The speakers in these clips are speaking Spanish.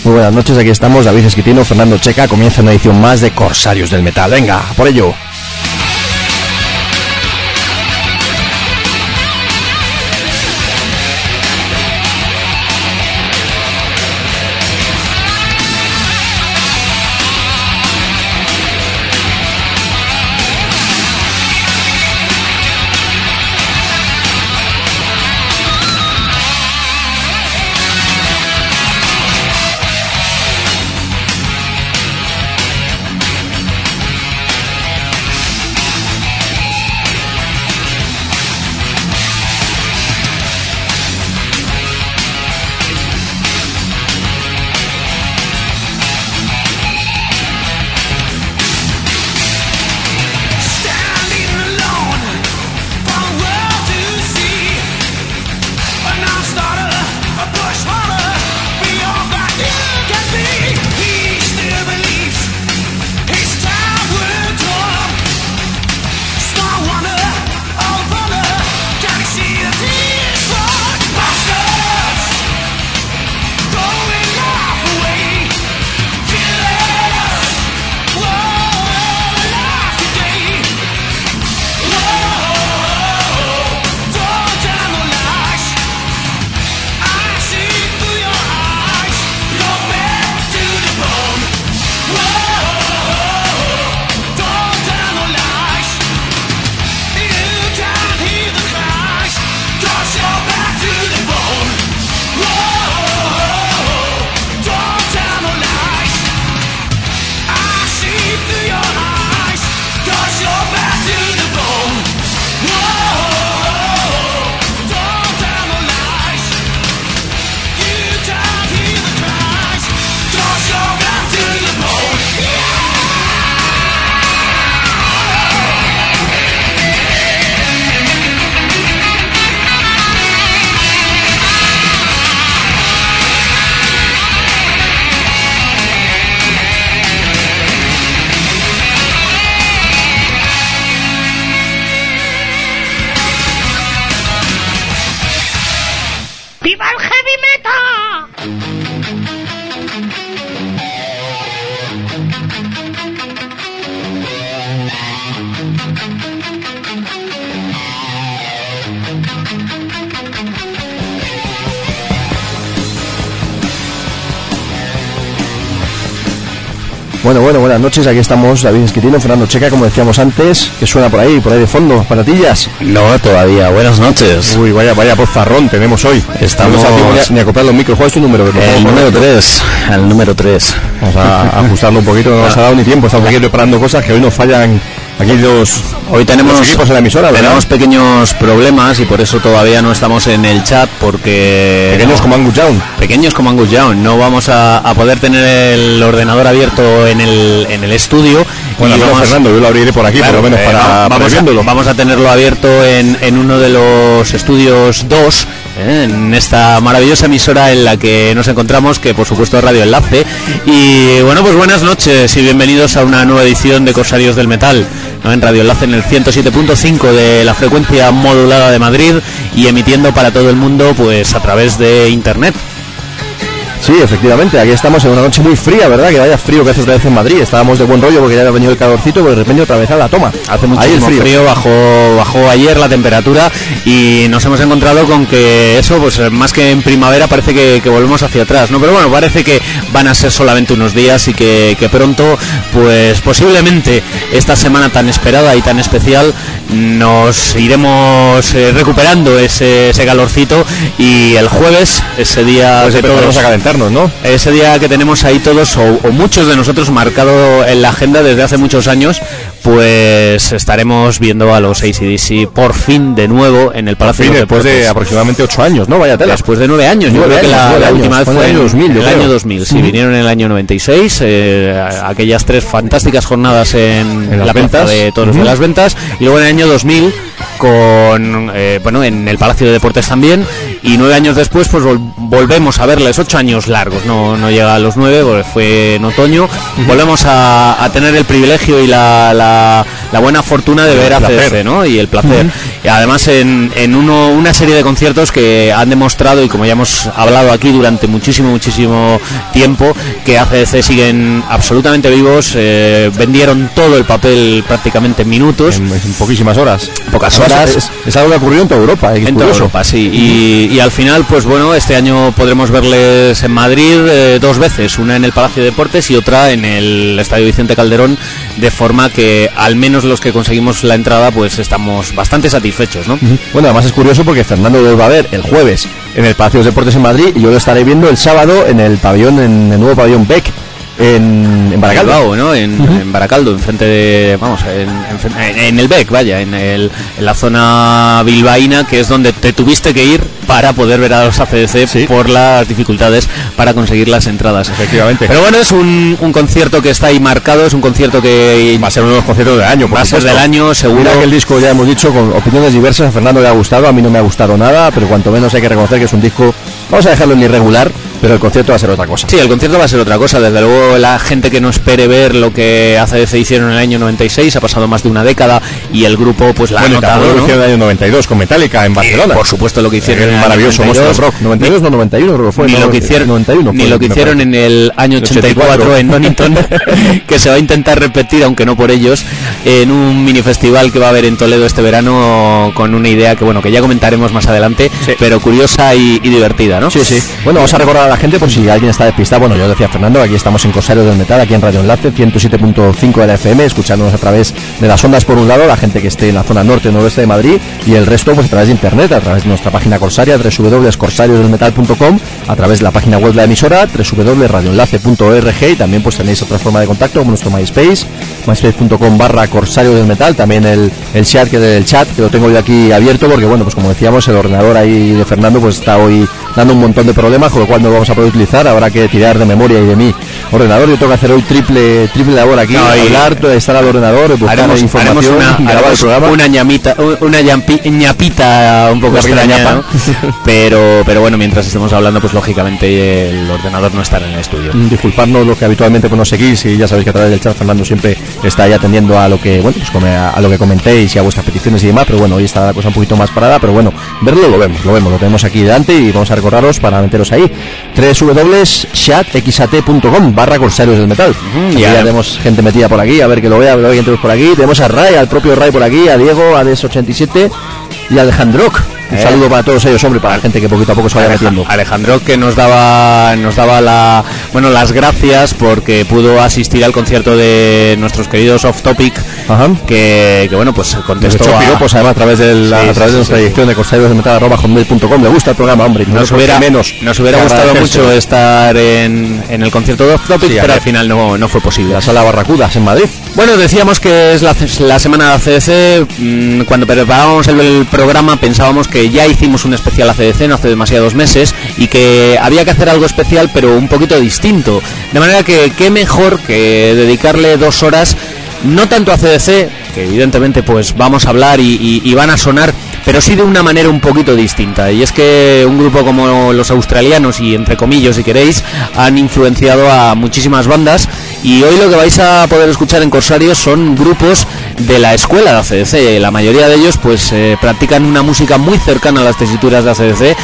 Muy buenas noches, aquí estamos, David Esquitino, Fernando Checa. Comienza una edición más de Corsarios del Metal. Venga, por ello. Bueno, buenas noches, aquí estamos, David Esquitino, Fernando Checa, como decíamos antes. ¿Qué suena por ahí de fondo? ¿Patatillas? No, todavía, buenas noches. Uy, vaya pozarrón tenemos hoy. Estamos ni a acoplar los micros. ¿Cuál es tu número? El número 3. Vamos a ajustarlo un poquito, no nos ha dado ni tiempo, estamos aquí preparando cosas que hoy nos fallan. Aquí hoy tenemos los equipos en la emisora, ¿verdad? Tenemos pequeños problemas y por eso todavía no estamos en el chat, porque pequeños como Angus Young. No vamos a poder tener el ordenador abierto en el estudio. Bueno, Fernando, yo lo abriré por aquí, claro, por lo menos vamos a tenerlo abierto en uno de los estudios 2, en esta maravillosa emisora en la que nos encontramos, que por supuesto es Radio Enlace. Y bueno, pues buenas noches y bienvenidos a una nueva edición de Corsarios del Metal, ¿no? En Radio Enlace, en el 107.5 de la frecuencia modulada de Madrid, y emitiendo para todo el mundo pues a través de internet. Sí, efectivamente, aquí estamos en una noche muy fría, ¿verdad? Que vaya frío que hace otra vez en Madrid. Estábamos de buen rollo porque ya había venido el calorcito, pero de repente otra vez a la toma. Hace muchísimo frío, bajó ayer la temperatura y nos hemos encontrado con que eso, pues más que en primavera, parece que volvemos hacia atrás, ¿no? Pero bueno, parece que van a ser solamente unos días y que pronto, pues posiblemente esta semana tan esperada y tan especial, nos iremos recuperando ese calorcito, y el jueves, ese día pues que todos a calentarnos, ¿no? Ese día que tenemos ahí todos o muchos de nosotros marcado en la agenda desde hace muchos años, pues estaremos viendo a los AC/DC por fin de nuevo en el Palacio de los Deportes. Después de aproximadamente 8 años, ¿no? Vaya tela. Después de 9 años. Yo creo que la última vez fue en el año 2000. Sí, vinieron en el año 96, aquellas 3 fantásticas jornadas en la plaza de toros de las ventas, y luego en el año 2000 con en el Palacio de Deportes también, y 9 años después pues volvemos a verles. 8 años largos, no llega a los 9 porque fue en otoño. Volvemos a tener el privilegio y la la buena fortuna de ver a ACDC, ¿no? Y el placer. Y además en una serie de conciertos que han demostrado, y como ya hemos hablado aquí durante muchísimo tiempo, que ACDC siguen absolutamente vivos. Vendieron todo el papel prácticamente en minutos. En poquísimas horas. Pocas horas. Es algo que ocurrió en toda Europa. En toda Europa, sí. Y al final, pues bueno, este año podremos verles en Madrid 2 veces. Una en el Palacio de Deportes y otra en el Estadio Vicente Calderón, de forma que al menos los que conseguimos la entrada pues estamos bastante satisfechos, ¿no? Bueno, además es curioso porque Fernando lo va a ver el jueves en el Palacio de Deportes en Madrid y yo lo estaré viendo el sábado en el pabellón, en el nuevo pabellón Beck en Baracaldo, Bilbao, ¿no? En Baracaldo, enfrente de, vamos, en el Beck, vaya, en la zona bilbaína, que es donde te tuviste que ir para poder ver a los ACDC, sí, por las dificultades para conseguir las entradas. Efectivamente. Pero bueno, es un concierto que está ahí marcado, es un concierto que va a ser uno de los conciertos del año, va a ser del año, seguro. Mira que el disco, ya hemos dicho, con opiniones diversas, a Fernando le ha gustado, a mí no me ha gustado nada, pero cuanto menos hay que reconocer que es un disco, vamos a dejarlo en irregular, pero el concierto va a ser otra cosa. Sí, el concierto va a ser otra cosa, desde luego la gente que no espere ver lo que ACDC hicieron en el año 96, ha pasado más de una década y el grupo pues la ha notado, ¿no? Lo hicieron en el año 92 con Metallica en Barcelona. Por supuesto lo que hicieron en el maravilloso Monster Rock, 92 no 91 creo que fue. Ni lo que hicieron, 91, ni lo que hicieron en el año 84 en Donington, que se va a intentar repetir, aunque no por ellos, en un mini festival que va a haber en Toledo este verano, con una idea que bueno, que ya comentaremos más adelante, sí, pero curiosa y divertida, ¿no? Sí, sí. Bueno, vamos a recordar a la gente por si alguien está despistado. Bueno, yo decía Fernando, aquí estamos en Corsarios del Metal, aquí en Radio Enlace 107.5 de la FM, escuchándonos a través de las ondas por un lado, la gente que esté en la zona norte o noroeste de Madrid, y el resto pues a través de internet, a través de nuestra página Corsaria, www.corsariosdelmetal.com, a través de la página web de la emisora, www.radioenlace.org, y también pues tenéis otra forma de contacto como nuestro MySpace, myspace.com/Corsarios del Metal, también el chat, que lo tengo yo aquí abierto porque bueno, pues como decíamos, el ordenador ahí de Fernando pues está hoy dando un montón de problemas, con lo cual no lo vamos a poder utilizar, habrá que tirar de memoria y de mi ordenador. Yo tengo que hacer hoy triple labor aquí, hablar, estar al ordenador, buscar información, grabar el programa. Una ñapita un poco extraña, ¿no? pero bueno, mientras estemos hablando pues lógicamente el ordenador no estará en el estudio. Disculpadnos lo que habitualmente pues nos seguís, y ya sabéis que a través del chat Fernando siempre está ahí atendiendo a lo que bueno, pues a lo que comentéis y a vuestras peticiones y demás, pero bueno, hoy está la cosa un poquito más parada, pero bueno, verlo lo vemos, lo tenemos aquí delante y vamos a recordaros para meteros ahí www.chatxat.com/Corsarios del Metal. Ya tenemos gente metida por aquí, a ver que lo vea, a ver que entremos por aquí. Tenemos a Ray, al propio Ray por aquí, a Diego, a Des87 y a Alejandroc. Un saludo para todos ellos, hombre, para la gente que poquito a poco se vaya metiendo. Alejandro, que nos daba las gracias porque pudo asistir al concierto de nuestros queridos Off Topic, que bueno, pues contestó piropos además a través de nuestra dirección de corsariosdelmetal@hotmail.com. Le gusta el programa, hombre. Nos hubiera gustado mucho estar en el concierto de Off Topic, pero al final no fue posible. La sala Barracudas en Madrid. Bueno, decíamos que es la semana de ACDC. Cuando preparábamos el programa pensábamos que ya hicimos un especial ACDC no hace demasiados meses y que había que hacer algo especial pero un poquito distinto, de manera que qué mejor que dedicarle 2 horas no tanto a ACDC, que evidentemente pues vamos a hablar y van a sonar, pero sí de una manera un poquito distinta, y es que un grupo como los australianos, y entre comillas si queréis, han influenciado a muchísimas bandas, y hoy lo que vais a poder escuchar en Corsarios son grupos de la escuela de ACDC. La mayoría de ellos pues practican una música muy cercana a las tesituras de ACDC,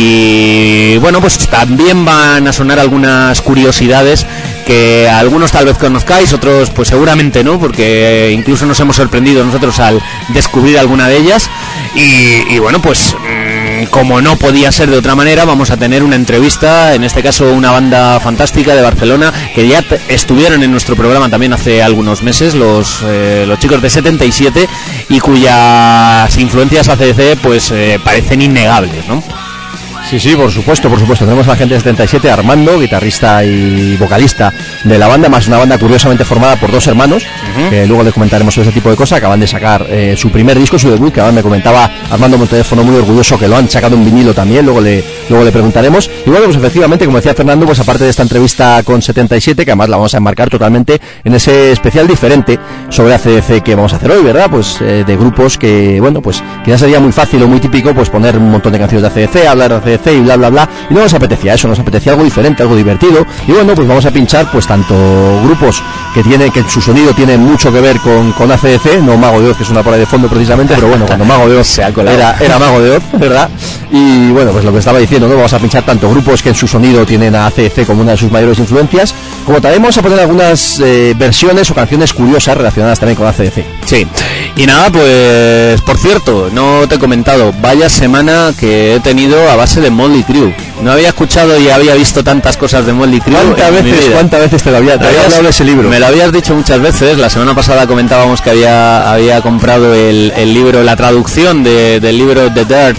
y bueno, pues también van a sonar algunas curiosidades que algunos tal vez conozcáis, otros pues seguramente no, porque incluso nos hemos sorprendido nosotros al descubrir alguna de ellas, y bueno, pues como no podía ser de otra manera, vamos a tener una entrevista, en este caso una banda fantástica de Barcelona, que ya estuvieron en nuestro programa también hace algunos meses, los chicos de 77, y cuyas influencias ACDC pues parecen innegables, ¿no? Sí, por supuesto. Tenemos a la gente de 77, Armando, guitarrista y vocalista de la banda, más una banda curiosamente formada por 2 hermanos, que luego les comentaremos sobre ese tipo de cosas. Acaban de sacar su primer disco, su debut, que ahora me comentaba Armando por teléfono muy orgulloso que lo han sacado en vinilo también, luego le preguntaremos. Y bueno, pues efectivamente, como decía Fernando, pues aparte de esta entrevista con 77, que además la vamos a enmarcar totalmente en ese especial diferente sobre ACDC que vamos a hacer hoy, ¿verdad? Pues de grupos que, bueno, pues que ya sería muy fácil o muy típico pues poner un montón de canciones de ACDC, hablar de ACDC ACDC y bla bla bla, y no nos apetecía eso, nos apetecía algo diferente, algo divertido, y bueno, pues vamos a pinchar pues tanto grupos que su sonido tiene mucho que ver con ACDC, no Mago de Oz, que es una por ahí de fondo precisamente, pero bueno, cuando Mago de Oz era Mago de Oz, ¿verdad? Y bueno, pues lo que estaba diciendo, ¿no? Vamos a pinchar tanto grupos que en su sonido tienen a ACDC como una de sus mayores influencias, como también vamos a poner algunas versiones o canciones curiosas relacionadas también con ACDC. Sí, y nada, pues por cierto, no te he comentado, vaya semana que he tenido a base de Mötley Crüe. No había escuchado y había visto tantas cosas de Mötley Crüe. ¿Cuántas veces te había hablado de ese libro? Me lo habías dicho muchas veces. La semana pasada comentábamos que había comprado el libro, la traducción del libro The Dirt,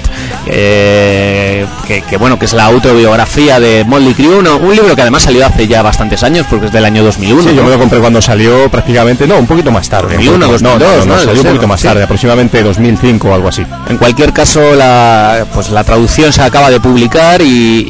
que bueno, que es la autobiografía de Mötley Crüe, un libro que además salió hace ya bastantes años, porque es del año 2001. Sí, ¿no? Yo me lo compré cuando salió prácticamente, un poquito más tarde. 2001, 2002, no, salió un poquito más tarde, aproximadamente 2005 o algo así. En cualquier caso, la traducción se acaba de publicar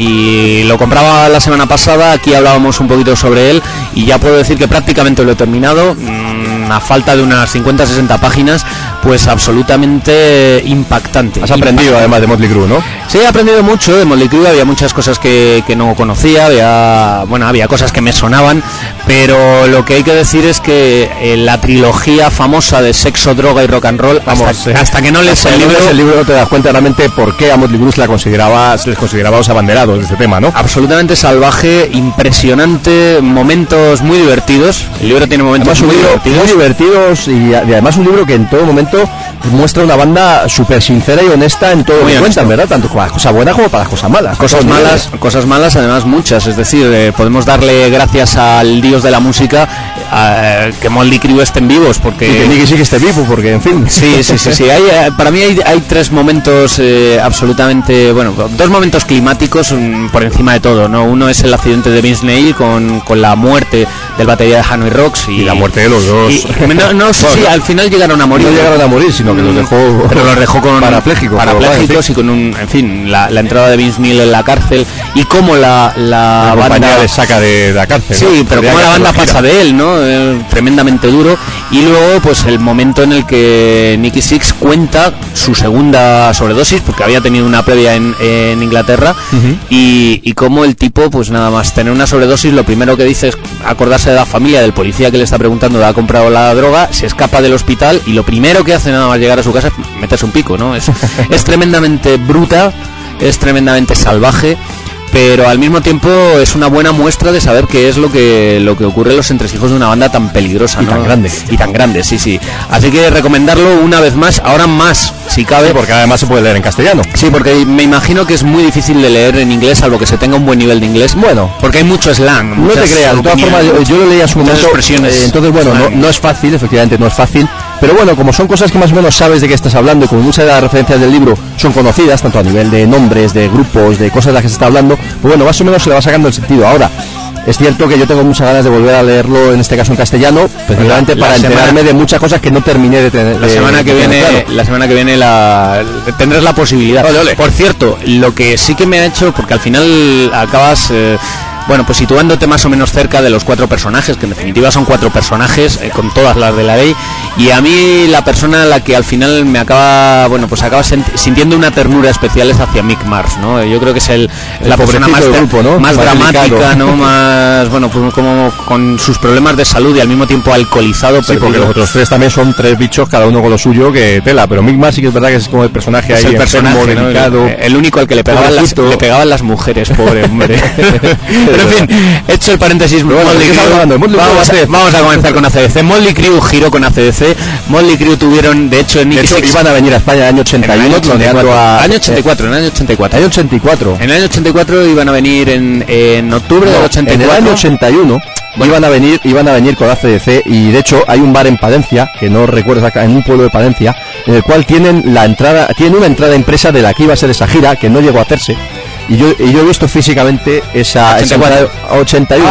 y lo compraba la semana pasada. Aquí hablábamos un poquito sobre él y ya puedo decir que prácticamente lo he terminado. A falta de unas 50-60 páginas, pues absolutamente impactante. Has aprendido además de Mötley Crüe, ¿no? Sí, he aprendido mucho de Mötley Crüe. Había muchas cosas que no conocía, había cosas que me sonaban, pero lo que hay que decir es que la trilogía famosa de sexo, droga y rock and roll, hasta que no lees el libro no te das cuenta realmente por qué a Mötley Crüe se les consideraba los abanderados de este tema, ¿no? Absolutamente salvaje, impresionante, momentos muy divertidos. El libro tiene momentos muy divertidos y además un libro que en todo momento muestra una banda súper sincera y honesta en todo lo que cuentan, ¿verdad? Tanto para las cosas buenas como para las cosas malas. Cosas malas además muchas, es decir, podemos darle gracias al dios de la música que Mötley Crüe estén vivos, porque... Y que Nicky Six esté vivo, porque en fin... Sí. Para mí hay tres momentos absolutamente... Bueno, dos momentos climáticos por encima de todo, ¿no? Uno es el accidente de Vince Neil con la muerte del batería de Hanoi Rocks y la muerte de los dos. No sé si al final llegaron a morir. No llegaron a morir, sino que los dejó... Pero los dejó con parapléjicos y con la entrada de Vince Neil en la cárcel y cómo la banda le saca de la cárcel. Sí, ¿no? Pero cómo la banda pasa de él, ¿no? Tremendamente duro. Y luego, pues el momento en el que Nicky Six cuenta su segunda sobredosis, porque había tenido una previa en Inglaterra, y cómo el tipo, pues nada más tener una sobredosis, lo primero que dice es acordarse de la familia del policía que le está preguntando dónde ha comprado la droga, se escapa del hospital y lo primero que hace nada más llegar a su casa es meterse un pico, ¿no? Es tremendamente bruta, es tremendamente salvaje, pero al mismo tiempo es una buena muestra de saber qué es lo que ocurre en los entresijos de una banda tan peligrosa, ¿no? Y tan grande, sí. Así que recomendarlo una vez más, ahora más, si cabe. Sí, porque además se puede leer en castellano. Sí, porque me imagino que es muy difícil de leer en inglés, salvo que se tenga un buen nivel de inglés. Bueno, porque hay mucho slang. No te creas, de todas formas, yo lo leí a su momento. Entonces, bueno, no es fácil, efectivamente no es fácil. Pero bueno, como son cosas que más o menos sabes de qué estás hablando y como muchas de las referencias del libro son conocidas, tanto a nivel de nombres, de grupos, de cosas de las que se está hablando, pues bueno, más o menos se le va sacando el sentido. Ahora, es cierto que yo tengo muchas ganas de volver a leerlo, en este caso en castellano, precisamente para enterarme de muchas cosas que no terminé de tener. La semana que viene tendrás la posibilidad. Ole. Por cierto, lo que sí que me ha hecho, porque al final acabas... pues situándote más o menos cerca de los 4 personajes, que en definitiva son 4 personajes con todas las de la ley, y a mí la persona a la que al final me acaba sintiendo una ternura especial es hacia Mick Mars, ¿no? Yo creo que es la persona más grupo, ¿no? Más dramática, ¿no? Más, pues como con sus problemas de salud y al mismo tiempo alcoholizado. Sí, porque los otros 3 también son 3 bichos, cada uno con lo suyo, que tela, pero Mick Mars sí que es verdad que es como el personaje ahí, enfermo, delicado, el único al que le pegaban las mujeres, pobre hombre. Pero en fin, hecho el paréntesis, vamos a comenzar con ACDC. Mötley Crüe giró con ACDC. Mötley Crüe tuvieron, de hecho, iban a venir a España en el año 81, en el año 84. En el año 84 iban a venir en octubre del 84. En el año 81 iban a venir con ACDC, y de hecho hay un bar en Palencia, que no recuerdo exactamente, en un pueblo de Palencia, en el cual tienen una entrada impresa de la que iba a ser esa gira, que no llegó a hacerse. Y yo he visto físicamente esa 81,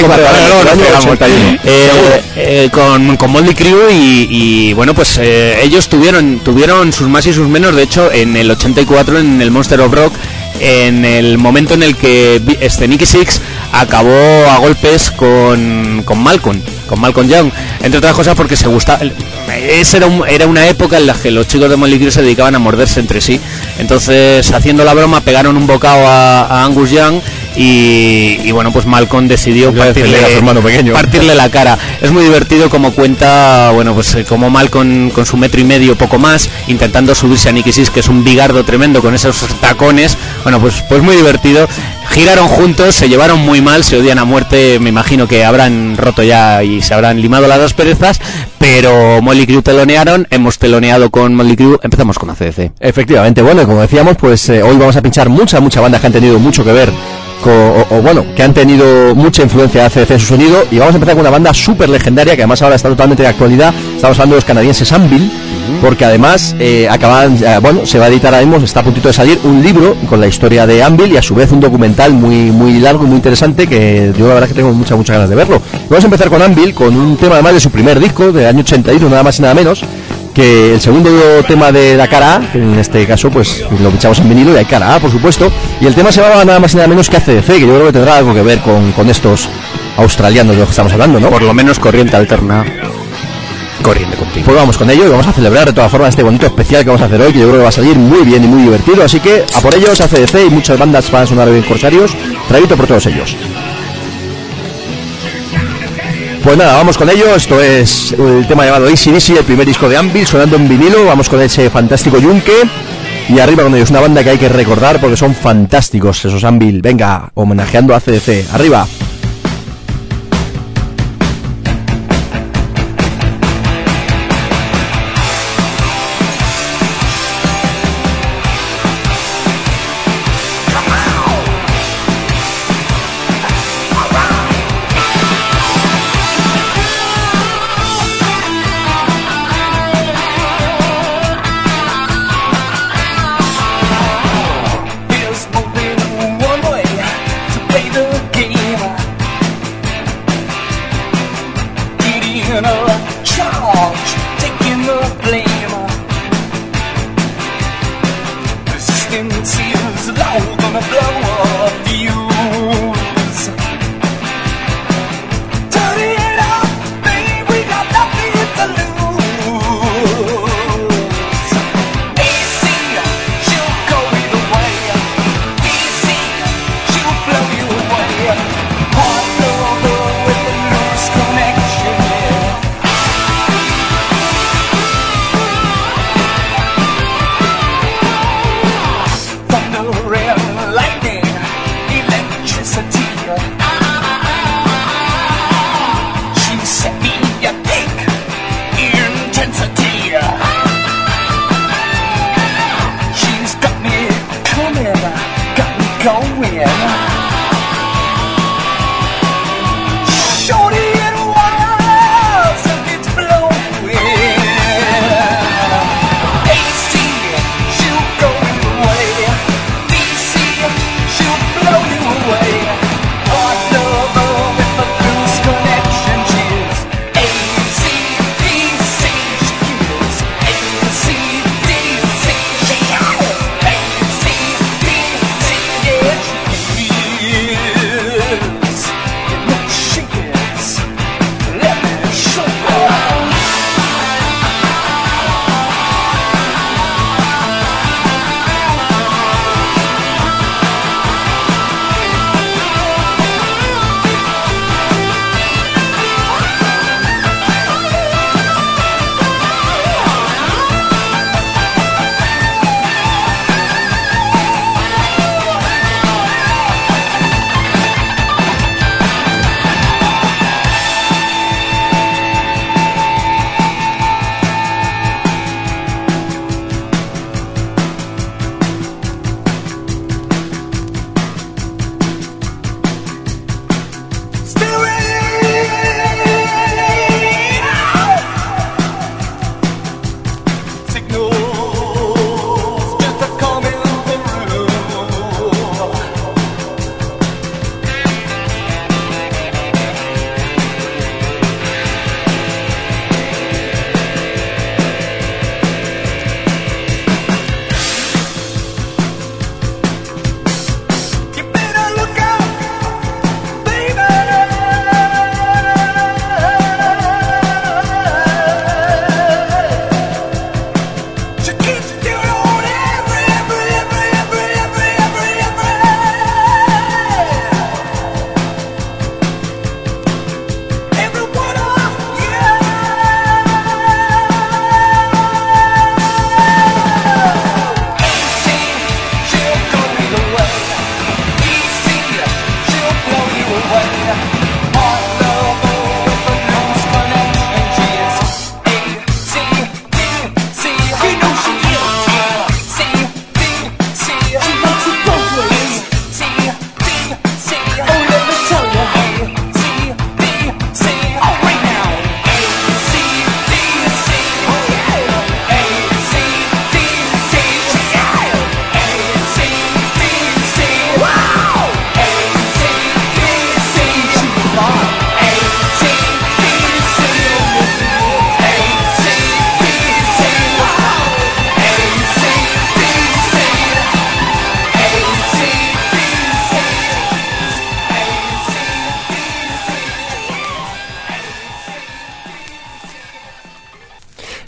con Mötley Crüe y bueno, pues ellos tuvieron sus más y sus menos. De hecho, en el 84, en el Monster of Rock, en el momento en el que Nicky Six acabó a golpes con Malcolm Young, entre otras cosas porque se gustaba. Era una época en la que los chicos de Mötley Crüe se dedicaban a morderse entre sí. Entonces, haciendo la broma, pegaron un bocado a Angus Young y bueno, pues Malcolm decidió partirle la cara. Es muy divertido como cuenta, bueno, pues como Malcolm con su 1,5 metros poco más, intentando subirse a Nicky Six, que es un bigardo tremendo con esos tacones. Bueno, pues muy divertido. Giraron juntos, se llevaron muy mal, se odian a muerte. Me imagino que habrán roto ya y se habrán limado las asperezas, pero Mötley Crüe telonearon, hemos teloneado con Mötley Crüe. Empezamos con AC/DC. Efectivamente, bueno, como decíamos, pues hoy vamos a pinchar muchas bandas que han tenido mucho que ver que han tenido mucha influencia de AC/DC en su sonido, y vamos a empezar con una banda súper legendaria que además ahora está totalmente de actualidad. Estamos hablando de los canadienses Anvil, porque además se va a editar ahora mismo, está a puntito de salir un libro con la historia de Anvil y a su vez un documental muy largo y muy interesante, que yo la verdad que tengo muchas ganas de verlo. Vamos a empezar con Anvil, con un tema además de su primer disco del año 81, nada más y nada menos, que el segundo tema de la cara A, que en este caso pues lo pinchamos en vinilo y hay cara A, por supuesto, y el tema se llamaba nada más y nada menos que AC/DC, que yo creo que tendrá algo que ver con estos australianos de los que estamos hablando, ¿no? Por lo menos corriente alterna. Corriente continua. Pues vamos con ello y vamos a celebrar de todas formas este bonito especial que vamos a hacer hoy, que yo creo que va a salir muy bien y muy divertido, así que a por ellos, AC/DC, y muchas bandas van a sonar bien corsarios, traído por todos ellos. Pues nada, vamos con ello. Esto es el tema llamado AC/DC, el primer disco de Anvil, sonando en vinilo. Vamos con ese fantástico yunque y arriba con ellos, una banda que hay que recordar porque son fantásticos esos Anvil. Venga, homenajeando a AC/DC, arriba.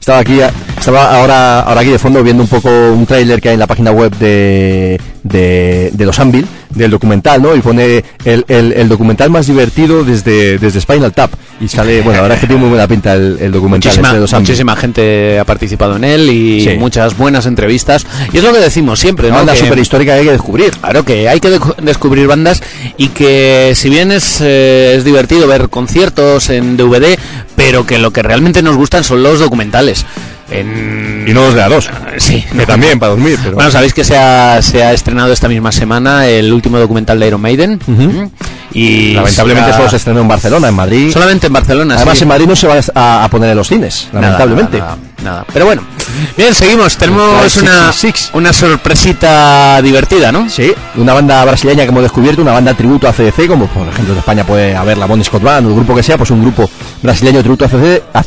Estaba ahora aquí de fondo viendo un poco un tráiler que hay en la página web de los Anvil, del documental, ¿no? Y pone el documental más divertido desde Spinal Tap. Y sale, bueno, la verdad es que tiene muy buena pinta el documental de los Anvil. Muchísima gente ha participado en él y sí, muchas buenas entrevistas. Y es lo que decimos siempre, ¿no? Una banda súper histórica que hay que descubrir. Claro que hay que descubrir bandas y que si bien es divertido ver conciertos en DVD, pero que lo que realmente nos gustan son los documentales. Y no los de A2. Sí, que también para dormir. Pero... Bueno, sabéis que se ha estrenado esta misma semana el último documental de Iron Maiden. Y lamentablemente solo se estrenó en Barcelona, en Madrid. Solamente en Barcelona. Además, sí. En Madrid no se va a poner en los cines, lamentablemente. Nada. Pero bueno, bien, seguimos. Tenemos una sorpresita divertida, ¿no? Sí, una banda brasileña que hemos descubierto, una banda tributo a CDC, como por ejemplo en España puede haber la Bon Scott Band o el grupo que sea, pues un grupo brasileño tributo a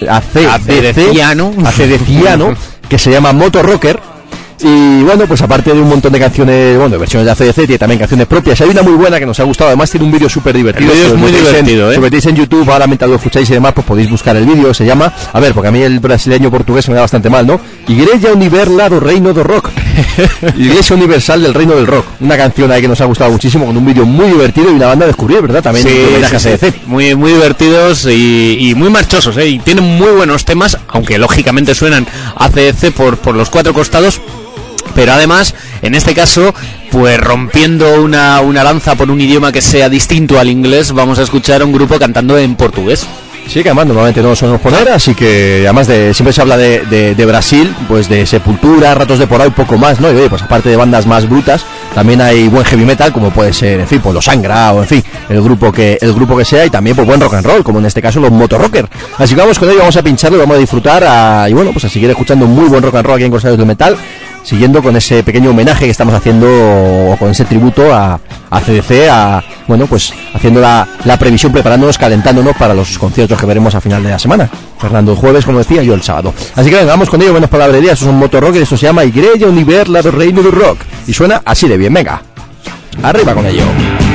CDC, que se llama Motor Rocker. Y bueno, pues aparte de un montón de canciones, bueno, de versiones de ACDC, tiene también canciones propias. Hay una muy buena que nos ha gustado, además tiene un vídeo súper divertido. El vídeo es muy divertido, Si lo metéis en YouTube, ahora mientras lo escucháis y demás, pues podéis buscar el vídeo, se llama, a ver, porque a mí el brasileño portugués me da bastante mal, ¿no? Igreja Universal do Reino do Rock. Iglesia Universal del Reino del Rock. Una canción ahí que nos ha gustado muchísimo, con un vídeo muy divertido y una banda a descubrir, ¿verdad? También sí. Muy divertidos y muy marchosos, ¿eh? Y tienen muy buenos temas, aunque lógicamente suenan ACDC por los cuatro costados. Pero además, en este caso, pues rompiendo una lanza por un idioma que sea distinto al inglés, vamos a escuchar a un grupo cantando en portugués. Sí, que además normalmente no lo solemos poner, así que además siempre se habla de Brasil, pues de Sepultura, Ratos de por ahí, poco más, ¿no? Y oye, pues aparte de bandas más brutas, también hay buen heavy metal, como puede ser, en fin, pues los Sangra, o en fin, el grupo que sea, y también pues buen rock and roll, como en este caso los Motor Rocker. Así que vamos con ello, vamos a pincharlo, vamos a disfrutar, y bueno, pues a seguir escuchando muy buen rock and roll aquí en Corsarios del Metal, siguiendo con ese pequeño homenaje que estamos haciendo, o con ese tributo a CDC, bueno, pues haciendo la previsión, preparándonos, calentándonos para los conciertos que veremos a final de la semana. Fernando el jueves, como decía, yo el sábado. Así que venga, vamos con ello, menos palabrería. Estos son Motor Rocker, esto se llama Igreja Universal do Reino do Rock. Y suena así de bien, venga. Arriba con ello.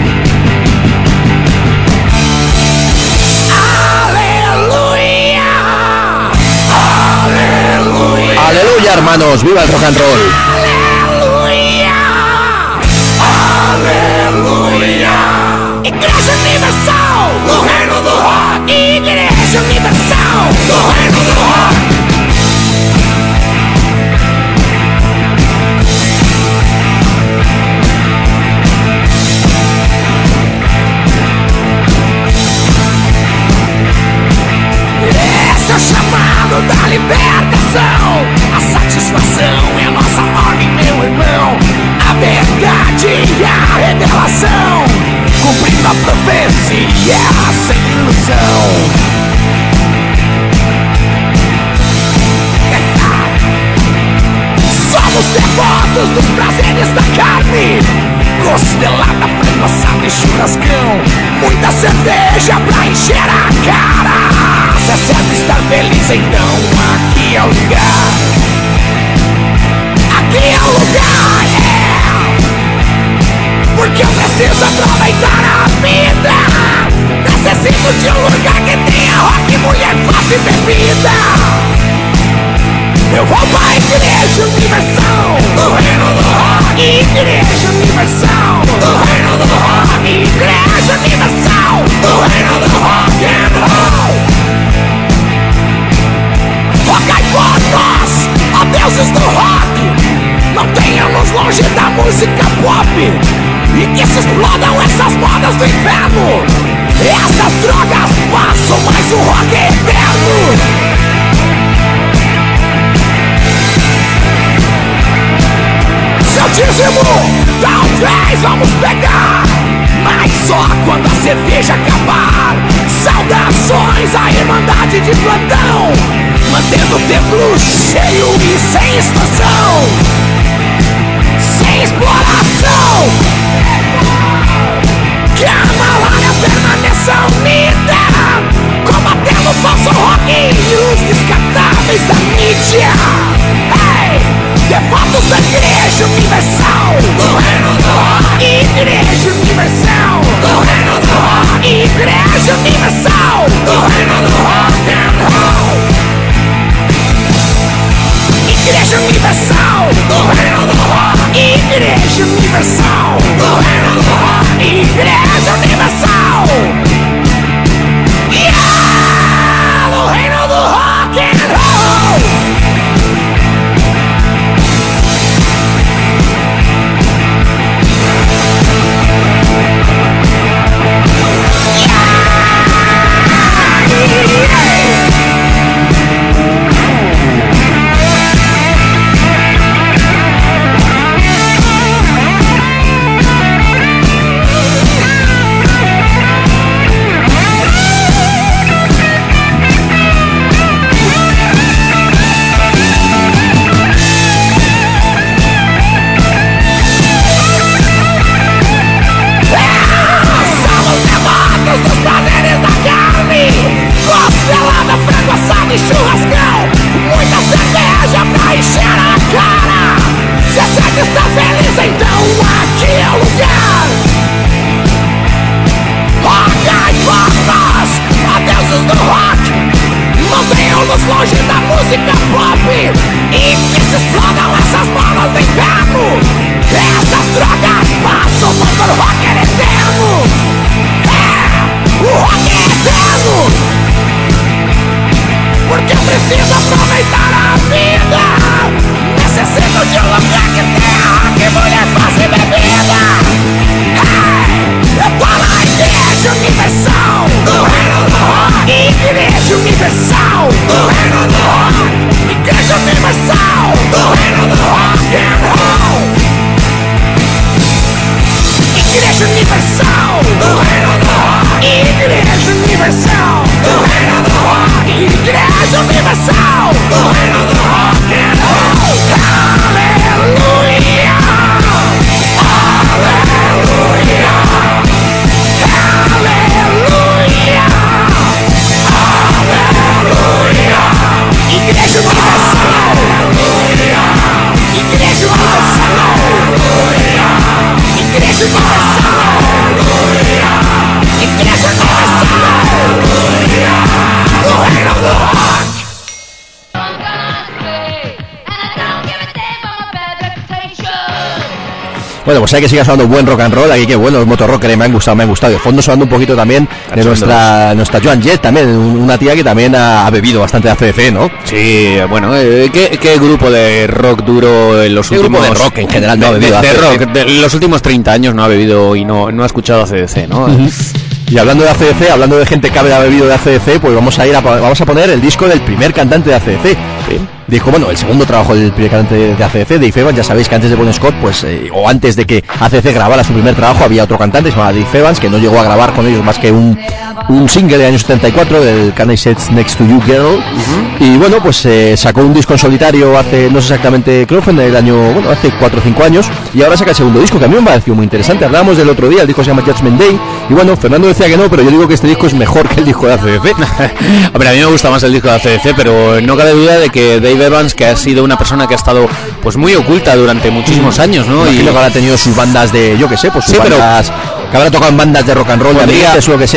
Aleluya, hermanos, viva el rock and roll. Igreja Universal do Reino do Rock. Igreja Universal do Reino do Rock. Este é o chamado da libertação. A satisfação é a nossa ordem, meu irmão. A verdade e a revelação, cumprindo a profecia sem ilusão. Somos devotos dos prazeres da carne, costelada, frango assado e churrascão. Muita cerveja pra encher a cara. Se é certo estar feliz, então aqui é o lugar. Aqui é o lugar, porque eu preciso aproveitar a vida. Necessito de um lugar que tenha rock, mulher, face e bebida. Eu vou pra Igreja Universal do Reino do Rock. Igreja Universal do Reino do Rock. Igreja Universal do Reino do Rock and Roll. Rocai por nós, ó deuses do rock. Mantenha-nos longe da música pop, e que se explodam essas modas do inferno. Essas drogas passam, mas o rock é eterno. Seu dízimo, talvez vamos pegar, mas só quando a cerveja acabar. Saudações à Irmandade de plantão, mantendo o templo cheio e sem extorsão, sem exploração. Que a malária permaneça unida, combatendo o falso rock e os descartáveis da mídia. Hey! Devotos da Igreja Universal do Reino do Rock. Igreja Universal do Reino do Rock. Igreja Universal do Reino do Rock and Roll. Igreja Universal, do reino do rock. Igreja Universal, yeah, do reino do rock and roll. E churrascão, muita cerveja pra encher a cara. Se sempre está feliz, então aqui é o lugar. Rogai por nós, ó deuses do rock, mantenham-nos longe da música pop e que se explodam essas bolas de inverno. Essas drogas passam, mas o rock é eterno. É, o rock é eterno. Porque eu preciso aproveitar a vida. Necessito de um lugar que tenha rock, mulher, fácil e bebida. Eu tô na Igreja Universal, do reino do rock. Igreja Universal, do reino do rock. Igreja Universal, do reino do rock and roll. Igreja Universal, do reino do rock. Igreja Universal, do reino do rock. Igreja Universal, do reino do rock and roll. Aleluia, aleluia, aleluia, aleluia. Igreja Universal, aleluia. Igreja Universal, aleluia. Igreja Universal, aleluia. Igreja Universal, aleluia. Do reino do rock. Bueno, pues hay que siga sonando buen rock and roll. Aquí que bueno, los motorrockers me han gustado. De fondo sonando un poquito también de nuestra Joan Jett, también una tía que también ha bebido bastante de ACDC, ¿no? Sí, bueno, ¿qué grupo de rock duro en los últimos... grupo de rock en general no ha bebido de rock, de los últimos 30 años no ha bebido y no ha escuchado ACDC, ¿no? Uh-huh. Y hablando de ACDC, hablando de gente que ha bebido de ACDC, pues vamos a poner el disco del primer cantante de ACDC. Sí. Dijo, bueno, el segundo trabajo del primer cantante de ACDC, Dave Evans. Ya sabéis que antes de Bon Scott, pues, o antes de que ACDC grabara su primer trabajo, había otro cantante, se llamaba Dave Evans, que no llegó a grabar con ellos más que un single de año 74 del Can I Sit Next to You Girl. Uh-huh. Y bueno, pues sacó un disco en solitario hace, no sé exactamente, creo que fue en el año, bueno, hace 4 o 5 años, y ahora saca el segundo disco, que a mí me pareció muy interesante. Hablábamos del otro día, el disco se llama Judgment Day, y bueno, Fernando decía que no, pero yo digo que este disco es mejor que el disco de ACDC. Hombre, a mí me gusta más el disco de ACDC, pero no cabe duda de que Dave Evans, que ha sido una persona que ha estado pues muy oculta durante muchísimos años, ¿no? Y luego habrá tenido sus bandas de, yo que sé, pues sus bandas, que habrá tocado en bandas de rock and roll, podría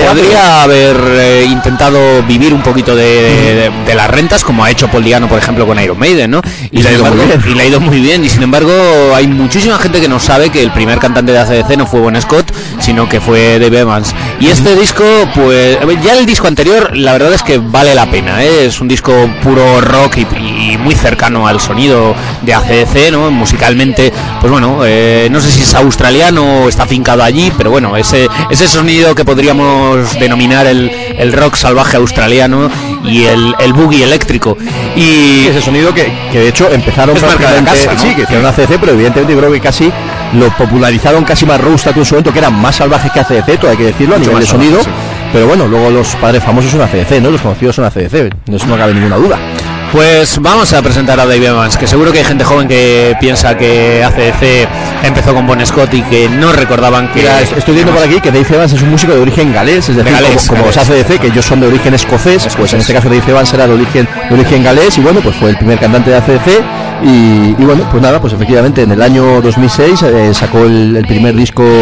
haber intentado vivir un poquito de las rentas, como ha hecho Paul Diano, por ejemplo, con Iron Maiden, ¿no? Y le ha ido muy bien, y sin embargo hay muchísima gente que no sabe que el primer cantante de ACDC no fue Bon Scott, sino que fue Dave Evans. Y este disco, pues ya el disco anterior, la verdad es que vale la pena, ¿eh? Es un disco puro rock y muy cercano al sonido de ACDC, ¿no? Musicalmente, pues bueno, no sé si es australiano o está afincado allí, pero bueno, ese sonido que podríamos denominar el rock salvaje australiano y el boogie eléctrico. Y ese sonido que de hecho empezaron prácticamente, casa, ¿no? Sí, que hicieron ACDC, pero evidentemente yo creo que casi lo popularizaron casi más Roadster en su momento, que eran más salvajes que ACDC, todo hay que decirlo, a nivel de sonido, sí. Pero bueno, luego los padres famosos son ACDC, ¿no? Los conocidos son ACDC, eso no cabe ninguna duda. Pues vamos a presentar a Dave Evans, que seguro que hay gente joven que piensa que ACDC empezó con Bon Scott y que no recordaban que... Mira, estoy viendo por aquí que Dave Evans es un músico de origen galés, es decir, como los ACDC, que ellos son de origen escocés, pues en este caso Dave Evans era de origen galés, y bueno, pues fue el primer cantante de ACDC, y bueno, pues nada, pues efectivamente en el año 2006 sacó el primer disco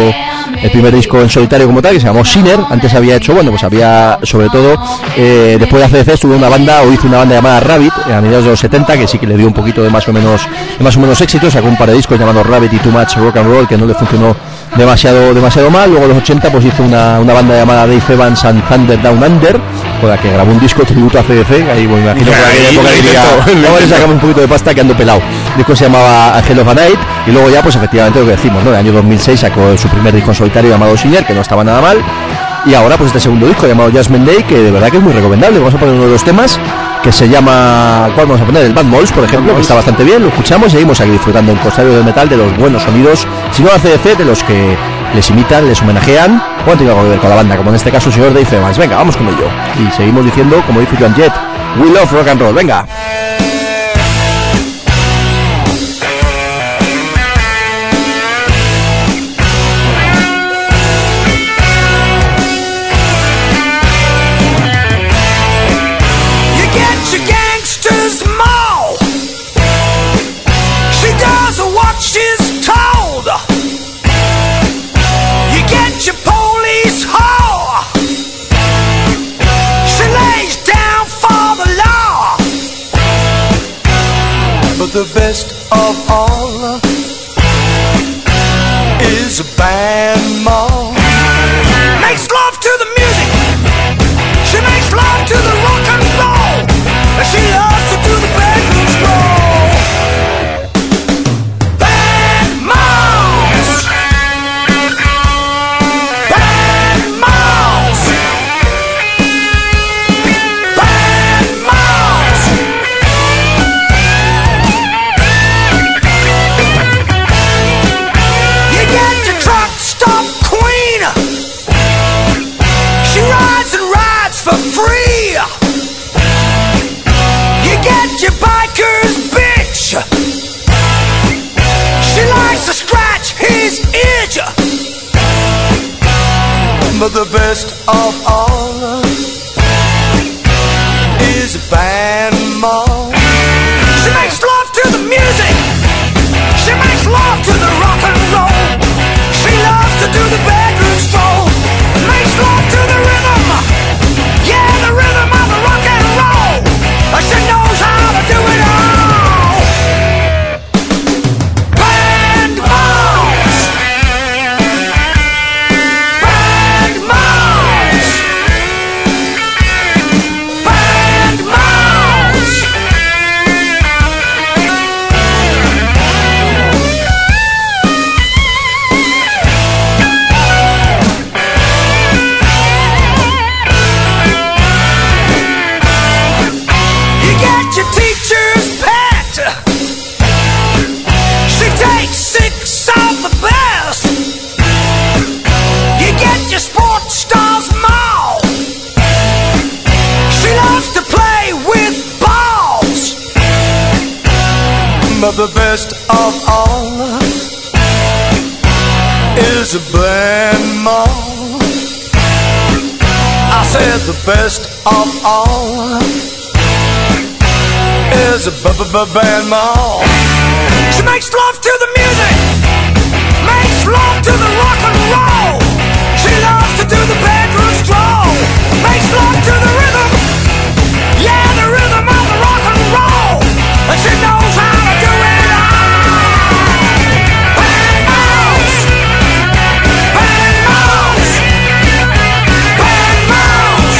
el primer disco en solitario como tal, que se llamó Sinner. Antes había hecho, bueno, pues había, sobre todo, después de ACDC estuvo una banda, o hizo una banda llamada Rabbit, a mediados de los 70, que sí que le dio un poquito de más o menos éxito. Sacó un par de discos llamados Rabbit y Too Much Rock and Roll, que no le funcionó demasiado mal. Luego en los 80 pues hizo una banda llamada Dave Evans and Thunder Down Under, con la que grabó un disco tributo a CDC. Ahí, bueno, imagino que en aquella época diría, vamos a sacar un poquito de pasta que ando pelado. El disco se llamaba Hell of a Night, y luego ya pues efectivamente lo que decimos, ¿no? En el año 2006 sacó su primer disco en solitario llamado Sinner, que no estaba nada mal. Y ahora pues este segundo disco llamado Judgment Day, que de verdad que es muy recomendable. Vamos a poner uno de los temas que se llama, ¿cuál vamos a poner? El Bad Moles, por ejemplo, que está bastante bien. Lo escuchamos y seguimos aquí disfrutando en Corsarios del Metal de los buenos sonidos, si no ACDC, de los que les imitan, les homenajean, o han tenido algo que ver con la banda, como en este caso el señor Dave Evans. Venga, vamos con ello. Y seguimos diciendo, como dice Joan Jett, we love rock and roll. Venga. The best of all is a band mom. Makes love to the music. She makes love to the rock and roll. And she loves to do the bedroom stroll. Band moms. Band moms. Band moms. For free, you get your biker's bitch. She likes to scratch his itch. But the best of all is a band mom. She makes love to the music. She makes love to the rock and roll. She loves to do the bedroom stroll. Makes love to the rhythm. Yeah, the rhythm of the rock and roll. She knows how to do it all. Band moms. Band moms. Band moms. Teacher's pet. She takes 6 of the best. You get your sports star's mall. She loves to play with balls. But the best of all is a band mom. I said the best of all is a band mom. She makes love to the music, makes love to the rock and roll. She loves to do the bedroom stroll, makes love to the rhythm. Yeah, the rhythm of the rock and roll. And she knows how to do it all. Band moms. Band moms. Band moms.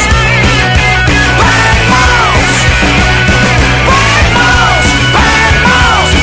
Band moms. Band moms. Band moms.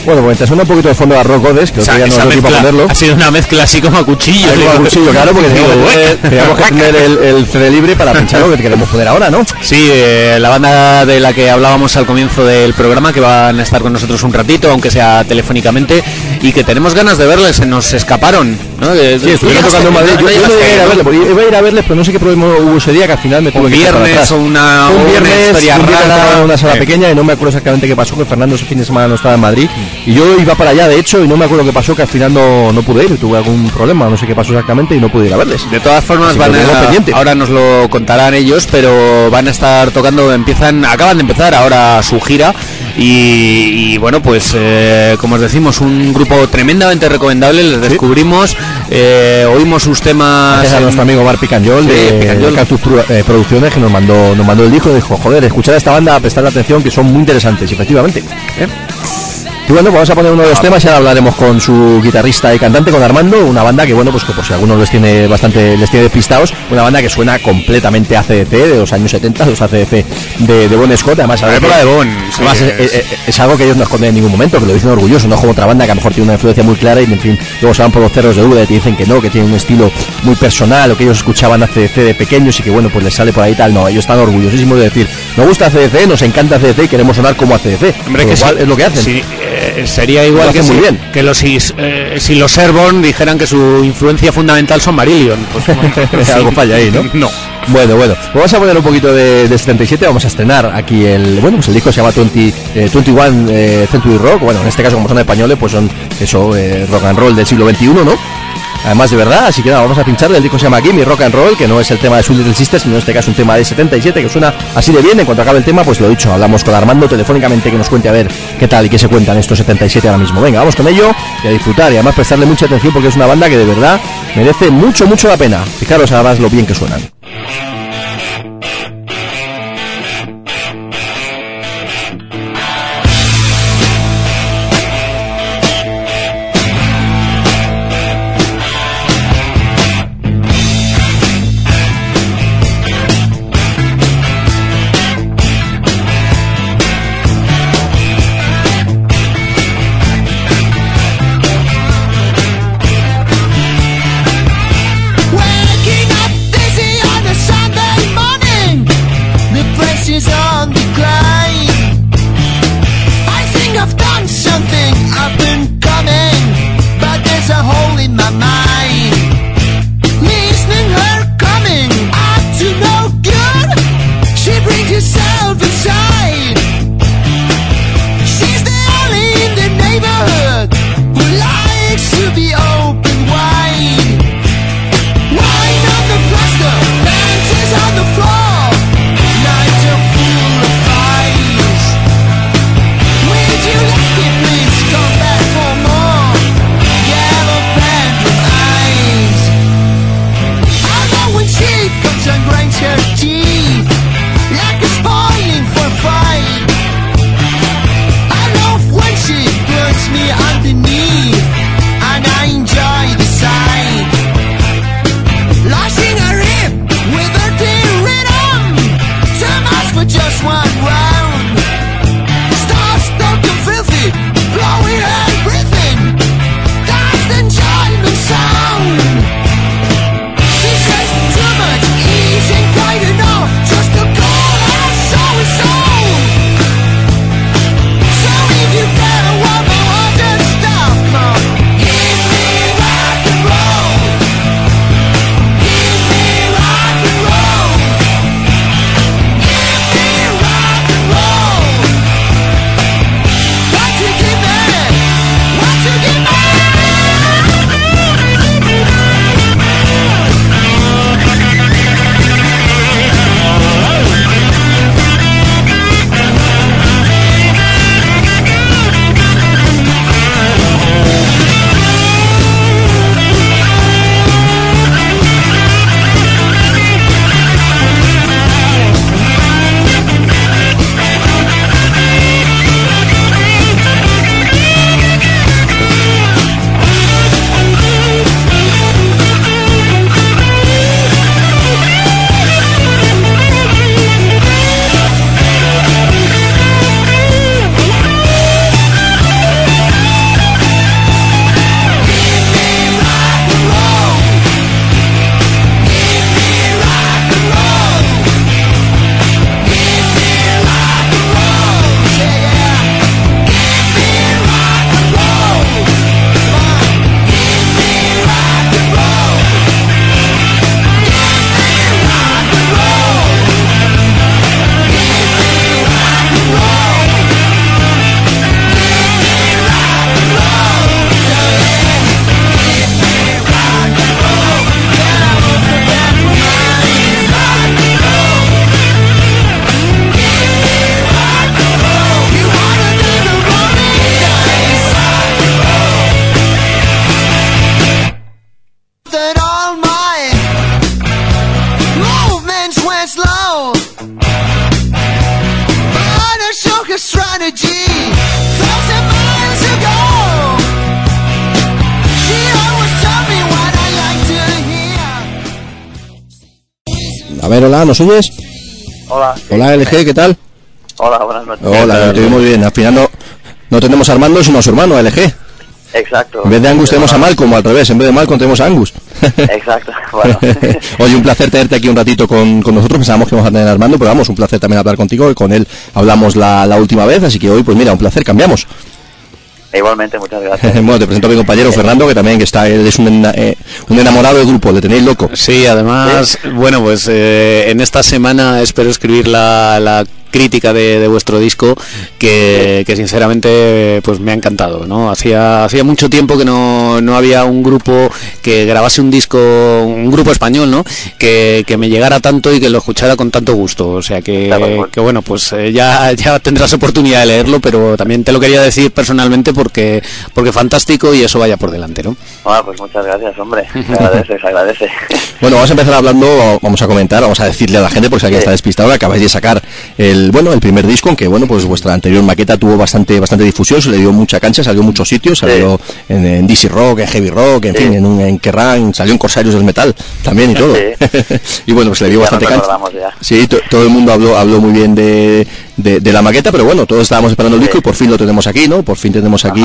Bueno, pues te suena un poquito de fondo a Rock Godes, que otro día no dio tiempo a ponerlo. Ha sido una mezcla así como a cuchillo. A cuchillo, claro, porque teníamos que tener el CD libre para pinchar lo que queremos poner ahora, ¿no? Sí, la banda de la que hablábamos al comienzo del programa, que van a estar con nosotros un ratito, aunque sea telefónicamente, y que tenemos ganas de verles, se nos escaparon, ¿no? Sí, estuvieron tocando en Madrid. Yo no iba a ir a verles, porque iba a ir a verles, pero no sé qué problema hubo ese día, que al final me tuve que ir para atrás. Un viernes, historia rara, una sala pequeña, y no me acuerdo exactamente qué pasó, que Fernando ese fin de semana no estaba en Madrid, y yo iba para allá, de hecho, y no me acuerdo qué pasó, que al final no pude ir, tuve algún problema, no sé qué pasó exactamente, y no pude ir a verles. De todas formas, ahora nos lo contarán ellos, pero van a estar tocando, acaban de empezar ahora su gira, y bueno, pues como os decimos, un grupo tremendamente recomendable, les descubrimos, oímos sus temas. Gracias a nuestro amigo Marc Picanjol de Cactus Producciones, que nos mandó el disco y dijo, joder, escuchar a esta banda, prestarle atención, que son muy interesantes, y efectivamente. Y bueno, vamos a poner uno de los temas y ahora hablaremos con su guitarrista y cantante, con Armando, una banda que, bueno, pues que por si algunos les tiene despistados, una banda que suena completamente ACDC, de los años 70, los ACDC de Bon Scott, además, la época de Bon, sí, además es algo que ellos no esconden en ningún momento, que lo dicen orgulloso, no como otra banda que a lo mejor tiene una influencia muy clara y, en fin, luego se van por los cerros de duda y te dicen que no, que tienen un estilo muy personal, o que ellos escuchaban ACDC de pequeños y que, bueno, pues les sale por ahí tal. No, ellos están orgullosísimos de decir, nos gusta ACDC, nos encanta ACDC y queremos sonar como ACDC. Hombre, que igual es lo que hacen. Sí, sería igual que, muy bien. Que si los Airborne dijeran que su influencia fundamental son Marillion, pues algo falla ahí, ¿no? No. Bueno, vamos a poner un poquito de 77, vamos a estrenar aquí el disco se llama 21 Century Rock, bueno, en este caso como son españoles, pues son eso, rock and roll del siglo XXI, ¿no? Además de verdad, así que nada, vamos a pincharle. El disco se llama Gimme Rock and Roll, que no es el tema de Sweet Little Sisters, sino en este caso un tema de 77 que suena así de bien. En cuanto acabe el tema, pues lo dicho, hablamos con Armando telefónicamente, que nos cuente a ver qué tal y qué se cuentan estos 77 ahora mismo. Venga, vamos con ello y a disfrutar, y además prestarle mucha atención, porque es una banda que de verdad merece mucho la pena. Fijaros además lo bien que suenan. Waking up dizzy on a Sunday ver, hola, ¿nos oyes? Hola. Hola, LG, ¿qué tal? Hola, buenas noches. Hola, te muy bien. Al final no tenemos a Armando, sino a su hermano, a LG. Exacto. En vez de Angus tenemos a Malcolm, o al revés, en vez de Malcolm tenemos a Angus. Exacto, bueno. Oye, un placer tenerte aquí un ratito con nosotros. Pensábamos que íbamos a tener a Armando, pero vamos, un placer también hablar contigo, y con él hablamos la última vez, así que hoy, pues mira, un placer, cambiamos. Igualmente, muchas gracias. Bueno, te presento a mi compañero Fernando, que también él es un enamorado del grupo, le tenéis loco. Sí, además, bueno, pues en esta semana espero escribir la crítica de vuestro disco que sinceramente pues me ha encantado, ¿no? Hacía mucho tiempo que no había un grupo que grabase un grupo español, ¿no? Que me llegara tanto y que lo escuchara con tanto gusto, o sea que bueno, pues ya tendrás oportunidad de leerlo, pero también te lo quería decir personalmente porque fantástico, y eso vaya por delante, ¿no? Bueno, pues muchas gracias, hombre, se agradece. Bueno, vamos a empezar hablando, vamos a comentar, vamos a decirle a la gente, por si alguien está despistado, que acabáis de sacar el primer disco, aunque bueno, pues vuestra anterior maqueta tuvo bastante difusión, se le dio mucha cancha, salió en muchos sitios, salió en DC Rock, en Heavy Rock, en fin, en Kerrang, salió en Corsarios del Metal también y todo. Y bueno, pues le dio bastante cancha. Sí, todo el mundo habló muy bien de la maqueta, pero bueno, todos estábamos esperando el disco y por fin lo tenemos aquí, ¿no? Por fin tenemos aquí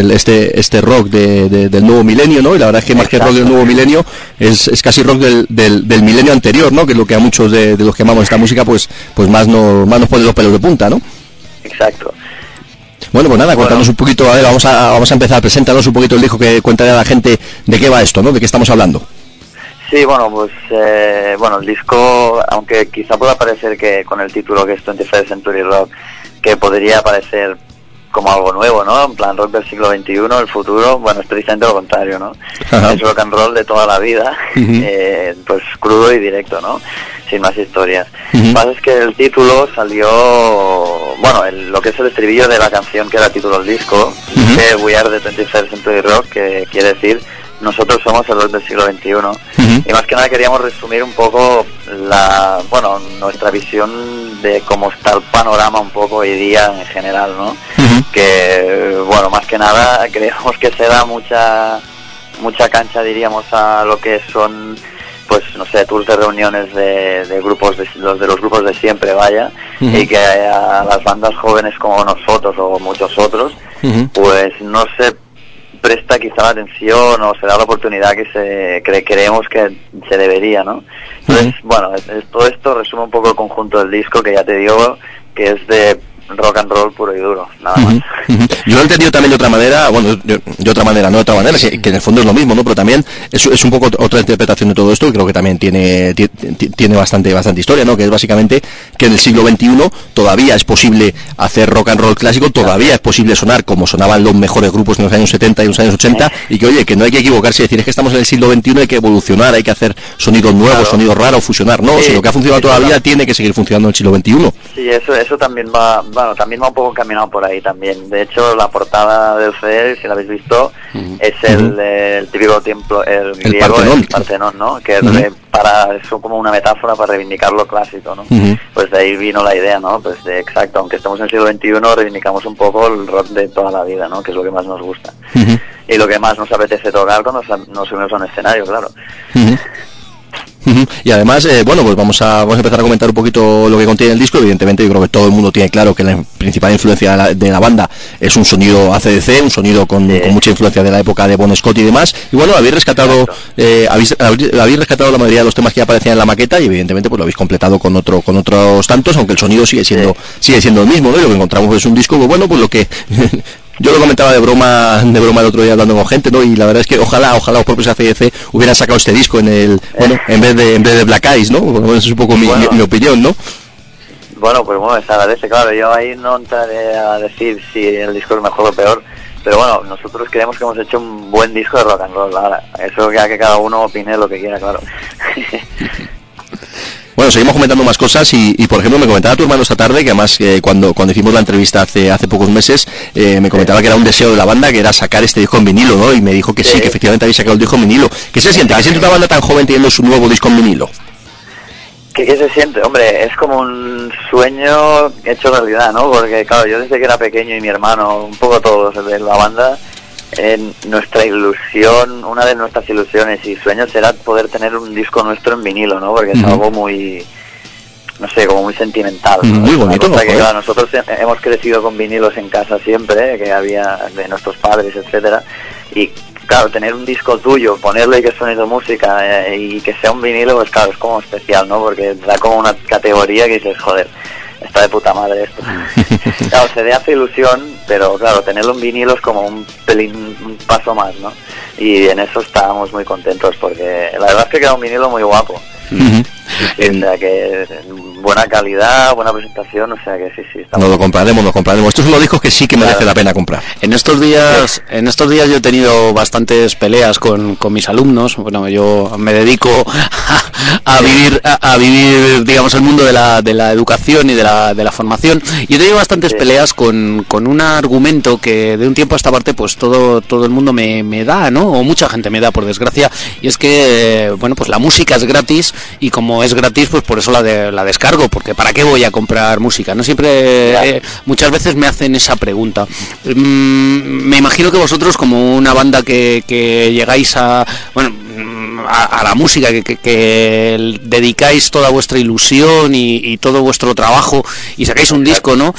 este rock del nuevo milenio, ¿no? Y la verdad es que más que rock del nuevo milenio es casi rock del milenio anterior, ¿no? Que es lo que a muchos de los que amamos esta música pues más nos pone los pelos de punta, ¿no? Exacto. Bueno, pues nada, cuéntanos un poquito, a ver, vamos a empezar, preséntanos un poquito el disco, que cuéntale a la gente de qué va esto, ¿no? De qué estamos hablando. Sí, bueno, pues el disco, aunque quizá pueda parecer que con el título que es 21st Century Rock, que podría parecer como algo nuevo, ¿no? En plan rock del siglo XXI, el futuro, bueno, es precisamente lo contrario, ¿no? Ajá. Es rock and roll de toda la vida, pues crudo y directo, ¿no? Sin más historias. Lo que pasa es que el título salió, bueno, lo que es el estribillo de la canción que era título del disco, que We Are the 21st Century Rock, que quiere decir nosotros somos el rock del siglo XXI. Y más que nada queríamos resumir un poco nuestra visión de cómo está el panorama un poco hoy día en general, ¿no? Que, bueno, más que nada creemos que se da mucha cancha, diríamos, a lo que son, pues, no sé, tours de reuniones de grupos, los grupos de siempre, vaya, y que a las bandas jóvenes como nosotros o muchos otros, pues no se presta quizá la atención o se da la oportunidad que creemos que se debería, ¿no? Entonces, bueno, todo esto resume un poco el conjunto del disco, que ya te digo que es de rock and roll puro y duro, nada más. Yo lo he entendido también de otra manera, bueno, de otra manera, que en el fondo es lo mismo, ¿no? Pero también es un poco otra interpretación de todo esto, que creo que también tiene bastante historia, ¿no? Que es básicamente que en el siglo XXI todavía es posible hacer rock and roll clásico, todavía es posible sonar como sonaban los mejores grupos en los años 70 y en los años 80, y que oye, que no hay que equivocarse y decir es que estamos en el siglo XXI, hay que evolucionar, hay que hacer sonidos nuevos, sonidos raros, fusionar, no, si lo que ha funcionado toda la vida tiene que seguir funcionando en el siglo XXI. Sí, eso también también va un poco encaminado por ahí también. De hecho, la portada del CD, si la habéis visto, es el típico templo, el griego, el Partenón, ¿no? Que es como una metáfora para reivindicar lo clásico, ¿no? Pues de ahí vino la idea, ¿no? Pues exacto, aunque estemos en el siglo XXI, reivindicamos un poco el rock de toda la vida, ¿no? Que es lo que más nos gusta. Y lo que más nos apetece tocar cuando nos subimos a un escenario, claro. Y además, pues vamos a empezar a comentar un poquito lo que contiene el disco. Evidentemente yo creo que todo el mundo tiene claro que la principal influencia de la banda es un sonido AC/DC, un sonido con mucha influencia de la época de Bon Scott y demás. Y bueno, habéis rescatado la mayoría de los temas que ya aparecían en la maqueta, y evidentemente pues lo habéis completado con otros tantos, aunque el sonido sigue siendo el mismo, ¿no? Y lo que encontramos es un disco, pues bueno, pues lo que yo lo comentaba de broma el otro día hablando con gente, ¿no? Y la verdad es que ojalá los propios AC/DC hubieran sacado este disco en vez de Black Eyes, ¿no? Bueno, es un poco mi opinión, ¿no? Bueno, pues bueno, se agradece, claro. Yo ahí no entraré a decir si el disco es mejor o peor, pero bueno, nosotros creemos que hemos hecho un buen disco de rock and roll. Ahora, eso que cada uno opine lo que quiera, claro. Bueno, seguimos comentando más cosas y por ejemplo me comentaba tu hermano esta tarde que además cuando hicimos la entrevista hace pocos meses me comentaba que era un deseo de la banda, que era sacar este disco en vinilo, ¿no? Y me dijo que sí, que efectivamente habéis sacado el disco en vinilo. ¿Qué se siente? ¿Qué siente una banda tan joven teniendo su nuevo disco en vinilo? ¿Qué se siente? Hombre, es como un sueño hecho realidad, ¿no? Porque claro, yo desde que era pequeño y mi hermano, un poco todos de la banda, nuestra ilusión, una de nuestras ilusiones y sueños era poder tener un disco nuestro en vinilo, ¿no? Porque es algo muy, no sé, como muy sentimental, ¿no? Muy bonito, que, claro, nosotros hemos crecido con vinilos en casa siempre, que había de nuestros padres, etcétera, y claro, tener un disco tuyo, ponerle y que suene tu música y que sea un vinilo, pues claro, es como especial, ¿no? Porque da como una categoría que dices, joder, está de puta madre esto. Claro, se te hace ilusión, pero claro, tenerlo en vinilo es como un paso más, ¿no? Y en eso estábamos muy contentos, porque la verdad es que queda un vinilo muy guapo. Sí, o sea que buena calidad, buena presentación, o sea que sí. Nos lo compraremos. Estos son los discos que sí que merece la pena comprar. En estos días yo he tenido bastantes peleas con mis alumnos. Bueno, yo me dedico a vivir, digamos, el mundo de la educación y de la formación. Y he tenido bastantes peleas con un argumento que de un tiempo a esta parte, pues todo el mundo me da, ¿no? O mucha gente me da, por desgracia. Y es que, bueno, pues la música es gratis y como es gratis, pues por eso la descargo, porque ¿para qué voy a comprar música? No siempre, muchas veces me hacen esa pregunta. Me imagino que vosotros, como una banda que llegáis a la música, que dedicáis toda vuestra ilusión y todo vuestro trabajo y sacáis un disco, ¿no?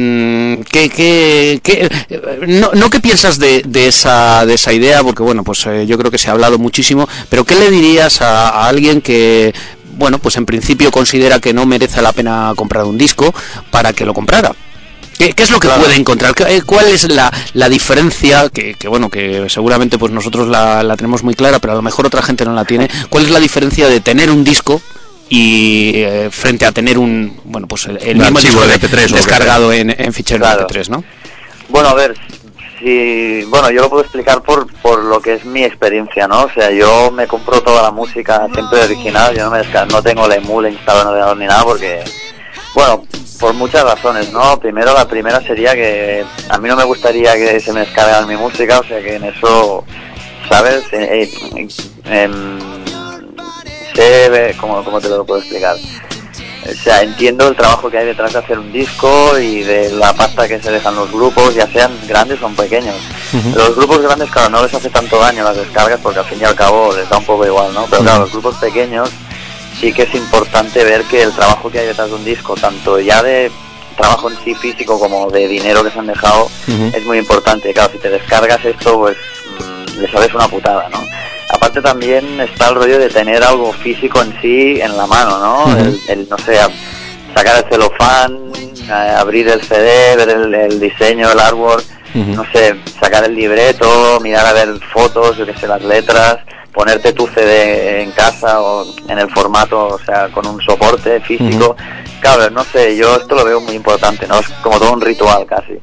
¿Qué piensas de esa idea? Porque bueno, pues yo creo que se ha hablado muchísimo, pero ¿qué le dirías a alguien que, bueno, pues en principio considera que no merece la pena comprar un disco para que lo comprara? ¿Qué es lo que puede encontrar? ¿Cuál es la diferencia? Que bueno, que seguramente pues nosotros la tenemos muy clara, pero a lo mejor otra gente no la tiene. ¿Cuál es la diferencia de tener un disco y frente a tener un el mismo disco de MP3 descargado en fichero MP3, ¿no? Bueno, a ver, yo lo puedo explicar por lo que es mi experiencia, ¿no? O sea, yo me compro toda la música siempre original, yo no tengo la emule instalada en el ordenador ni nada porque, bueno, por muchas razones, ¿no? Primero, la primera sería que a mí no me gustaría que se me descargara mi música, o sea que en eso, ¿sabes? ¿Cómo te lo puedo explicar? O sea, entiendo el trabajo que hay detrás de hacer un disco y de la pasta que se dejan los grupos, ya sean grandes o pequeños. Los grupos grandes, claro, no les hace tanto daño las descargas porque al fin y al cabo les da un poco igual, ¿no? Pero claro, los grupos pequeños sí que es importante ver que el trabajo que hay detrás de un disco, tanto ya de trabajo en sí físico como de dinero que se han dejado, es muy importante. Claro, si te descargas esto, pues le sabes una putada, ¿no? Aparte también está el rollo de tener algo físico en sí en la mano, ¿no? No sé, sacar el celofán, abrir el CD, ver el diseño, el artwork, no sé, sacar el libreto, mirar a ver fotos, yo que sé, las letras, ponerte tu CD en casa o en el formato, o sea, con un soporte físico. Claro, no sé, yo esto lo veo muy importante, ¿no? Es como todo un ritual casi.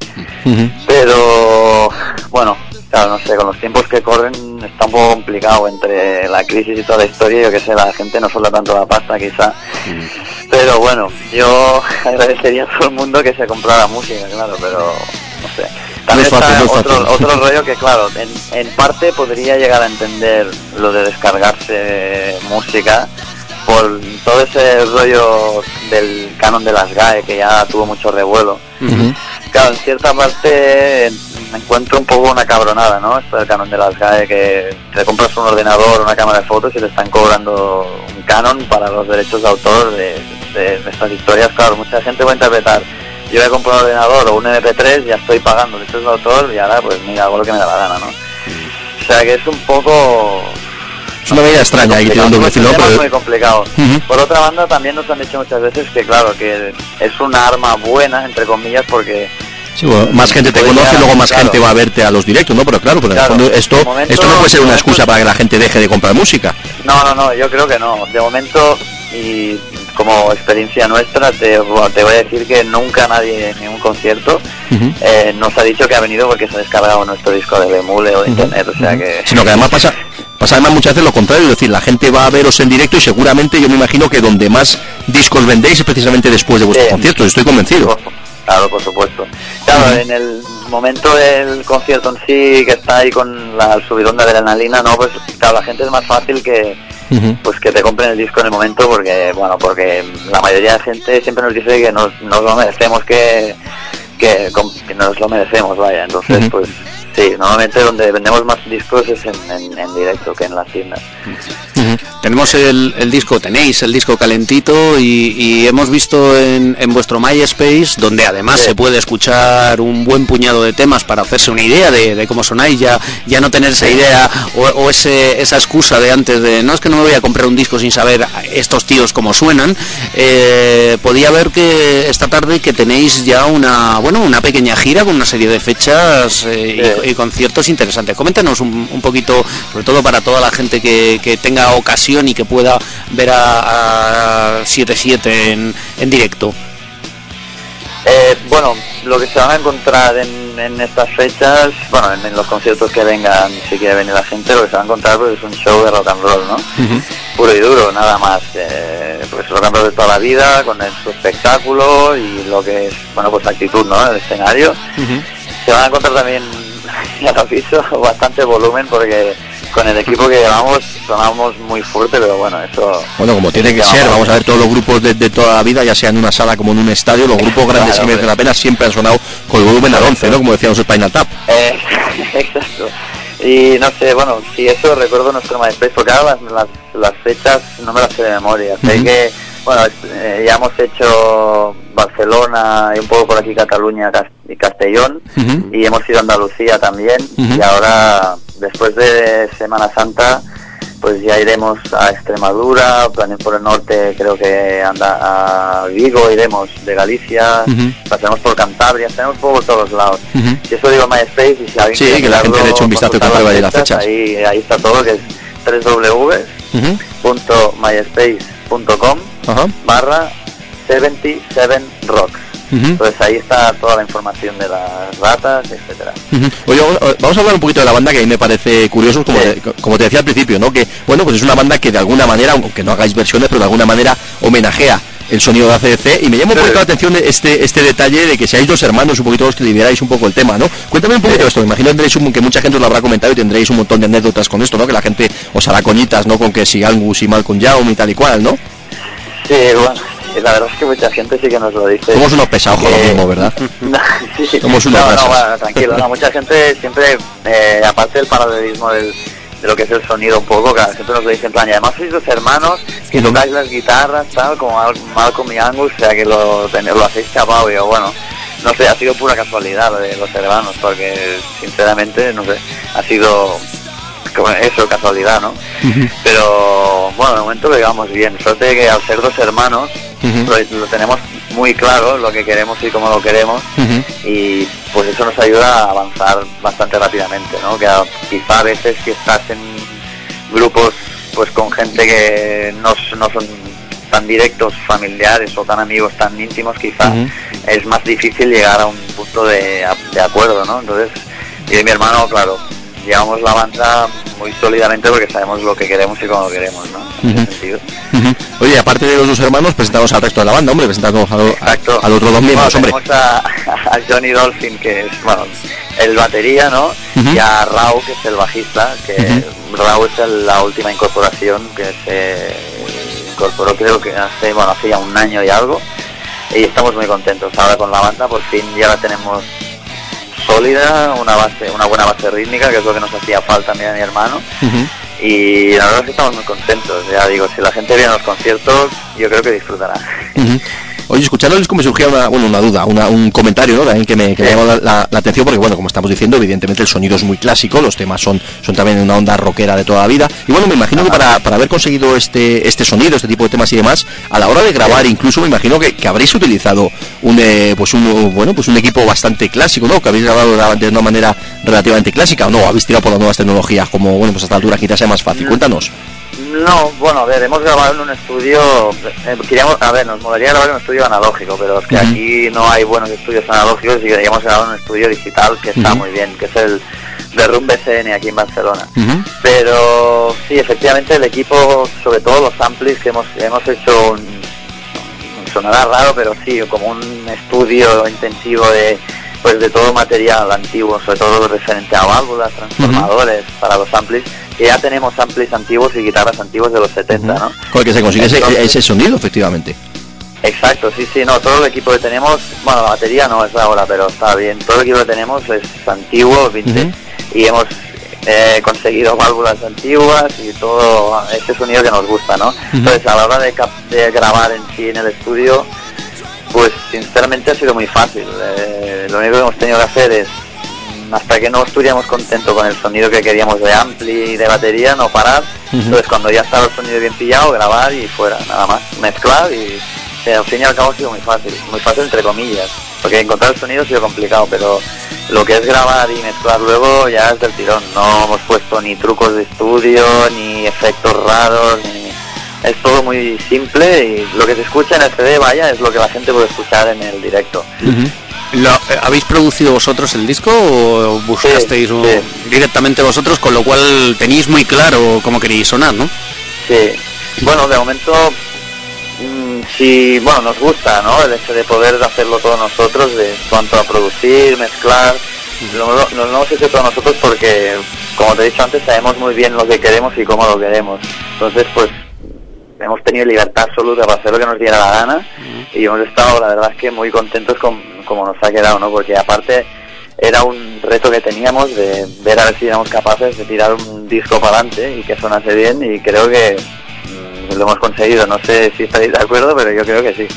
Pero, bueno, claro, no sé, con los tiempos que corren está un poco complicado entre la crisis y toda la historia, yo que sé, la gente no suelta tanto la pasta quizá. Pero bueno, yo agradecería a todo el mundo que se comprara música, claro, pero no sé. También está otro rollo que, claro, en parte podría llegar a entender lo de descargarse música por todo ese rollo del canon de las GAE, que ya tuvo mucho revuelo. Claro, en cierta parte me encuentro un poco una cabronada, ¿no? Esto del canon de las GAE, que te compras un ordenador, una cámara de fotos y te están cobrando un canon para los derechos de autor de estas historias. Claro, mucha gente va a interpretar: yo voy a comprar un ordenador o un MP3, ya estoy pagando derechos de autor y ahora pues mira, hago lo que me da la gana, ¿no? O sea que es un poco... Es una medida extraña y tiene un doble filo, pero es muy complicado. Por otra banda, también nos han dicho muchas veces que, claro, que es una arma buena, entre comillas, porque... Sí, bueno, más gente te conoce, luego más gente va a verte a los directos, ¿no? Pero claro, en el fondo esto no puede ser una excusa para que la gente deje de comprar música. No, yo creo que no. De momento, y como experiencia nuestra, te voy a decir que nunca nadie en ningún concierto nos ha dicho que ha venido porque se ha descargado nuestro disco de emule o de internet, o sea que... Sino que además pasa además muchas veces lo contrario, es decir, la gente va a veros en directo y seguramente yo me imagino que donde más discos vendéis es precisamente después de vuestros conciertos, estoy convencido. Claro, por supuesto. Claro, en el momento del concierto en sí, que está ahí con el subidón de adrenalina, no, pues claro, la gente es más fácil que pues que te compren el disco en el momento, porque la mayoría de gente siempre nos dice que nos lo merecemos, que nos lo merecemos, vaya. Entonces, pues Sí, normalmente donde vendemos más discos es en directo que en las tiendas. Tenemos tenéis el disco calentito y hemos visto en vuestro MySpace, donde además se puede escuchar un buen puñado de temas para hacerse una idea de cómo sonáis, ya no tener esa idea o esa excusa de antes de no es que no me voy a comprar un disco sin saber estos tíos cómo suenan. Podía ver que esta tarde que tenéis ya una pequeña gira con una serie de fechas y conciertos interesantes. Coméntanos un poquito, sobre todo para toda la gente que tenga ocasión y que pueda ver a 77 en directo. Bueno, lo que se van a encontrar en estas fechas, bueno, en los conciertos que vengan, si quiere venir la gente, lo que se va a encontrar pues es un show de rock and roll, ¿no? Puro y duro, nada más. Pues rock and roll de toda la vida, con su espectáculo y lo que es, bueno, pues actitud, ¿no? El escenario. Se van a encontrar también, ya lo aviso, bastante volumen porque con el equipo que llevamos sonamos muy fuerte, pero bueno, eso... Bueno, como tiene que ser, vamos a ver todos los grupos de toda la vida, ya sea en una sala como en un estadio, los grupos grandes que merecen la pena siempre han sonado con el volumen al 11, ¿no? Como decíamos Spinal Tap. Exacto. Y no sé, bueno, si eso recuerdo nuestro MySpace, porque ahora las fechas no me las sé de memoria. Sé que, bueno, ya hemos hecho Barcelona y un poco por aquí Cataluña y Castellón, y hemos ido a Andalucía también, y ahora, después de Semana Santa, pues ya iremos a Extremadura, también por el norte creo que anda a Vigo, iremos de Galicia, pasaremos por Cantabria, estaremos un poco por todos lados. Si eso digo MySpace, y si alguien quiere que la gente le eche un vistazo que prueba las fechas. Ahí está todo, que es www.myspace.com/77rocks. Entonces ahí está toda la información de las datas, etcétera. Oye, vamos a hablar un poquito de la banda, que a mí me parece curioso, como te decía al principio, ¿no? Que bueno, pues es una banda que de alguna manera, aunque no hagáis versiones, pero de alguna manera homenajea el sonido de AC/DC, y me llama un poquito la atención este detalle de que seáis dos hermanos, un poquito los que lideráis un poco el tema, ¿no? Cuéntame un poquito esto. Me imagino que mucha gente os lo habrá comentado y tendréis un montón de anécdotas con esto, ¿no? Que la gente os hará coñitas, ¿no? Con que si Angus y Malcolm Young y tal y cual, ¿no? Sí, bueno, la verdad es que mucha gente sí que nos lo dice. Somos unos pesados con lo mismo, ¿verdad? Sí. Somos unos no, bueno, tranquilo, no, mucha gente siempre, aparte del paralelismo de lo que es el sonido un poco, que siempre nos lo dicen en plan, y además sois dos hermanos que tocáis las guitarras, tal, como Malcolm y Angus, o sea que lo hacéis chapado. Y yo, bueno, no sé, ha sido pura casualidad lo de los hermanos, porque sinceramente, no sé, ha sido como eso, casualidad, ¿no? Pero bueno, de momento lo llevamos bien. Suerte que al ser dos hermanos lo tenemos muy claro lo que queremos y cómo lo queremos, y pues eso nos ayuda a avanzar bastante rápidamente, ¿no? Que quizá a veces si estás en grupos pues con gente que no son tan directos, familiares o tan amigos, tan íntimos, quizá es más difícil llegar a un punto de acuerdo, ¿no? Entonces yo y mi hermano, claro, llevamos la banda muy sólidamente porque sabemos lo que queremos y cómo lo queremos, ¿no? En ese sentido. Oye, aparte de los dos hermanos, presentamos al resto de la banda, hombre, presentamos al otro dos miembros, hombre. Tenemos a Johnny Dolphin, que es, bueno, el batería, ¿no? Y a Rau, que es el bajista, que Rau es la última incorporación que se incorporó, creo que hace ya un año y algo, y estamos muy contentos ahora con la banda. Por fin ya la tenemos sólida, una buena base rítmica, que es lo que nos hacía falta a mí y a mi hermano, y la verdad es que estamos muy contentos. Ya digo, si la gente viene a los conciertos, yo creo que disfrutará. Oye, escuchando el disco me surgía una duda, un comentario, ¿no? También que me llamó la atención, porque bueno, como estamos diciendo, evidentemente el sonido es muy clásico, los temas son también una onda rockera de toda la vida, y bueno, me imagino que para haber conseguido este sonido, este tipo de temas y demás, a la hora de grabar incluso me imagino que habréis utilizado un equipo bastante clásico, ¿no? Que habéis grabado de una manera relativamente clásica, ¿o no? ¿Habéis tirado por las nuevas tecnologías como, bueno, pues a esta altura quizás sea más fácil? Cuéntanos. No, bueno, a ver, hemos grabado en un estudio, nos molaría grabar en un estudio analógico, pero es que aquí no hay buenos estudios analógicos, y queríamos grabar en un estudio digital que está muy bien, que es el de Room BCN aquí en Barcelona. Pero sí, efectivamente el equipo, sobre todo los amplis que hemos hecho, sonará raro, pero sí, como un estudio intensivo de todo material antiguo, sobre todo referente a válvulas, transformadores para los amplis, que ya tenemos amplis antiguos y guitarras antiguas de los 70, ¿no? Con el que se consigue ese sonido, efectivamente. Exacto, sí, no, todo el equipo que tenemos, bueno, la batería no es ahora, pero está bien, todo el equipo que tenemos es antiguo, vintage, y hemos conseguido válvulas antiguas y todo ese sonido que nos gusta, ¿no? Entonces, a la hora de grabar en sí en el estudio, pues sinceramente ha sido muy fácil. Lo único que hemos tenido que hacer es, hasta que no estuviéramos contentos con el sonido que queríamos de ampli y de batería, no parar. Entonces, cuando ya estaba el sonido bien pillado, grabar y fuera, nada más, mezclar y al fin y al cabo ha sido muy fácil entre comillas, porque encontrar el sonido ha sido complicado, pero lo que es grabar y mezclar luego ya es del tirón. No hemos puesto ni trucos de estudio, ni efectos raros, es todo muy simple, y lo que se escucha en el CD, vaya, es lo que la gente puede escuchar en el directo. ¿Habéis producido vosotros el disco o buscasteis sí. directamente vosotros, con lo cual tenéis muy claro cómo queréis sonar, ¿no? Sí, bueno, de momento sí, bueno, nos gusta, ¿no? El hecho de poder hacerlo todos nosotros, de cuanto a producir, mezclar, lo hemos hecho todos nosotros porque, como te he dicho antes, sabemos muy bien lo que queremos y cómo lo queremos. Entonces, pues, hemos tenido libertad absoluta para hacer lo que nos diera la gana, y hemos estado, la verdad es que muy contentos con cómo nos ha quedado, ¿no? Porque aparte era un reto que teníamos de ver a ver si éramos capaces de tirar un disco para adelante y que sonase bien, y creo que lo hemos conseguido. No sé si estáis de acuerdo, pero yo creo que sí.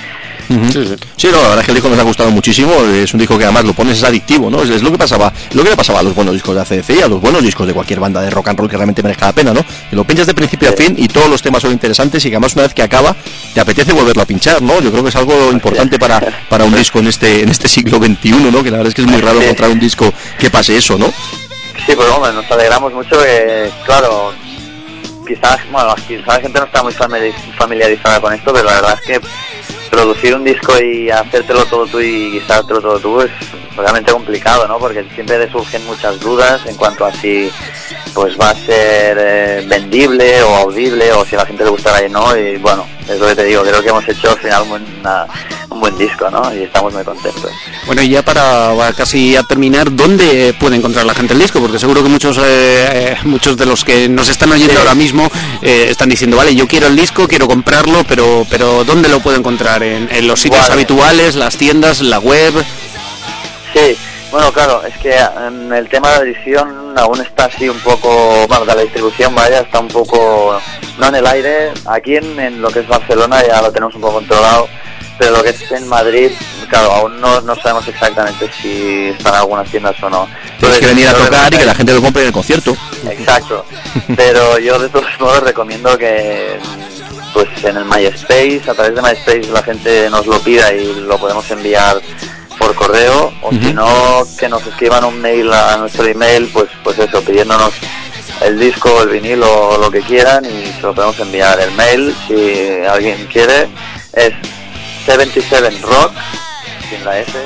Sí, no, la verdad es que el disco nos ha gustado muchísimo. Es un disco que además lo pones, es adictivo, ¿no? Es lo que le pasaba a los buenos discos de ACDC y a los buenos discos de cualquier banda de rock and roll que realmente merezca la pena, ¿no? Que lo pinchas de principio a fin y todos los temas son interesantes, y que además una vez que acaba te apetece volverlo a pinchar, ¿no? Yo creo que es algo importante para un disco en este siglo XXI, ¿no? Que la verdad es que es muy raro encontrar un disco que pase eso, ¿no? Sí, pues hombre, nos alegramos mucho que, claro, quizás la gente no está muy familiarizada con esto, pero la verdad es que producir un disco y hacértelo todo tú y guisártelo todo tú es realmente complicado, ¿no? Porque siempre te surgen muchas dudas en cuanto a si pues va a ser vendible o audible, o si a la gente le gustará y no. Y bueno, es lo que te digo, creo que hemos hecho al final un buen disco, ¿no? Y estamos muy contentos. Bueno, y ya para casi a terminar, ¿dónde puede encontrar la gente el disco? Porque seguro que muchos de los que nos están oyendo ahora mismo están diciendo, vale, yo quiero el disco, quiero comprarlo, pero ¿dónde lo puedo encontrar? ¿En los sitios habituales, las tiendas, la web? Sí, bueno, claro, es que en el tema de la edición aún está así un poco, bueno, de la distribución, vaya, está un poco, no en el aire. Aquí en lo que es Barcelona ya lo tenemos un poco controlado, pero lo que es en Madrid, claro, aún no sabemos exactamente si están algunas tiendas o no. Tienes que venir a tocar y que la gente lo compre en el concierto. Exacto, pero yo de todos modos recomiendo que pues en el MySpace, a través de MySpace, la gente nos lo pida y lo podemos enviar por correo, o si no, que nos escriban un mail a nuestro email, pues eso, pidiéndonos el disco, el vinilo, lo que quieran, y se lo podemos enviar. El mail, si alguien quiere, es 77rock, sin la S,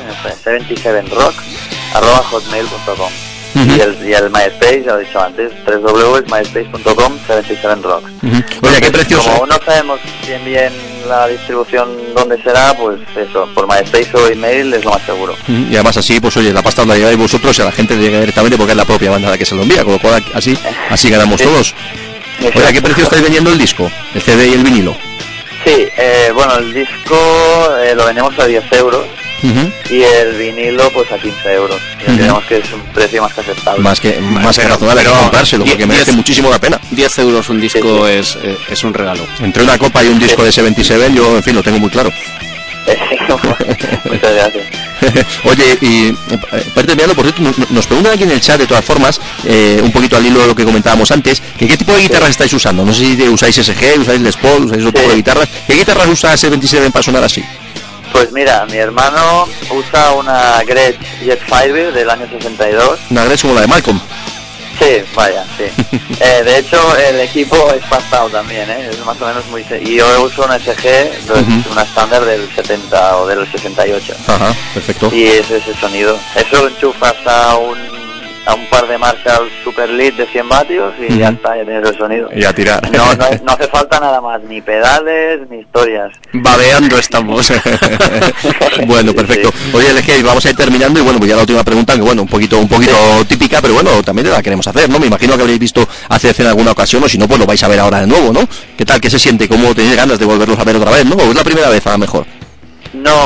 77rock@hotmail.com. Y el MySpace, ya lo he dicho antes, www.myspace.com/77rock. Oye, qué precioso. Como no sabemos bien la distribución dónde será, pues eso, por MySpace o email es lo más seguro. Y además así, pues oye, la pasta la lleváis vosotros y a la gente llega directamente porque es la propia banda la que se lo envía, con lo cual así ganamos todos. Oye, ¿a qué precio estáis vendiendo el disco? El CD y el vinilo. Sí, bueno, el disco lo vendemos a 10 euros. Y el vinilo pues a 15 euros. Creemos que es un precio más que aceptable. Más que razonable, pero comprárselo, porque merece muchísimo la pena. 10 euros un disco. Sí. Es un regalo. Entre una copa y un disco de 77, yo en fin lo tengo muy claro. Muchas gracias. Oye, y para terminando, por cierto, nos preguntan aquí en el chat, de todas formas, un poquito al hilo de lo que comentábamos antes, que qué tipo de guitarras estáis usando. No sé si usáis SG, usáis Les Paul, usáis otro tipo de guitarras. ¿Qué guitarras usa S27 para sonar así? Pues mira, mi hermano usa una Gretsch Jetfire del año 62. Una Gretsch como la de Malcolm. Sí, vaya, sí. De hecho, el equipo es pastado también, es más o menos muy... Y yo uso una SG, una estándar del 70 o del 68. Ajá, perfecto. Y ese es el sonido. Eso lo enchufas a un par de Marshall Super Lead de 100 vatios y ya está, ya tienes el sonido. Y a tirar. No hace falta nada más, ni pedales, ni historias. Babeando estamos. Bueno, perfecto. Sí. Oye, LG, vamos a ir terminando y bueno, pues ya la última pregunta, que bueno, un poquito típica, pero bueno, también la queremos hacer, ¿no? Me imagino que habréis visto ACDC en alguna ocasión, o si no, pues lo vais a ver ahora de nuevo, ¿no? ¿Qué tal? ¿Qué se siente? ¿Cómo tenéis ganas de volverlos a ver otra vez, no? ¿O es la primera vez a lo mejor? No,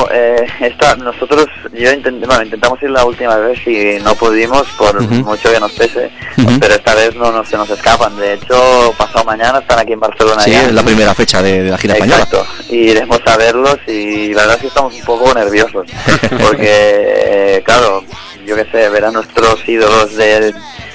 intentamos ir la última vez y no pudimos por mucho que nos pese, pero esta vez no se nos escapan. De hecho, pasado mañana están aquí en Barcelona. Sí, ya. es la primera fecha de la gira española. Exacto, y iremos a verlos y la verdad es que estamos un poco nerviosos porque, claro, yo qué sé, ver a nuestros ídolos de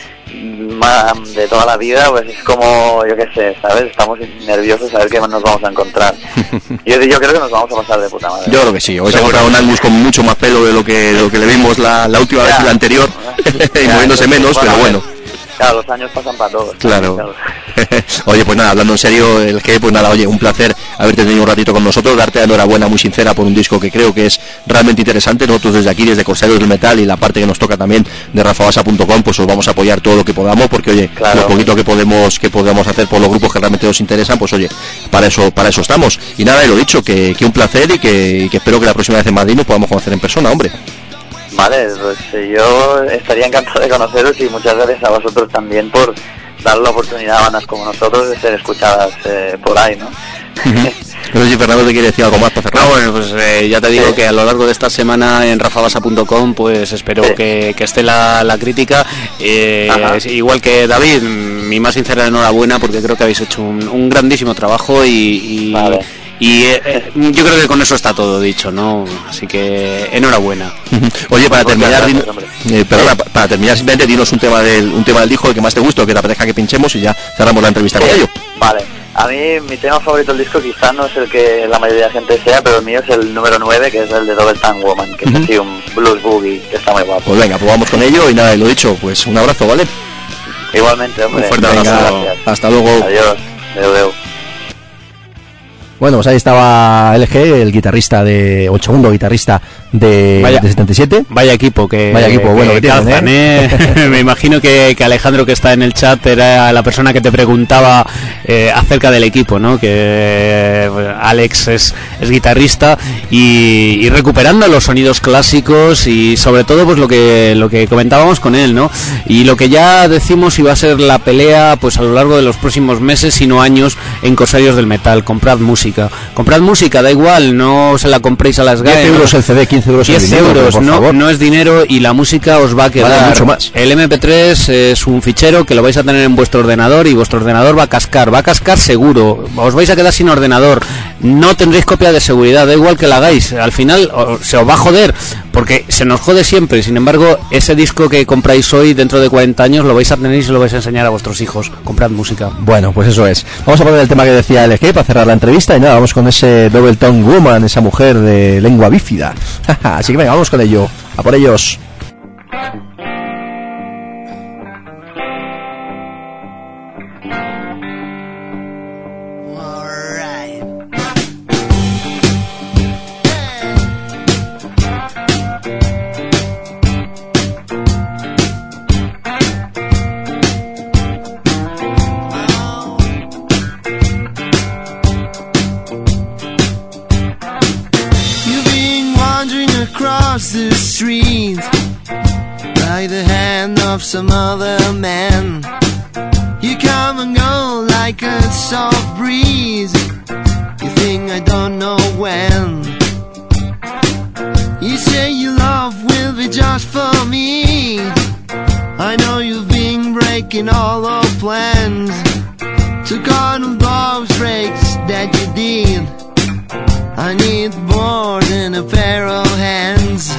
toda la vida, pues es como, yo qué sé, ¿sabes? Estamos nerviosos a ver qué nos vamos a encontrar. Yo creo que nos vamos a pasar de puta madre. Yo creo que sí. Hoy se ha encontrado un Angus con mucho más pelo de lo que le vimos la última vez y la anterior, y moviéndose menos, pero bueno. Claro, los años pasan para todos. Claro. Oye, pues nada, hablando en serio, pues nada, oye, un placer haberte tenido un ratito con nosotros, darte la enhorabuena muy sincera por un disco que creo que es realmente interesante. Nosotros desde aquí, desde Corsarios del Metal y la parte que nos toca también de rafabasa.com, pues os vamos a apoyar todo lo que podamos, porque oye, claro, lo poquito que podamos hacer por los grupos que realmente nos interesan, pues oye, para eso estamos. Y nada, y lo dicho, que un placer y que espero que la próxima vez en Madrid nos podamos conocer en persona, hombre. Vale, pues yo estaría encantado de conoceros y muchas gracias a vosotros también por dar la oportunidad a bandas como nosotros de ser escuchadas por ahí, ¿no? No sé si Fernando te quiere decir algo más para cerrar. No, bueno, pues ya te digo que a lo largo de esta semana en rafabasa.com pues espero que esté la crítica. Igual que David, mi más sincera enhorabuena porque creo que habéis hecho un grandísimo trabajo y vale. Y yo creo que con eso está todo dicho, ¿no? Así que enhorabuena. Oye, para terminar, para terminar simplemente dinos un tema del disco que más te gusta o que te apetezca que pinchemos y ya cerramos la entrevista con ello. Vale. A mí mi tema favorito del disco quizás no es el que la mayoría de gente sea, pero el mío es el número 9, que es el de Double Tongue Woman, que es así un blues boogie, que está muy guapo. Pues venga, pues vamos con ello y nada, lo dicho, pues un abrazo, ¿vale? Igualmente, hombre. Un fuerte abrazo. Gracias. Hasta luego. Adiós. Adeu. Bueno, pues ahí estaba LG, el guitarrista el segundo guitarrista de 77. Vaya equipo bueno, que calzan, Me imagino que Alejandro, que está en el chat, era la persona que te preguntaba acerca del equipo, ¿no? Que Alex es guitarrista y recuperando los sonidos clásicos y sobre todo pues lo que comentábamos con él, ¿no? Y lo que ya decimos iba a ser la pelea pues a lo largo de los próximos meses, sino años, en Corsarios del Metal. Comprad música, da igual, no se la compréis a las ganas. 10 euros el CD, 15 euros el vinilo, 10 euros, no es dinero y la música os va a quedar. Vale, mucho más. El MP3 es un fichero que lo vais a tener en vuestro ordenador y vuestro ordenador va a cascar seguro. Os vais a quedar sin ordenador, no tendréis copia de seguridad, da igual que la hagáis, al final se os va a joder, porque se nos jode siempre. Sin embargo, ese disco que compráis hoy, dentro de 40 años, lo vais a tener y se lo vais a enseñar a vuestros hijos. Comprad música. Bueno, pues eso es. Vamos a poner el tema que decía LG para cerrar la entrevista y nada, vamos con ese Double Tongue Woman, esa mujer de lengua bífida. Así que venga, vamos con ello. A por ellos. The street by the hand of some other man. You come and go like a soft breeze. You think I don't know when. You say your love will be just for me. I know you've been breaking all our plans. Took on those breaks that you did. I need more than a pair of hands.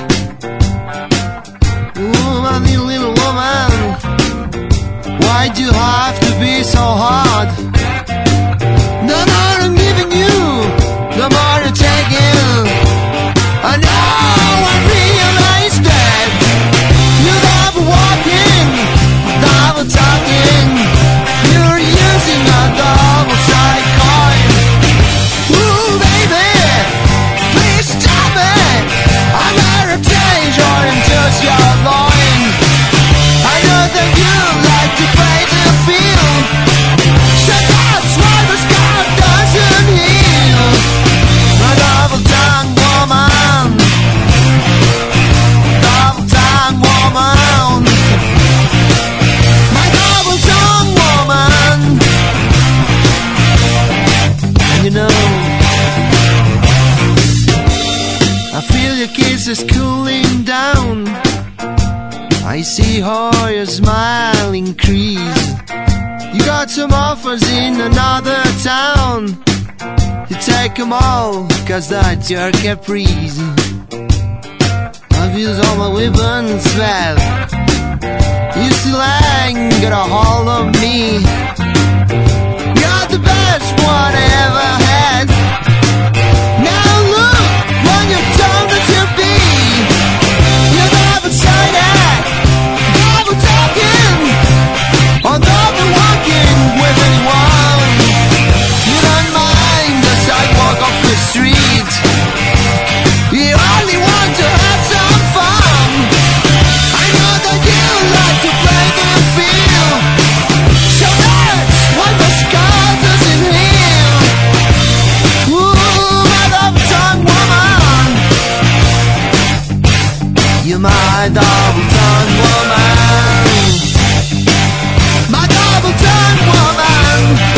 Ooh, my little woman, why'd you have to be so hard? The more I'm giving you, the more you're taking. I know I realize that you're double walking, double talking. You're using a double-sided coin. Ooh, baby, please stop it. I'm not a danger in just your loin. I know that you like to play the field. feel your kiss is cooling down. I see how your smile increase. You got some offers in another town. You take them all, cause that's your caprice. I've used all my weapons well. You still ain't got a hold of me. You're the best one I ever had. Now look, when you're done with your be. You never say that. Never talking. Or never walking with anyone. You don't mind the sidewalk off the street. You only want to have some fun. I know that you like to play the field. So that's why the scar doesn't heal. Ooh, my double-tongued woman. You're my double-tongued woman. My double-tongued woman.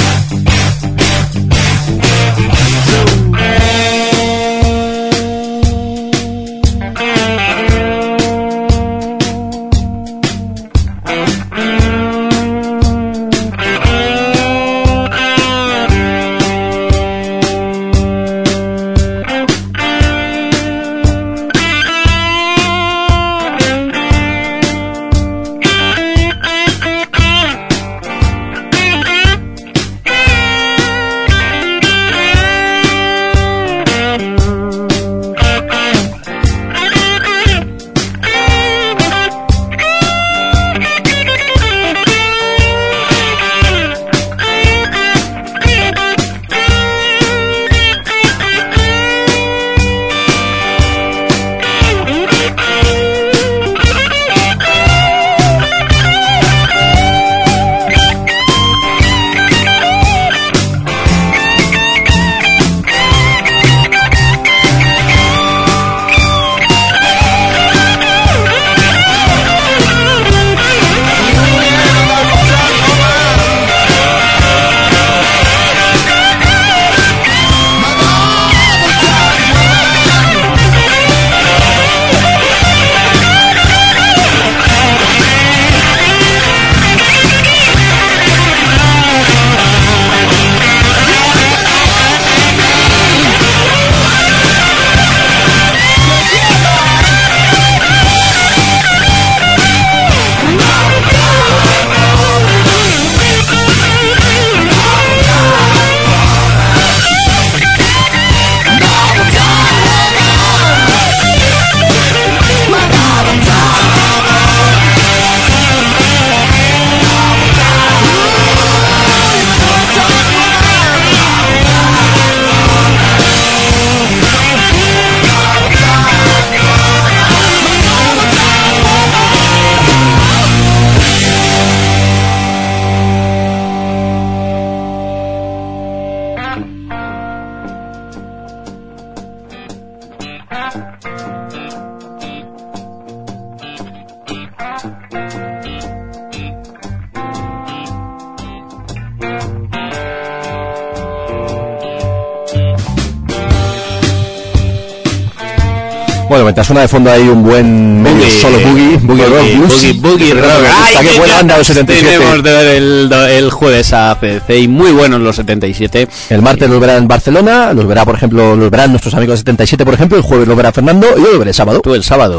Bueno, mientras suena de fondo ahí un buen medio solo boogie rock blues. Ay, qué buena banda los 77. Tenemos de ver el jueves a CDC y muy buenos los 77. El martes los verá en Barcelona, los verá, por ejemplo, los verán nuestros amigos de 77, por ejemplo, el jueves los verá Fernando y yo lo veré el sábado. Tú el sábado,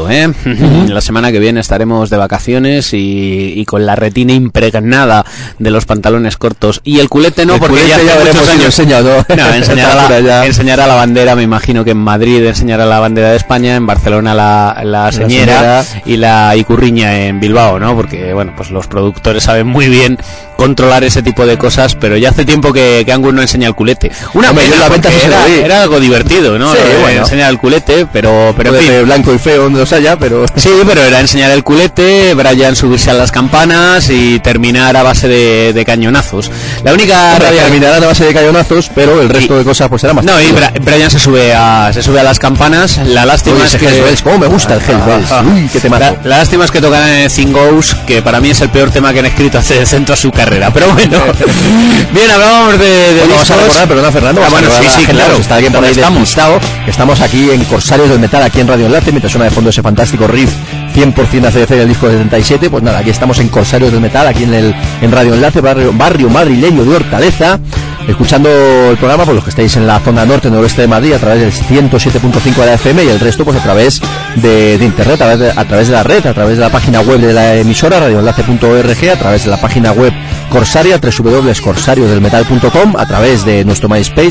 La semana que viene estaremos de vacaciones y con la retina impregnada de los pantalones cortos y el culete no, el porque culete ya hace muchos años enseñado. No, enseñará la bandera, me imagino que en Madrid enseñará la bandera de España, en Barcelona la señera y la icurriña en Bilbao, ¿no? Porque, bueno, pues los productores saben muy bien controlar ese tipo de cosas, pero ya hace tiempo que Angus no enseña el culete. Una pena, la venta era algo divertido, ¿no? Sí, bueno. Enseñar el culete, pero en fin. Blanco y feo donde los haya, pero... Sí, pero era enseñar el culete, Brian subirse a las campanas y terminar a base de cañonazos. La única terminará a base de cañonazos, pero el resto de cosas pues será más. No, y Brian se sube a las campanas. La lástima es que Hellbells, cómo me gusta el Hellbells. Uy, qué temazo. La lástima es que tocan en Thing Goes, que para mí es el peor tema que han escrito hace centro a su carrera. carrera, pero bueno. Bien, hablábamos de vamos a recordar, perdona Fernando, bueno, sí, claro, si está alguien por ahí despistado, que estamos aquí en Corsarios del Metal, aquí en Radio Enlace, mientras suena de fondo ese fantástico riff 100% ACDC del disco de 77, pues nada, aquí estamos en Corsarios del Metal, aquí en Radio Enlace, barrio madrileño de Hortaleza, escuchando el programa, pues los que estáis en la zona norte, noroeste de Madrid, a través del 107.5 de la FM, y el resto pues a través de internet, a través de la red, a través de la página web de la emisora, radioenlace.org, a través de la página web Corsaria, www.corsariosdelmetal.com, a través de nuestro MySpace,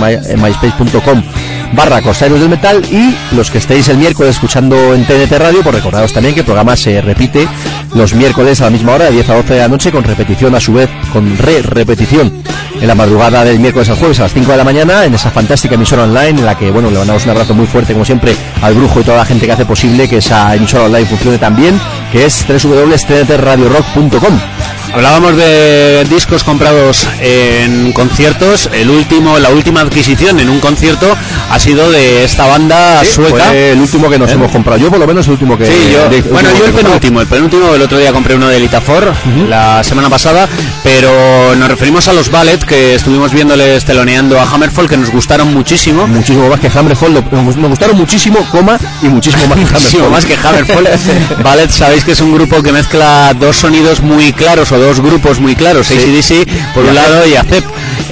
myspace.com/Corsarios del Metal, y los que estéis el miércoles escuchando en TNT Radio, pues recordaros también que el programa se repite los miércoles a la misma hora, de 10 a 12 de la noche, con repetición a su vez, con repetición en la madrugada del miércoles al jueves a las 5 de la mañana, en esa fantástica emisora online, en la que, bueno, le mandamos un abrazo muy fuerte, como siempre, al Brujo y toda la gente que hace posible que esa emisora online funcione tan bien, que es www.tntradiorock.com. Hablábamos de discos comprados en conciertos. La última adquisición en un concierto ha sido de esta banda sueca. Fue el último que nos hemos comprado. Yo por lo menos el último que... Sí, yo el penúltimo. El otro día compré uno de Litafor, la semana pasada, pero nos referimos a los Ballet, que estuvimos viéndoles teloneando a Hammerfall, que nos gustaron muchísimo. Muchísimo más que Hammerfall, nos gustaron muchísimo, y muchísimo más que Hammerfall. Muchísimo más que Hammerfall. Ballet, sabéis que es un grupo que mezcla dos sonidos muy claros, o dos grupos muy claros, AC/DC por un lado y Accept,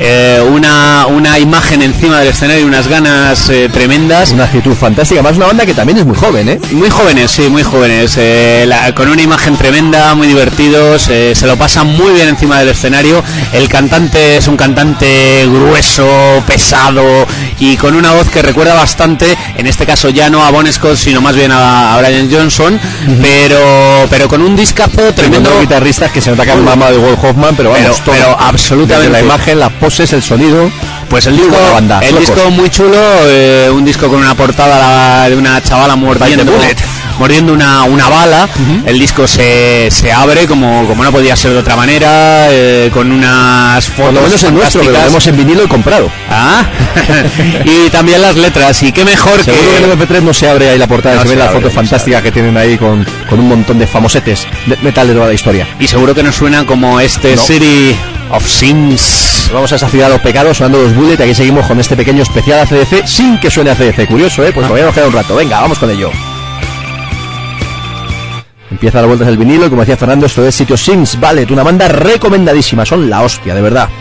una imagen encima del escenario y unas ganas tremendas, una actitud fantástica, más una banda que también es muy joven, muy jóvenes, con una imagen tremenda, muy divertidos, se lo pasan muy bien encima del escenario. El cantante es un cantante grueso, pesado y con una voz que recuerda bastante, en este caso ya no a Bon Scott sino más bien a Brian Johnson, pero con un discazo tremendo. Guitarristas que se nota que han mamado de Wolf Hoffman, pero absolutamente la imagen, las poses, el sonido. Pues el disco muy chulo, un disco con una portada de una chavala mordiendo una bala. El disco se abre como no podía ser de otra manera, con unas fotos. Por lo menos el nuestro, que lo vemos en vinilo y comprado. Y también las letras, y qué mejor. Seguro que en el MP3 no se abre ahí la portada, se ven las fotos fantásticas que tienen ahí con un montón de famosetes de metal de toda la historia. Y seguro que nos suena como City of Sins. Vamos a esa ciudad de los pecados, sonando los Bullet. Aquí seguimos con este pequeño especial ACDC sin que suene ACDC. Curioso, pues todavía nos queda un rato. Venga, vamos con ello. Empieza la vuelta del vinilo y, como decía Fernando, esto es City of Sins Ballet, una banda recomendadísima, son la hostia, de verdad.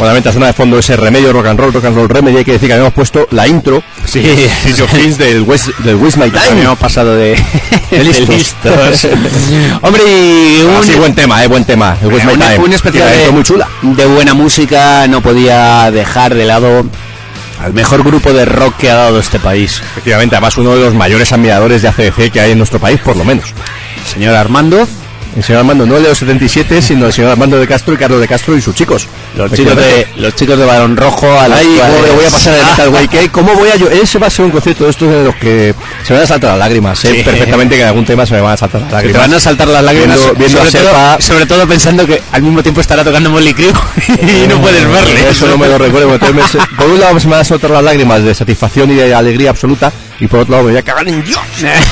Obviamente suena de fondo ese Remedio Rock and Roll Remedy. Hay que decir que habíamos puesto la intro. Sí, del Waste My Time. Habíamos pasado de listos. Hombre, y buen tema, buen tema. El Waste My Time. Un especial muy chula. De buena música. No podía dejar de lado al mejor grupo de rock que ha dado este país. Efectivamente, además uno de los mayores admiradores de AC/DC que hay en nuestro país, por lo menos. Señor Armando. El señor Armando, no el de los 77, sino el señor Armando de Castro y Carlos de Castro y sus chicos. Los chicos de Barón Rojo. ¿Cómo voy a pasar el Metal Way? ¿Cómo voy a yo? Ese va a ser un concierto de estos de los que se me van a saltar las lágrimas. Sé perfectamente que en algún tema se me van a saltar las lágrimas. Te van a saltar las lágrimas sobre todo pensando que al mismo tiempo estará tocando Motley Crue y no puedes verle. Eso no me lo recuerdo. Por un lado se me van a saltar las lágrimas de satisfacción y de alegría absoluta, y por otro lado me voy a cagar en Dios.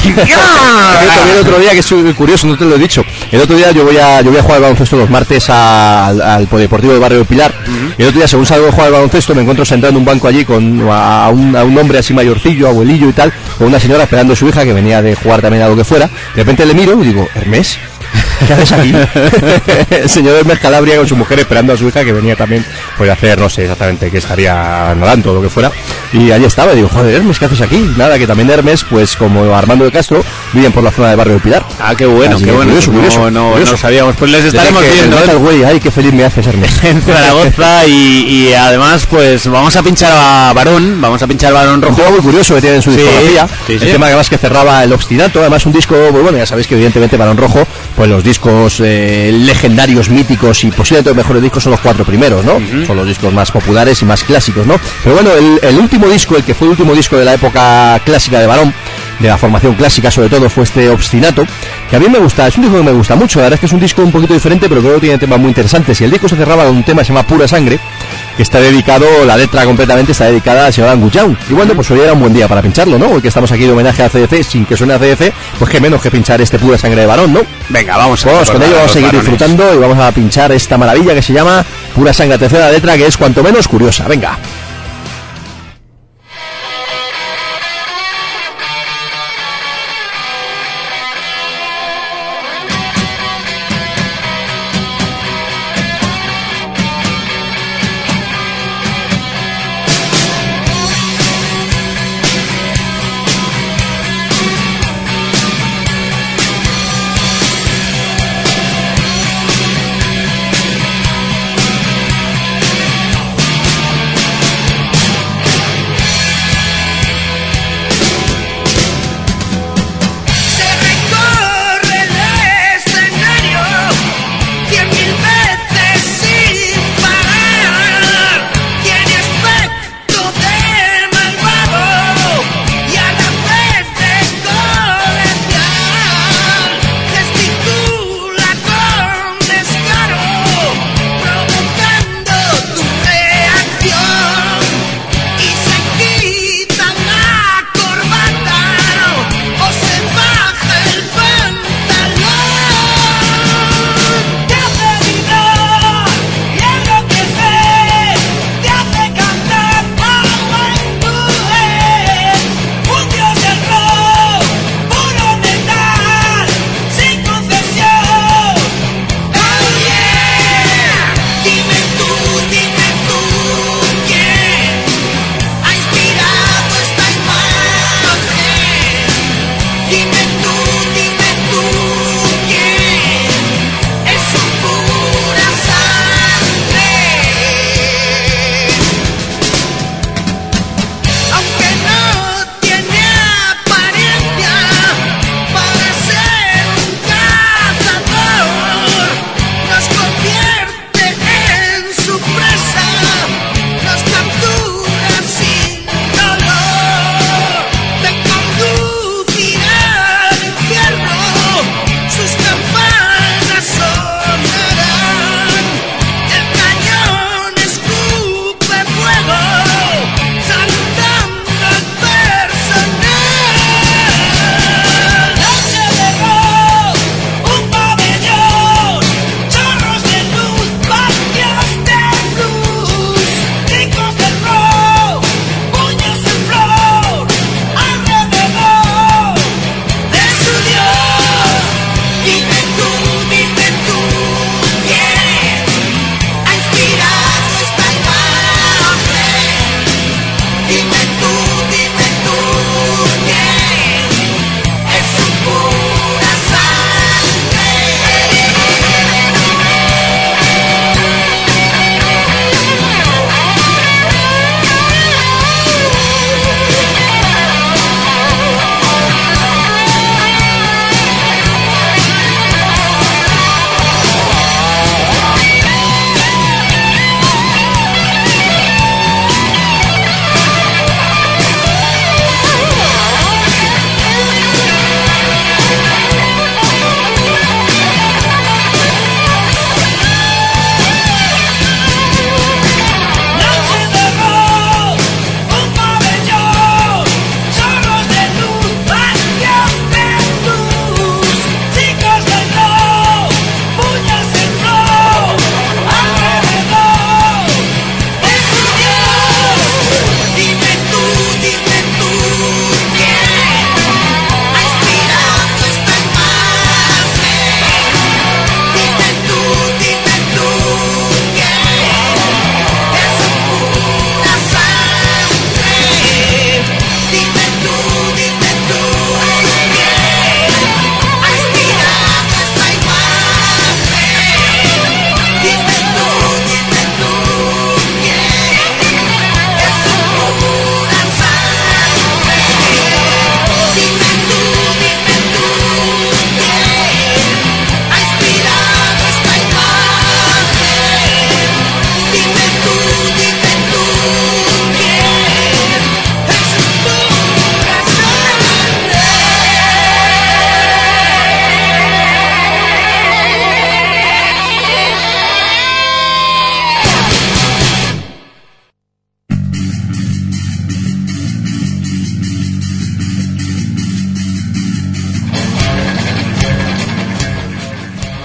El otro día, que es curioso, no te lo he dicho, el otro día yo voy a jugar al baloncesto los martes al Polideportivo del barrio de Pilar. Y el otro día, según salgo a jugar al baloncesto, me encuentro sentado en un banco allí con a un hombre así mayorcillo, abuelillo y tal, con una señora esperando a su hija que venía de jugar también a lo que fuera. De repente le miro y digo, Hermes, ¿qué haces aquí? El señor Hermes Calabria con su mujer esperando a su hija que venía también pues a hacer, no sé exactamente qué estaría nadando o lo que fuera, y allí estaba. Y digo, joder, Hermes, ¿qué haces aquí? Nada, que también Hermes, pues como Armando de Castro, viven por la zona del barrio de Pilar. Ah, qué bueno, así qué bueno. Curioso. No sabíamos. Pues les estaremos viendo güey, ay, qué feliz me haces, Hermes. En Zaragoza. y además pues vamos a pinchar a Barón Rojo. Un tema muy curioso que tiene en su discografía. Sí. El tema además que cerraba El Obstinato, además un disco, pues bueno, ya sabéis que evidentemente Barón Rojo, pues los discos legendarios, míticos y posiblemente los mejores discos son los 4 primeros, ¿no? Son los discos más populares y más clásicos, ¿no? Pero bueno, el último disco, el que fue el último disco de la época clásica de Barón, de la formación clásica sobre todo, fue este Obstinato, que a mí me gusta, es un disco que me gusta mucho. La verdad es que es un disco un poquito diferente, pero creo que tiene temas muy interesantes. Y el disco se cerraba con un tema que se llama Pura Sangre, que está dedicado, la letra completamente está dedicada al señor Angus Young. Y bueno, pues hoy era un buen día para pincharlo, ¿no? Hoy que estamos aquí de homenaje a CDC, sin que suene a CDC, pues qué menos que pinchar este Pura Sangre de Barón, ¿no? Venga, vamos con ello, vamos a seguir disfrutando y vamos a pinchar esta maravilla que se llama Pura Sangre, tercera letra, que es cuanto menos curiosa. Venga.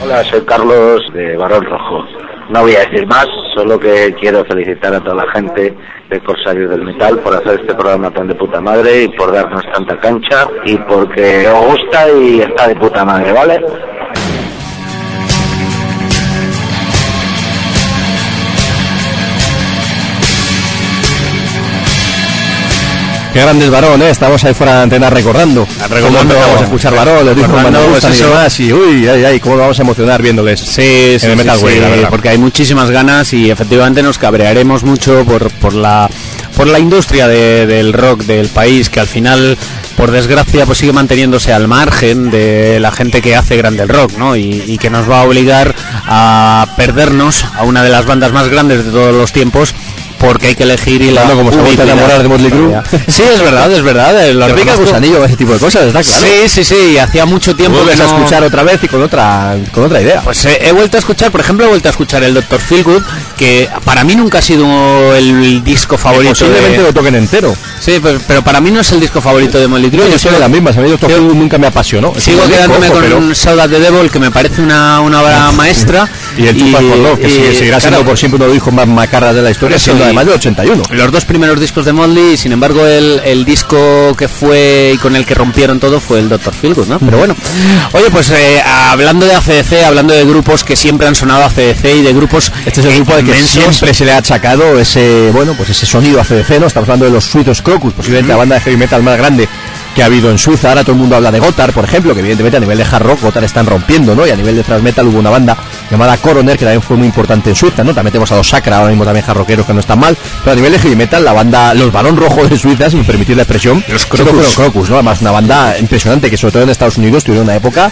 Hola, soy Carlos de Barón Rojo. No voy a decir más, solo que quiero felicitar a toda la gente de Corsarios del Metal por hacer este programa tan de puta madre y por darnos tanta cancha y porque os gusta y está de puta madre, ¿vale? Qué grande es Varón, ¿eh? Estamos ahí fuera de antena recordando. Vamos a escuchar Varón, les dijo cuando nos gustan y demás, y uy, ay, cómo vamos a emocionar viéndoles. Sí, en el Metal Way, la verdad. porque hay muchísimas ganas y efectivamente nos cabrearemos mucho por la industria del rock del país, que al final, por desgracia, pues sigue manteniéndose al margen de la gente que hace grande el rock, ¿no? Y que nos va a obligar a perdernos a una de las bandas más grandes de todos los tiempos, porque hay que elegir y como se vuelve a enamorar de Motley Crue. Sí, es verdad. Te pica el gusanillo ese tipo de cosas, está claro. Sí, hacía mucho tiempo que no... a escuchar otra vez y con otra idea. Pues he vuelto a escuchar, por ejemplo, el Dr. Feelgood, que para mí nunca ha sido el disco favorito. Posiblemente lo toquen entero. Sí, pero para mí no es el disco favorito de Motley Crue. Yo soy de las mismas, a mí Dr. Feelgood nunca me apasionó. Sigo quedándome con Shout at the Devil, que me parece una obra maestra. Y el Tupac for Love, que seguirá siendo por siempre uno de los discos más macarras de la historia, siendo además del 81. Los dos primeros discos de Motley, sin embargo el disco que fue y con el que rompieron todo fue el Dr. Feelgood, ¿no? Pero bueno, oye, pues hablando de AC/DC, hablando de grupos que siempre han sonado AC/DC y de grupos, este es el grupo al que siempre se le ha achacado ese sonido AC/DC, ¿no? Estamos hablando de los Suizos Crocus, posiblemente la banda de heavy metal más grande que ha habido en Suiza. Ahora todo el mundo habla de Gotthard, por ejemplo, que evidentemente a nivel de hard rock Gotthard están rompiendo, ¿no? Y a nivel de thrash metal hubo una banda llamada Coroner, que también fue muy importante en Suiza, ¿no? También tenemos a los Sacra, ahora mismo también hard rockeros que no están mal, pero a nivel de heavy metal la banda, los Barón Rojo de Suiza, sin permitir la expresión, los Crocus, ¿no? Además una banda impresionante que sobre todo en Estados Unidos tuvieron una época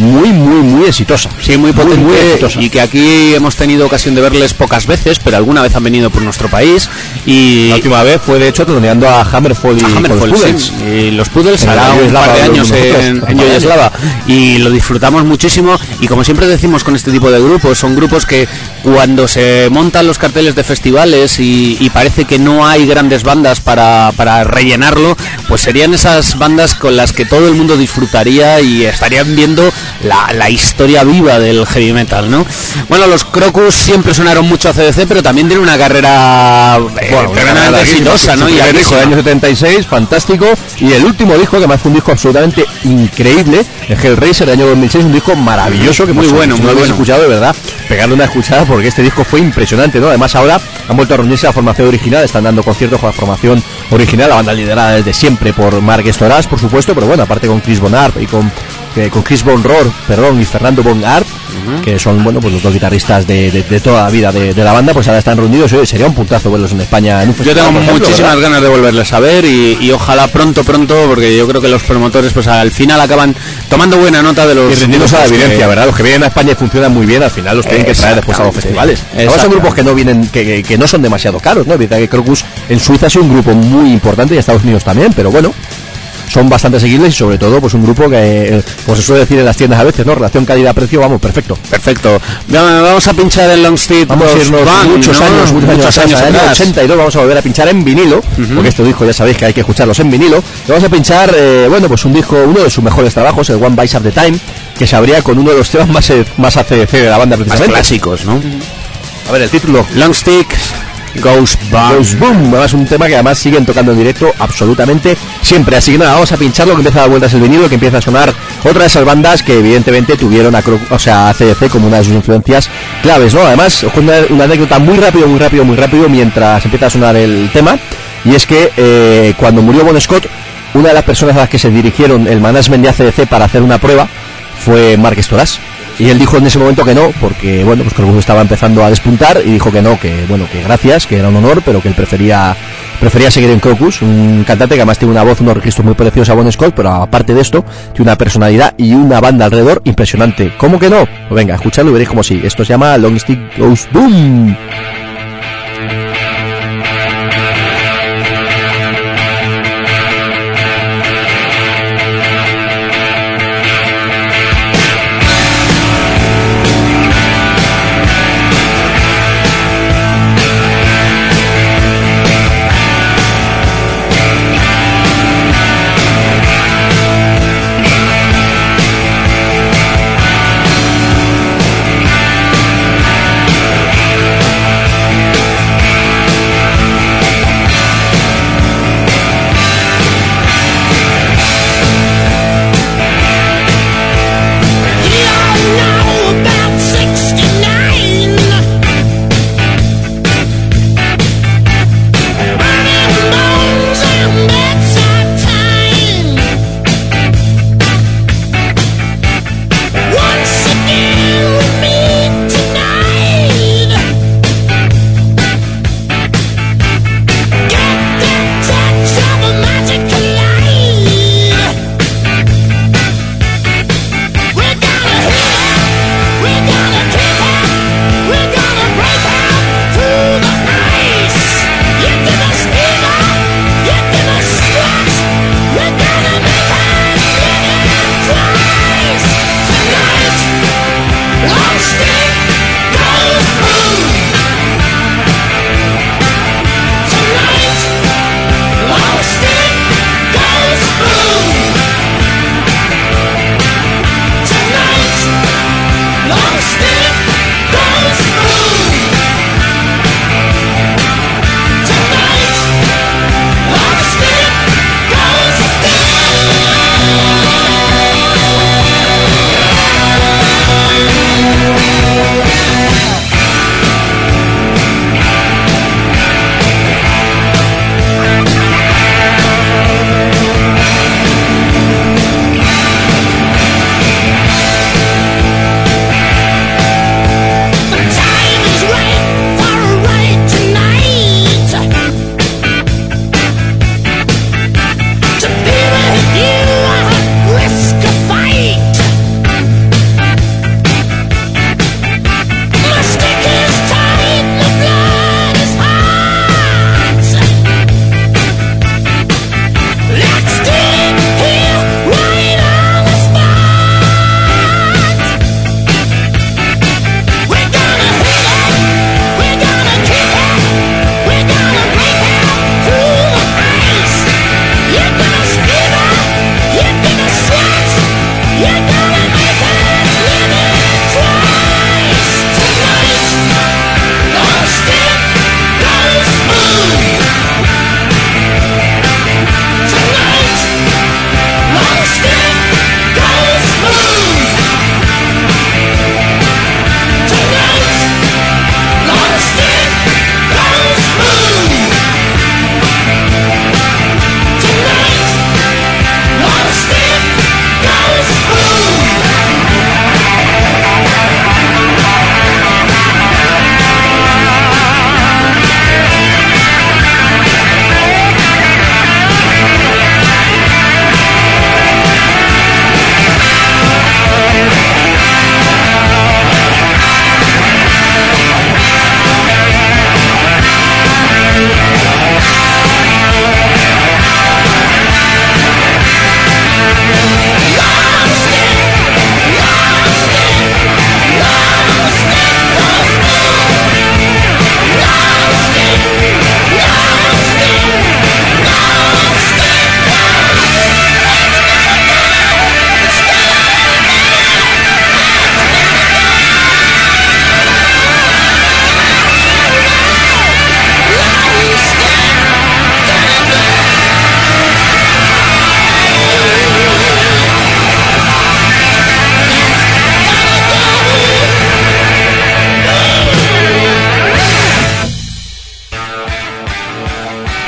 muy exitosa. Sí, muy potente, muy exitosa. Y que aquí hemos tenido ocasión de verles pocas veces, pero alguna vez han venido por nuestro país. Y la última vez fue de hecho toneando a Hammerfall y los Poodles. Sí. Y los Poodles hará un par de años en Yoyeslava, y lo disfrutamos muchísimo. Y como siempre decimos con este tipo de grupos, son grupos que cuando se montan los carteles de festivales y parece que no hay grandes bandas para rellenarlo, pues serían esas bandas con las que todo el mundo disfrutaría y estarían viendo la historia viva del heavy metal, ¿no? Bueno, los Crocus siempre sonaron mucho a CDC, pero también tienen una carrera tremendamente exitosa, ¿no? Y el disco del año 76, fantástico, y el último disco, que además fue un disco absolutamente increíble, el Hellraiser del año 2006, un disco maravilloso, que muy bueno, si no lo habéis escuchado, de verdad, pegarle una escuchada, porque este disco fue impresionante, ¿no? Además ahora han vuelto a reunirse la formación original, están dando conciertos con la formación original, la banda liderada desde siempre por Mark Storas, por supuesto, pero bueno, aparte con Chris Von Arp y con Chris Von Rohr, y Fernando Von Arp, que son, bueno, pues los dos guitarristas de toda la vida de la banda, pues ahora están reunidos. Oye, sería un puntazo verlos en España en un festival. Yo tengo muchísimas ganas de volverles a ver y ojalá pronto, porque yo creo que los promotores pues al final acaban tomando buena nota de los... Y rendiéndose a la evidencia, ¿verdad? Los que vienen a España y funcionan muy bien, al final los tienen que traer después a los festivales. Además son grupos que no vienen, que no son demasiado caros, ¿no? Evidentemente que Crocus en Suiza es un grupo muy importante y en Estados Unidos también, pero bueno, son bastante seguibles y sobre todo pues un grupo que, pues se suele decir en las tiendas a veces, ¿no? Relación calidad-precio, vamos, perfecto. Vamos a pinchar el Longstead. Vamos a irnos muchos años en el año 82, vamos a volver a pinchar en vinilo, porque este disco ya sabéis que hay que escucharlos en vinilo. Y vamos a pinchar, pues un disco, uno de sus mejores trabajos, el One Bites at the Time, que se abría con uno de los temas más ACDC de la banda precisamente. Más clásicos, ¿no? A ver, el título. Longstick Goes Boom. Es un tema que además siguen tocando en directo absolutamente siempre. Así que nada, vamos a pincharlo, que empieza a dar vueltas el vinilo, que empieza a sonar otra de esas bandas que evidentemente tuvieron a CDC como una de sus influencias claves, ¿no? Además, os cuento una anécdota muy rápido mientras empieza a sonar el tema, y es que cuando murió Bon Scott, una de las personas a las que se dirigieron el management de ACDC para hacer una prueba fue Mark Storas. Y él dijo en ese momento que no, porque bueno, pues Crocus estaba empezando a despuntar, y dijo que no, que bueno, que gracias, que era un honor, pero que él prefería seguir en Crocus, un cantante que además tiene una voz, unos registros muy parecidos a Bon Scott, pero aparte de esto, tiene una personalidad y una banda alrededor impresionante. ¿Cómo que no? Pues venga, escuchadlo y veréis como sí. Esto se llama Longstick Goes Boom.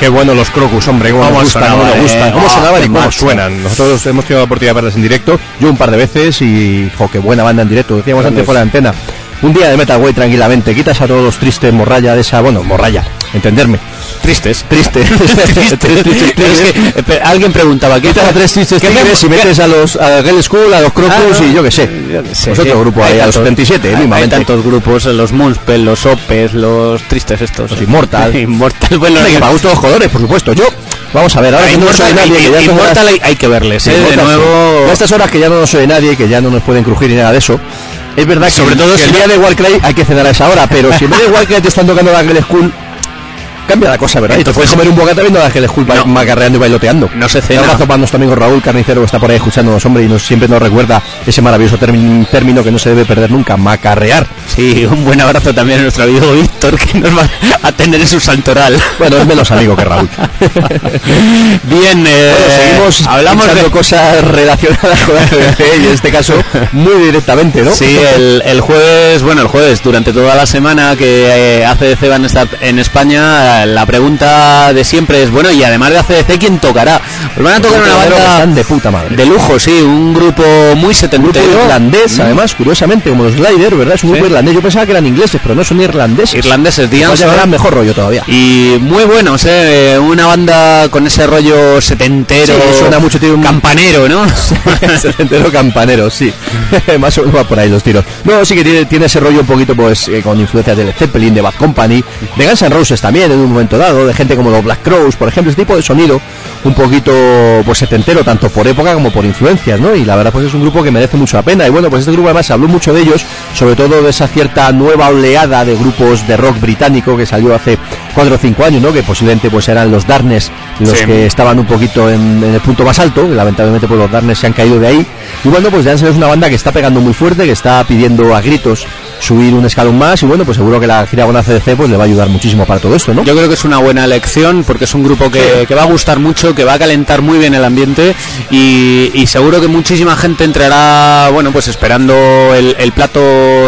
Qué bueno los Crocus, hombre, cómo nos gustan, cómo nos gustan, cómo sonaban y cómo suenan. Nosotros hemos tenido la oportunidad de verlas en directo, yo un par de veces y, qué buena banda en directo, decíamos antes fuera de antena. Un día de Metal Way tranquilamente, quitas a todos los tristes morralla de esa, morralla, entenderme. Tristes. Alguien preguntaba, quitas a tres tristes tigres y metes a Girl School, a los Crocus y yo qué sé. Pues otro grupo ahí, a los 77, hay tantos grupos, los Moonspell, los Opes, los tristes estos. Los Immortal, bueno, que me gustan los jodones, por supuesto. Vamos a ver, ahora que no soy nadie, que ya Immortal hay que verles, de nuevo. A estas horas que ya no soy nadie, que ya no nos pueden crujir ni nada de eso. Es verdad que, sobre todo que el día de Warcry hay que cenar a esa hora, pero si en vez de Warcry te están tocando la Girl School, cambia la cosa, ¿verdad? Entonces, y te puedes comer un bocata viendo a la Girl School macarreando y bailoteando. No se cena. Un abrazo para nuestro amigo Raúl Carnicero, que está por ahí escuchándonos, hombre, y siempre nos recuerda ese maravilloso término que no se debe perder nunca, macarrear. Sí, un buen abrazo también a nuestro amigo Víctor, que nos va a tener en su santoral. Bueno, es menos amigo que Raúl. Bien, seguimos hablamos de cosas relacionadas con la CDC y en este caso muy directamente, ¿no? Sí, el jueves, durante toda la semana que ACDC van a estar en España, la pregunta de siempre es, bueno, y además de ACDC, ¿quién tocará? Pues van a tocar una banda de puta madre, de lujo, sí, un grupo muy setentero, un grupo irlandés, además, curiosamente, como los Slider, ¿verdad? Es un grupo irlandés. Yo pensaba que eran ingleses, pero no, son irlandeses. Tío. Pues ya mejor rollo todavía. Y muy buenos, una banda con ese rollo setentero, sí, suena mucho, tiene un campanero, ¿no? Setentero campanero, sí. Más o menos va por ahí los tiros. No, sí que tiene ese rollo un poquito, pues, con influencias de Led Zeppelin, de Bad Company, de Guns N' Roses también, en un momento dado, de gente como los Black Crowes, por ejemplo, ese tipo de sonido un poquito, pues, setentero, tanto por época como por influencias, ¿no? Y la verdad, pues, es un grupo que merece mucho la pena. Y bueno, pues este grupo además habló mucho de ellos, sobre todo de esa cierta nueva oleada de grupos de rock británico que salió hace 4 o 5 años, ¿no? Que posiblemente pues eran los Darkness los que estaban un poquito en el punto más alto, que lamentablemente pues los Darkness se han caído de ahí. Y bueno, pues Dancer es una banda que está pegando muy fuerte, que está pidiendo a gritos subir un escalón más, y bueno, pues seguro que la gira con ACDC pues le va a ayudar muchísimo para todo esto, ¿no? Yo creo que es una buena elección, porque es un grupo que va a gustar mucho, que va a calentar muy bien el ambiente, y seguro que muchísima gente entrará, bueno, pues esperando el plato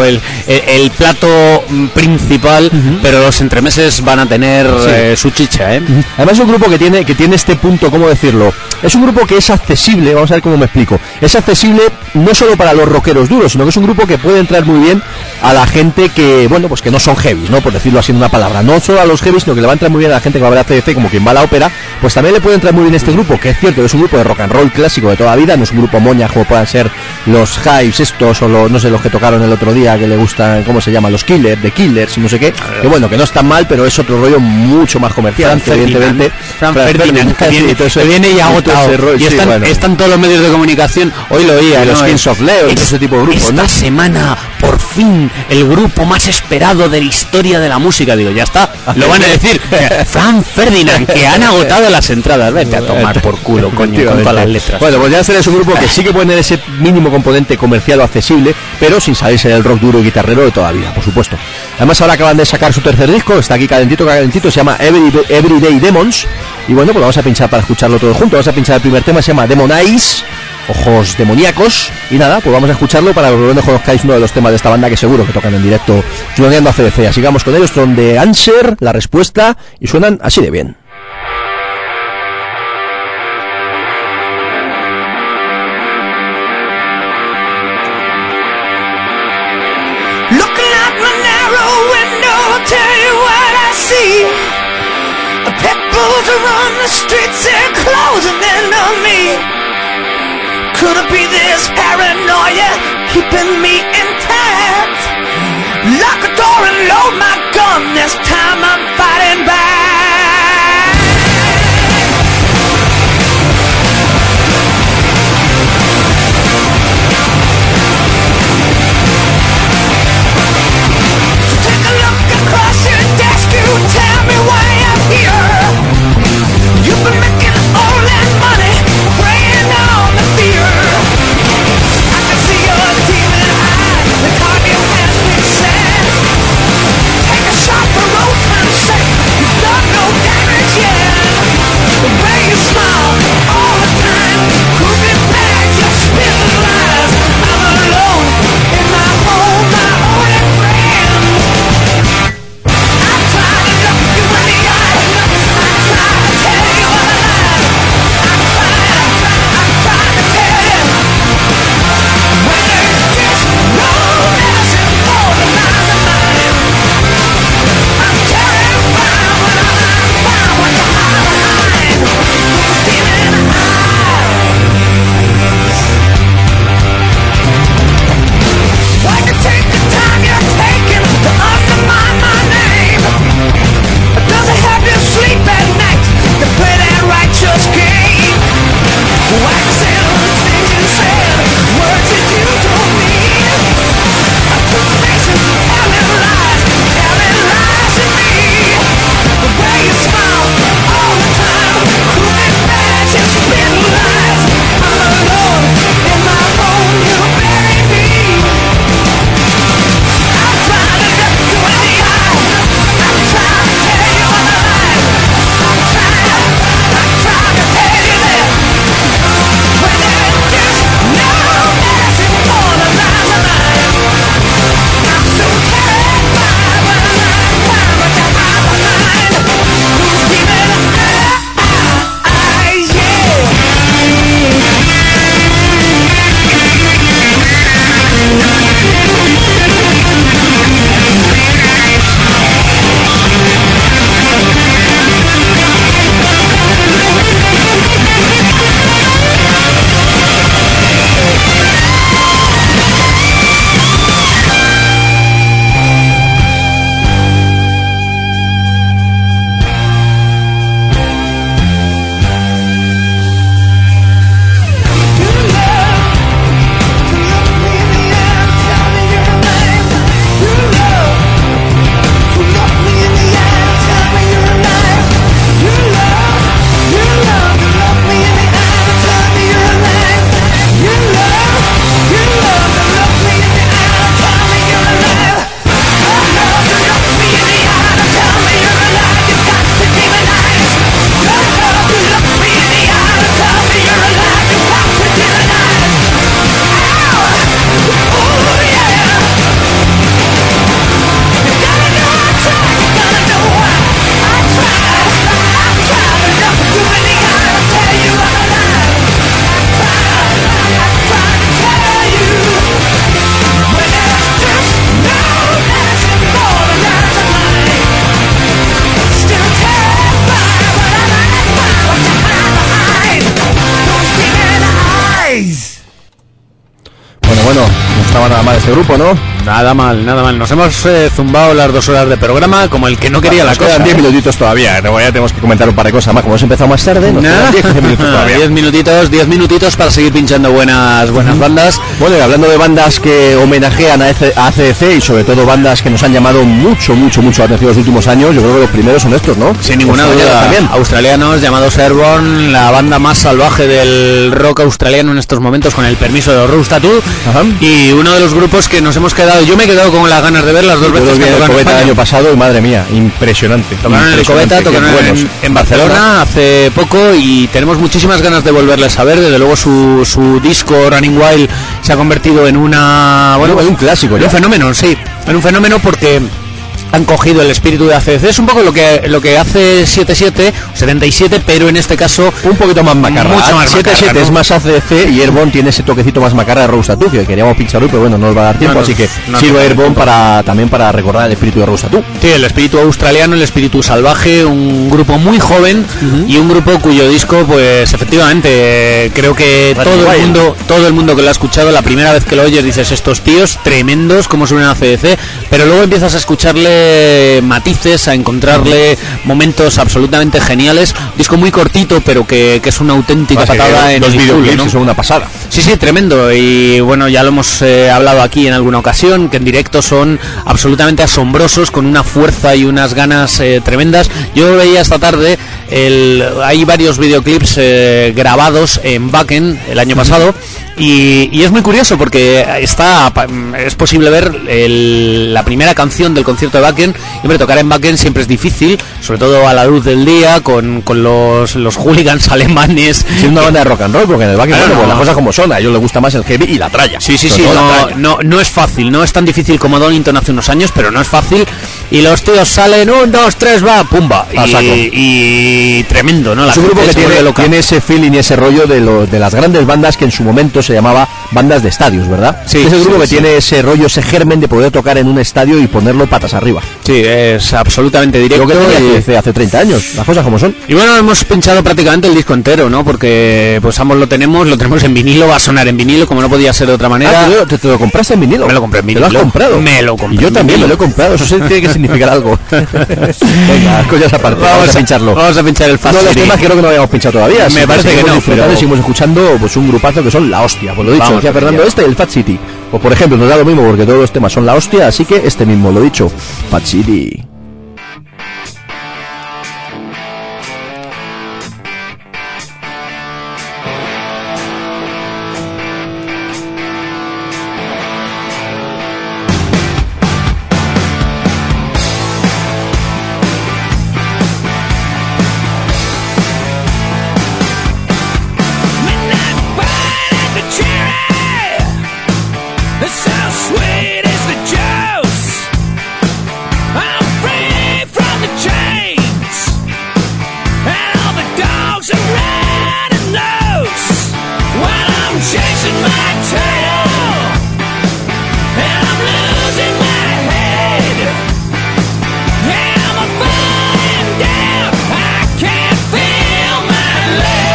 principal, pero los entremeses van a tener su chicha, ¿eh? Además es un grupo que tiene este punto, ¿cómo decirlo? Es un grupo que es accesible, vamos a ver cómo me explico. Es accesible no solo para los rockeros duros, sino que es un grupo que puede entrar muy bien a la gente que, bueno, pues que no son heavies, ¿no? Por decirlo así en una palabra. No solo a los heavies, sino que le va a entrar muy bien a la gente que va a ver a CDC, como quien va a la ópera, pues también le puede entrar muy bien este grupo, que es cierto, es un grupo de rock and roll clásico de toda la vida, no es un grupo moña como puedan ser los Hives estos, o no sé, los que tocaron el otro día, que le gustan, ¿cómo se llama? Los Killers, The Killers y no sé qué, que bueno, que no están mal, pero es otro rollo mucho más comercial, evidentemente. Fran Ferdinand, que viene y agotado, y están todos los medios de comunicación, hoy lo oía, los Kings of Leon, ese tipo de grupos, esta ¿no? semana, por fin, el grupo más esperado de la historia de la música, digo, ya está, lo van a decir, Fran Ferdinand, que han agotado las entradas, vete a tomar por culo, coño, con todas las letras. Bueno, pues ya es un grupo que sí que puede tener ese mínimo componente comercial o accesible, pero sin salirse del rock duro y guitarrero de toda la vida, por supuesto. Además ahora acaban de sacar su tercer disco, está aquí calentito, se llama Everyday Demons, y bueno, pues vamos a pinchar para escucharlo todo junto. Vamos a pinchar el primer tema, se llama Demon Eyes, ojos demoníacos, y nada, pues vamos a escucharlo para que vosotros conozcáis uno de los temas de esta banda que seguro que tocan en directo jugando a CDC. Así que vamos con ellos, son de Answer, la respuesta, y suenan así de bien. Looking out my narrow window, tell you what I see. Pit bulls run the streets and closing in on me. Could it be this paranoia keeping me intact? Lock a door and load my gun, this time I'm fighting back. Tell me why I'm here. You've been making all that money, preying on the fear. I can see your demon eyes, the cardio has been set. Take a shot for Roseman's sake. You've done estaba nada mal este grupo, ¿no? Nada mal, nada mal. Nos hemos zumbado las 2 horas de programa como el que no quería la cosa. Quedan 10 minutitos todavía. Luego ya tenemos que comentar un par de cosas más. Como hemos empezado más tarde, nos quedan 10 minutos todavía. 10 minutitos para seguir pinchando buenas bandas. Bueno, y hablando de bandas que homenajean a ACDC y sobre todo bandas que nos han llamado mucho la atención los últimos años, yo creo que los primeros son estos, ¿no? Sin ninguna duda. También. Australianos llamados Airborne, la banda más salvaje del rock australiano en estos momentos, con el permiso de Rose Tattoo. Ajá. Y uno de los grupos que nos hemos quedado, yo me he quedado con las ganas de ver las 2 veces que tocaron en Coveta el año pasado y madre mía, impresionante. Tocaron en el Coveta, tocaron en Barcelona hace poco y tenemos muchísimas ganas de volverles a ver. Desde luego su disco Running Wild se ha convertido en un clásico, en un fenómeno, sí, en un fenómeno porque han cogido el espíritu de ACDC. Es un poco lo que hace 77, pero en este caso un poquito más macarra. Mucho más 77 ¿no? Es más ACDC y Airborne tiene ese toquecito más macarra de Rose Tattoo, que queríamos pinchar hoy, pero bueno, no nos va a dar tiempo, así que sirve Airborne también para recordar el espíritu de Rose Tattoo. Sí, el espíritu australiano, el espíritu salvaje, un grupo muy joven y un grupo cuyo disco, pues efectivamente, creo que todo el mundo que lo ha escuchado, la primera vez que lo oyes dices, estos tíos tremendos, como suenan ACDC, pero luego empiezas a escucharle matices, a encontrarle momentos absolutamente geniales. Disco muy cortito, pero que es una auténtica patada en los el videoclips, ¿no? Son una pasada. Sí, tremendo. Y bueno, ya lo hemos hablado aquí en alguna ocasión, que en directo son absolutamente asombrosos, con una fuerza y unas ganas tremendas. Yo veía esta tarde, hay varios videoclips grabados en Wacken el año pasado. Y es muy curioso porque es posible ver la primera canción del concierto de Wacken. Y hombre, tocar en Wacken siempre es difícil, sobre todo a la luz del día, con los hooligans alemanes. Siendo una banda de rock and roll, porque en el Wacken, pues las cosas como son, a ellos les gusta más el heavy y la tralla. Sí, no es fácil, no es tan difícil como Donington hace unos años, pero no es fácil. Y los tíos salen 1, 2, 3, va, pumba. Y tremendo, ¿no? Es un grupo que tiene ese feeling y ese rollo de las grandes bandas que en su momento se llamaba bandas de estadios, ¿verdad? Sí, es el grupo que tiene ese rollo, ese germen de poder tocar en un estadio y ponerlo patas arriba. Sí, es absolutamente directo. Creo que hace 30 años, las cosas como son. Y bueno, hemos pinchado prácticamente el disco entero, ¿no? Porque pues ambos lo tenemos en vinilo, va a sonar en vinilo, como no podía ser de otra manera. ¿Te lo compraste en vinilo? Me lo compré en vinilo. ¿Te lo has comprado? Me lo compré. Y yo también me lo he comprado, eso sí tiene que significar algo. Venga, cosas aparte, vamos a pincharlo. Vamos a pinchar el Fast Uno de los temas creo que no habíamos pinchado todavía. Me parece que no, pero seguimos escuchando pues un grupazo que son la hostia. Pues lo dicho, decía Fernando, y el Fat City. Pues por ejemplo, nos da lo mismo porque todos los temas son la hostia, así que este mismo, lo dicho, Fat City.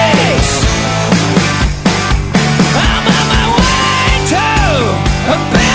A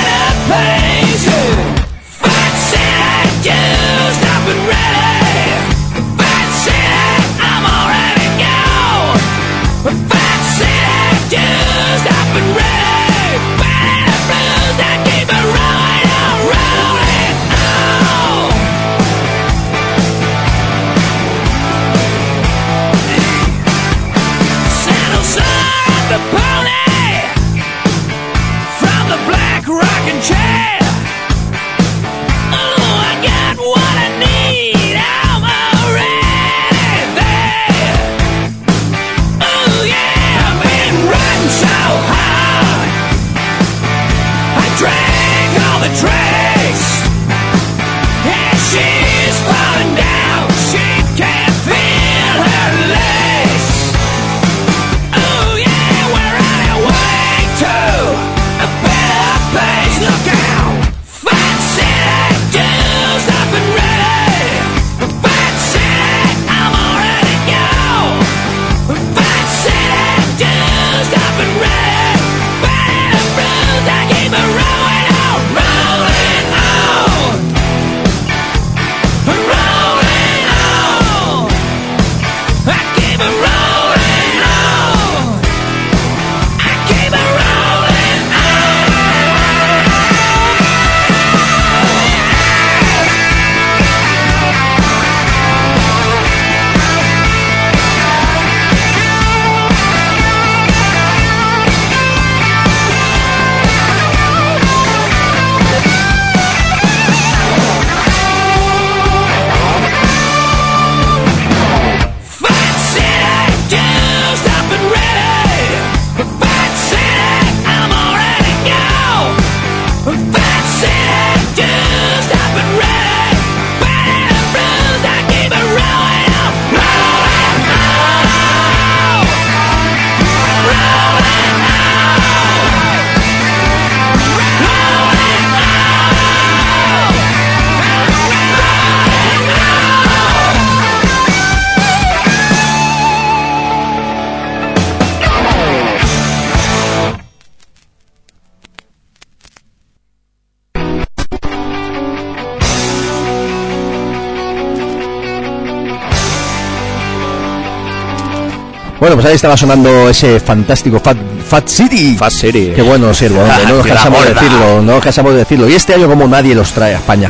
Bueno, pues ahí estaba sonando ese fantástico Fat City. Fat City. Qué bueno, Sirvo, hombre, no nos cansamos de decirlo, no nos cansamos de decirlo. Y este año como nadie los trae a España.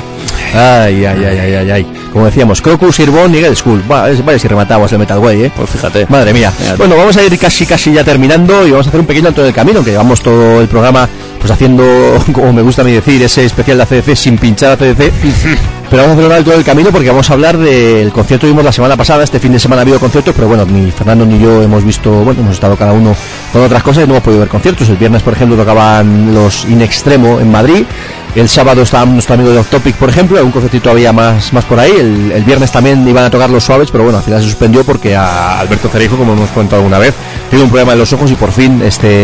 Ay. Como decíamos, Crocus, Sirvón y Get School. Vaya si rematamos el Metal Way, Pues fíjate. Madre mía. Bueno, vamos a ir casi ya terminando y vamos a hacer un pequeño alto del camino, que llevamos todo el programa pues haciendo, como me gusta a mí decir, ese especial de ACDC sin pinchar ACDC. Pero vamos a hacer un alto del camino porque vamos a hablar del concierto que vimos la semana pasada. Este fin de semana ha habido conciertos, pero bueno, ni Fernando ni yo hemos visto, bueno, hemos estado cada uno con otras cosas y no hemos podido ver conciertos. El viernes, por ejemplo, tocaban los In Extremo en Madrid. El sábado estaba nuestro amigo de Off Topic, por ejemplo, algún concertito había más por ahí. El viernes también iban a tocar los Suaves, pero bueno, al final se suspendió porque a Alberto Cereijo, como hemos comentado alguna vez, tiene un problema en los ojos y por fin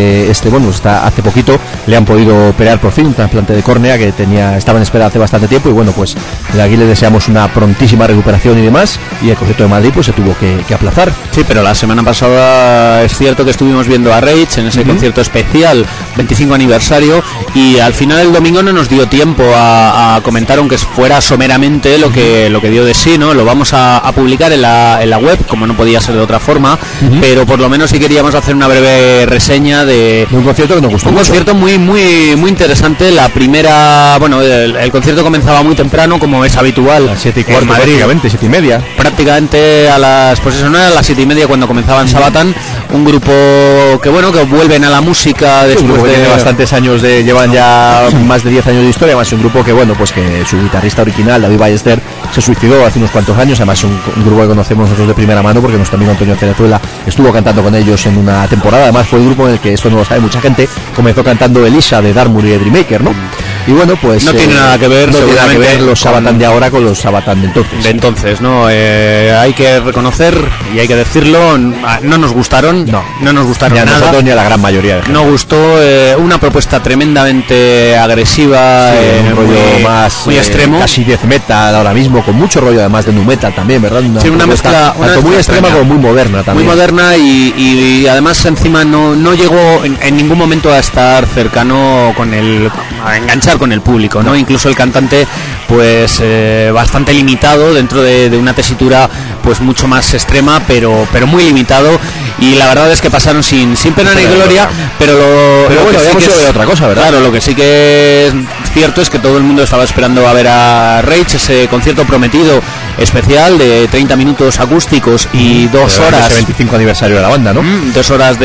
hace poquito le han podido operar por fin un trasplante de córnea que estaba en espera hace bastante tiempo y bueno, pues de aquí le deseamos una prontísima recuperación y demás, y el concierto de Madrid pues se tuvo que aplazar. Sí, pero la semana pasada es cierto que estuvimos viendo a Rage en ese concierto especial 25 aniversario y al final el domingo no nos dio tiempo a comentar, aunque fuera someramente lo que dio de sí, ¿no? Lo vamos a publicar en la web, como no podía ser de otra forma, pero por lo menos sí queríamos hacer una breve reseña de un concierto que nos gustó un mucho. Concierto muy interesante. La primera, bueno, el concierto comenzaba muy temprano, como es habitual, a las 7:15, prácticamente 7:30, prácticamente a las, pues eso, no era a las 7:30 cuando comenzaban Sabaton, un grupo que vuelven a la música después de tiene bastantes años, llevan ya más de 10 años de historia, más un grupo que bueno, pues que su guitarrista original, David Ballester, se suicidó hace unos cuantos años, además un grupo que conocemos nosotros de primera mano porque nuestro amigo Antonio Cerezuela estuvo cantando con ellos en una temporada. Además fue el grupo en el que, esto no lo sabe mucha gente, comenzó cantando Elisa de Dartmoor y de Dreammaker, ¿no? Y bueno, pues no tiene nada que ver, no tiene nada que ver los Sabaton de ahora con los Sabaton de entonces. ¿no? Hay que reconocer y hay que decirlo, no nos gustaron, no nos gustaron nada. Nosotros ni a la gran mayoría de gente. No gustó, una propuesta tremendamente agresiva, un rollo muy extremo, casi death metal ahora mismo, con mucho rollo además de nu metal también, ¿verdad? Una mezcla tanto muy extrema como muy moderna también. Muy moderna y además encima no llegó en ningún momento a estar cercano a enganchar con el público, ¿no? Incluso el cantante pues bastante limitado dentro de una tesitura pues mucho más extrema, pero muy limitado, y la verdad es que pasaron sin pena ni gloria, pero bueno, sí habíamos de otra cosa, ¿verdad? Claro, lo que sí que es cierto es que todo el mundo estaba esperando a ver a Rage, ese concierto prometido especial de 30 minutos acústicos y 2 horas, ese 25 aniversario de la banda, ¿no? 2 horas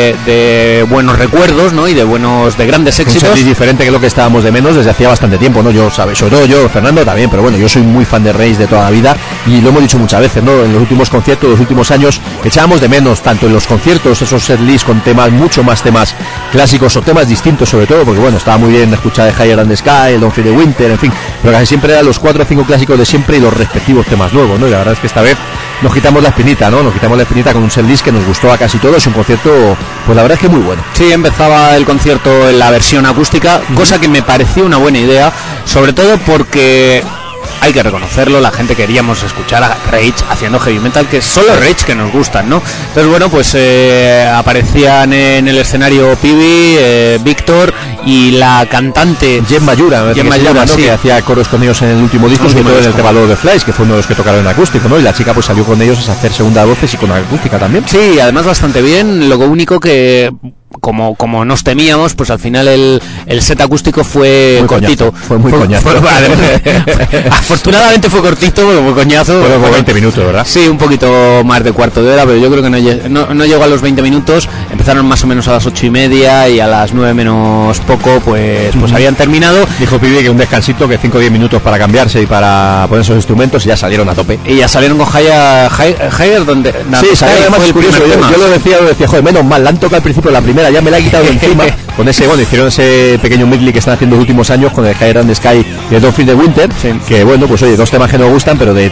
de buenos recuerdos, ¿no? Y de grandes éxitos. Es diferente que lo que estábamos de menos desde hacía bastante tiempo, ¿no? Yo, sobre todo yo, Fernando también, pero bueno, yo soy muy fan de Rage de toda la vida y lo hemos dicho muchas veces, ¿no? En los últimos conciertos, los últimos años, echábamos de menos tanto en los conciertos esos setlists con temas, mucho más temas clásicos o temas distintos sobre todo, porque bueno, estaba muy bien escuchar el Higher Than the Sky, el Don't Fear the Winter, en fin, pero casi siempre eran los 4 o 5 clásicos de siempre y los respectivos temas nuevos, ¿no? Y la verdad es que esta vez nos quitamos la espinita, ¿no? Nos quitamos la espinita con un setlist que nos gustó a casi todos, un concierto, pues la verdad es que muy bueno. Sí, empezaba el concierto en la versión acústica, cosa que me pareció una buena idea, sobre todo porque hay que reconocerlo, la gente queríamos escuchar a Rage haciendo heavy metal, que son los Rage que nos gustan, ¿no? Entonces bueno, pues aparecían en el escenario Pibi, Víctor y la cantante Jen Mayura, ¿no? Sí, que hacía coros con ellos en el último disco, sobre todo en el tema de Flies, que fue uno de los que tocaron en acústico, ¿no? Y la chica pues salió con ellos a hacer segunda voces y con acústica también. Sí, además bastante bien. Lo único que como nos temíamos, pues al final el set acústico fue muy cortito. Fue muy coñazo. Afortunadamente fue cortito, fue coñazo. Fue como 20 minutos, ¿verdad? Sí, un poquito más de cuarto de hora, pero yo creo que no llegó a los 20 minutos. Empezaron más o menos a las 8:30 y a las 9 menos poco, pues habían terminado. Dijo Pibi que un descansito, que 5 o 10 minutos para cambiarse y para poner esos instrumentos, y ya salieron a tope. Y ya salieron con Higher, donde... Sí, salieron además, es curioso, yo lo decía, joder, menos mal, la han tocado al principio la primera, ya me la he quitado de encima, con ese, bueno, hicieron ese pequeño medley que están haciendo los últimos años con el Higher Than the Sky y el Don't Fear the Winter, sí. Que bueno, pues oye, 2 temas que nos gustan, pero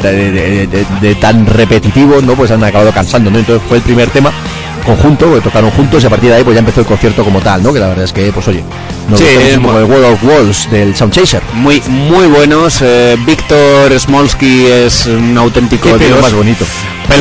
de tan repetitivos, ¿no? Pues han acabado cansando, ¿no? Entonces fue el primer tema conjunto, que tocaron juntos, y a partir de ahí pues ya empezó el concierto como tal, ¿no? Que la verdad es que, pues oye, Nos Sí, gustó un poco de World of Walls del Sound Chaser. Muy buenos. Víctor Smolsky es un auténtico Qué pelo dios. más bonito. Pero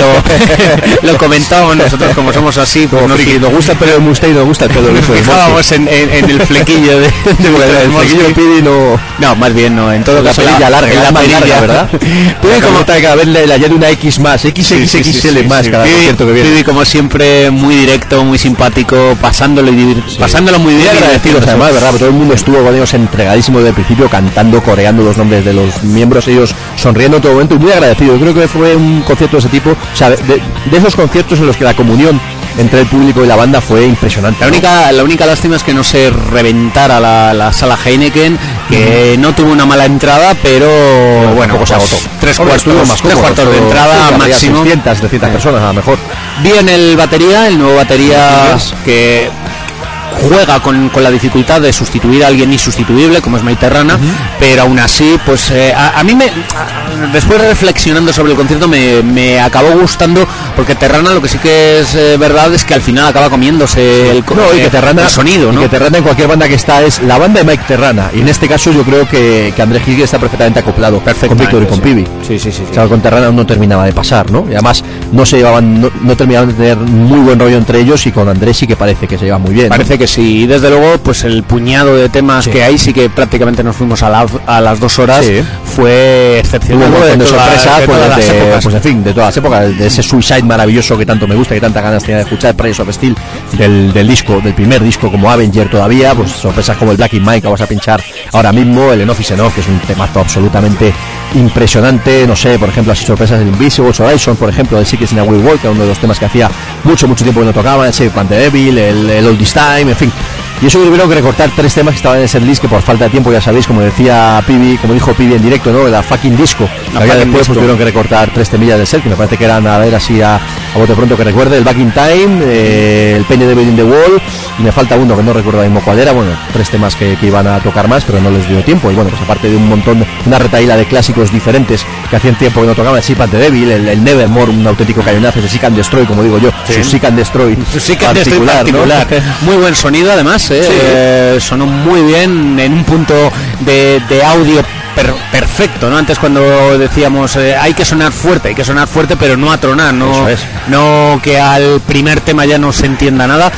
lo comentábamos nosotros, como somos así, pues Como friki, nos gusta el pelo de Mustaine, nos gusta el pelo de nos Luis Smolsky. fijábamos en el flequillo de El flequillo de Pidi no... más bien no, en todo La caso perilla larga, en la más perilla, larga, ¿verdad? Pidi como está cada vez le añade una X más, XXXL más cada concierto que viene. Pidi, como siempre, muy directo, muy simpático, pasándolo muy Muy bien. agradecidos además, ¿verdad? Porque todo el mundo estuvo con ellos entregadísimo desde el principio, cantando, coreando los nombres de los miembros, ellos sonriendo en todo momento y muy agradecidos. Yo creo que fue un concierto de ese tipo, o sea, de esos conciertos en los que la comunión entre el público y la banda fue impresionante. La única lástima es que no se reventara la sala Heineken, que no tuvo una mala entrada, pero bueno, poco se agotó. Tres cuartos de entrada máximo. 600, 700 personas a lo mejor. Bien el nuevo batería que juega con la dificultad de sustituir a alguien insustituible como es Mike Terrana, pero aún así pues a mí después reflexionando sobre el concierto me acabó gustando, porque Terrana lo que sí que es verdad es que al final acaba comiéndose el sonido, ¿no? Y que Terrana en cualquier banda que está es la banda de Mike Terrana, y en este caso yo creo que André Gil está perfectamente acoplado con Víctor y con Pibi. Sí. O sea, con Terrana no terminaba de pasar, ¿no? Y además no terminaban de tener muy buen rollo entre ellos, y con Andrés sí que parece que se lleva muy bien. Parece que sí, y desde luego pues el puñado de temas que hay, sí que prácticamente nos fuimos a las 2 horas, fue excepcional. De sorpresa, pues en fin, de todas las épocas, de ese Suicide maravilloso que tanto me gusta, que tanta ganas tenía de escuchar, Praise of Steel, del primer disco como Avenger todavía, pues sorpresas como el Black in Mike que vamos a pinchar ahora mismo, el Enough is Enough, que es un temazo absolutamente impresionante, no sé, por ejemplo, así sorpresas del Invisible Horizon, por ejemplo, del Secrets in a Will Walk, que era uno de los temas que hacía mucho tiempo que no tocaba, el Save Plant the Devil, el All This Time, en fin. Y eso tuvieron que recortar 3 temas que estaban en ese list, que por falta de tiempo, ya sabéis, como decía Pibi, como dijo Pibi en directo, ¿no? La fucking disco. Después pues, tuvieron que recortar 3 temillas del set, que me parece que eran, a ver, así a bote pronto que recuerde, el Back in Time, el Penny Devil in the Wall, y me falta uno que no recuerdo mismo cuál era. Bueno, 3 temas que iban a tocar más, pero no les dio tiempo. Y bueno, pues aparte de un montón, una retahíla de clásicos diferentes que hacían tiempo que no tocaban, el Save Plant the Devil, el Nevermore, un auténtico cañonazo, el Seek and Destroy, como digo yo, su Seek and Destroy particular, ¿no? Muy buen sonido además, sonó muy bien en un punto de audio perfecto, ¿no? Antes cuando decíamos hay que sonar fuerte, pero no a tronar, no que al primer tema ya no se entienda nada.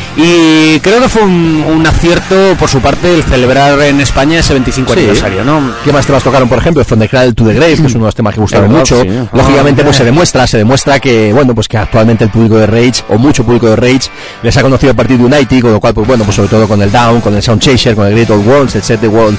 Y creo que fue un acierto por su parte el celebrar en España ese 25 aniversario, ¿no? ¿Qué más temas tocaron, por ejemplo? From the Cradle to the Grave, que es uno de los temas que gustaron mucho. Lógicamente, pues se demuestra que, bueno, pues que actualmente el público de Rage, o mucho público de Rage, les ha conocido a partir de United, con lo cual, pues bueno, pues sobre todo con el Down, con el Sound Chaser, con el Great Old Worlds, el Set the World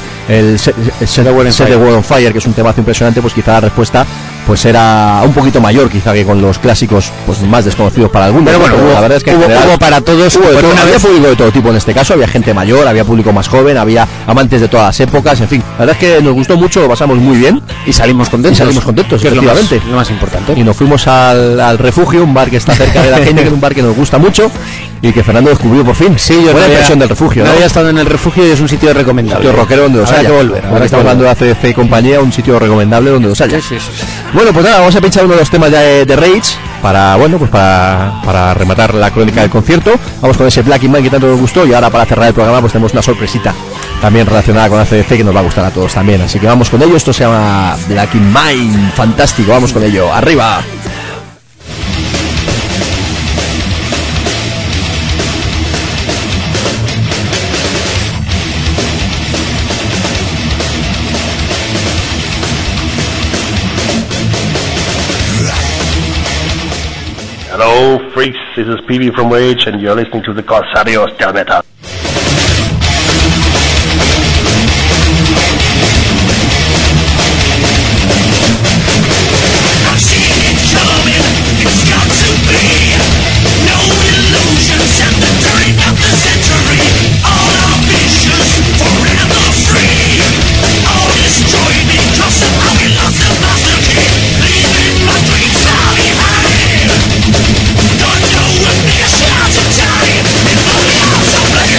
on Fire, que es un temazo impresionante, pues quizá la respuesta pues era un poquito mayor quizá que con los clásicos pues más desconocidos para algunos, pero bueno, la verdad es que hubo para todos, había público de todo tipo en este caso, había gente mayor, había público más joven, había amantes de todas las épocas, en fin, la verdad es que nos gustó mucho, lo pasamos muy bien y salimos contentos, que efectivamente, es lo más importante, y nos fuimos al Refugio, un bar que está cerca de la gente, que es un bar que nos gusta mucho y que Fernando descubrió por fin. Sí, yo buena impresión del Refugio, no había estado en el Refugio y es un sitio recomendable, un sitio rockero donde los haya, que volver, ahora estamos hablando de ACDC y compañía, un sitio recomendable donde los haya. Sí. Bueno, pues nada, vamos a pinchar uno de los temas de Rage para, bueno, pues para rematar la crónica del concierto. Vamos con ese Black in Mine que tanto nos gustó, y ahora para cerrar el programa pues tenemos una sorpresita también relacionada con ACDC que nos va a gustar a todos también, así que vamos con ello. Esto se llama Black in Mine, fantástico, vamos con ello, arriba. Hello, freaks. This is PB from Rage, and you're listening to the Corsarios Del Metal. Don't know if they're shouting time. If only I'm so black.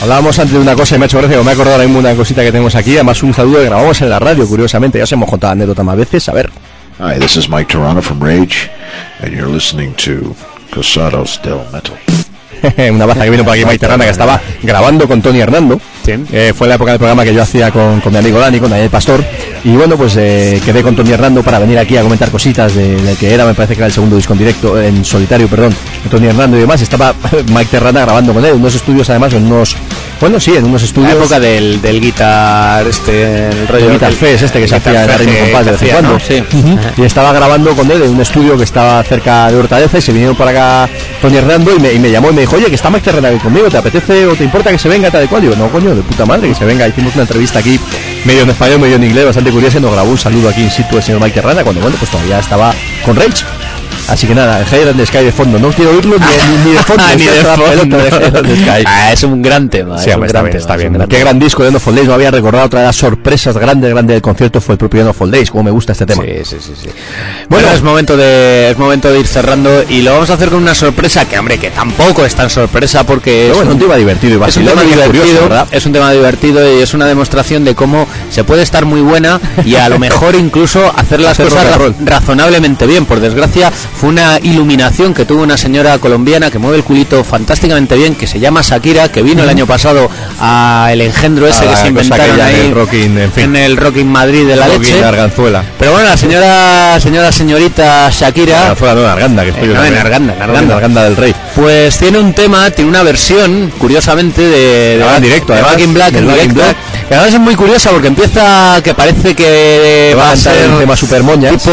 Hablábamos antes de una cosa y me ha hecho gracia, me he acordado ahora mismo una cosita que tenemos aquí, además un saludo que grabamos en la radio, curiosamente, ya os hemos contado anécdota más veces, a ver. Hi, this is Mike Terrano from Rage, and you're listening to Cosados del Metal. Una baza que vino por aquí Mike Terrana, que estaba grabando con Tony Hernando. Sí. Fue la época del programa que yo hacía con mi amigo Dani, con Daniel Pastor. Y bueno, pues quedé con Tony Hernando para venir aquí a comentar cositas de que era, me parece que era el segundo disco en directo, en solitario, perdón, de Tony Hernando y demás. Estaba Mike Terrana grabando con él, en unos estudios además, en unos estudios. La época del guitar, el rollo. El Guitar Fest, que se hacía en la Ritmo Compás de vez en cuando. ¿no? Sí. Y estaba grabando con él en un estudio que estaba cerca de Hortaleza y se vinieron para acá Tony Hernando y me llamó y me dijo, oye, que está Mike Terrana aquí conmigo, ¿te apetece o te importa que se venga tal y cual? Digo, no, coño, de puta madre, que se venga. Hicimos una entrevista aquí, medio en español, medio en inglés, bastante curiosa, y nos grabó un saludo aquí in situ el señor Mike Terrana cuando, bueno, pues todavía estaba con Rage. Así que nada, el Higher Than the Sky de fondo, no quiero oírlo ni de fondo. Ni de fondo. Sky. Es un gran tema. Sí, está bien. Qué gran disco de End of All Days, no había recordado otra de las sorpresas grandes del concierto fue el propio End of All Days, como me gusta este tema. Sí. Bueno, es momento de ir cerrando y lo vamos a hacer con una sorpresa que, hombre, que tampoco es tan sorpresa porque es un tema divertido y es un tema divertido, es un tema divertido y es una demostración de cómo se puede estar muy buena y a lo mejor incluso hacer las cosas razonablemente bien. Por desgracia, fue una iluminación que tuvo una señora colombiana que mueve el culito fantásticamente bien, que se llama Shakira, que vino el año pasado a el engendro ese que se inventaron ahí en el Rocking Madrid de la leche. Arganzuela. Pero bueno, la señorita Shakira, Arganzuela, no, Arganda, que estoy en Arganda del Rey. Pues tiene una versión, curiosamente, de directo, de Back in Black, en directo. Que además es muy curiosa porque empieza que parece que va a ser un tema super moñas, tipo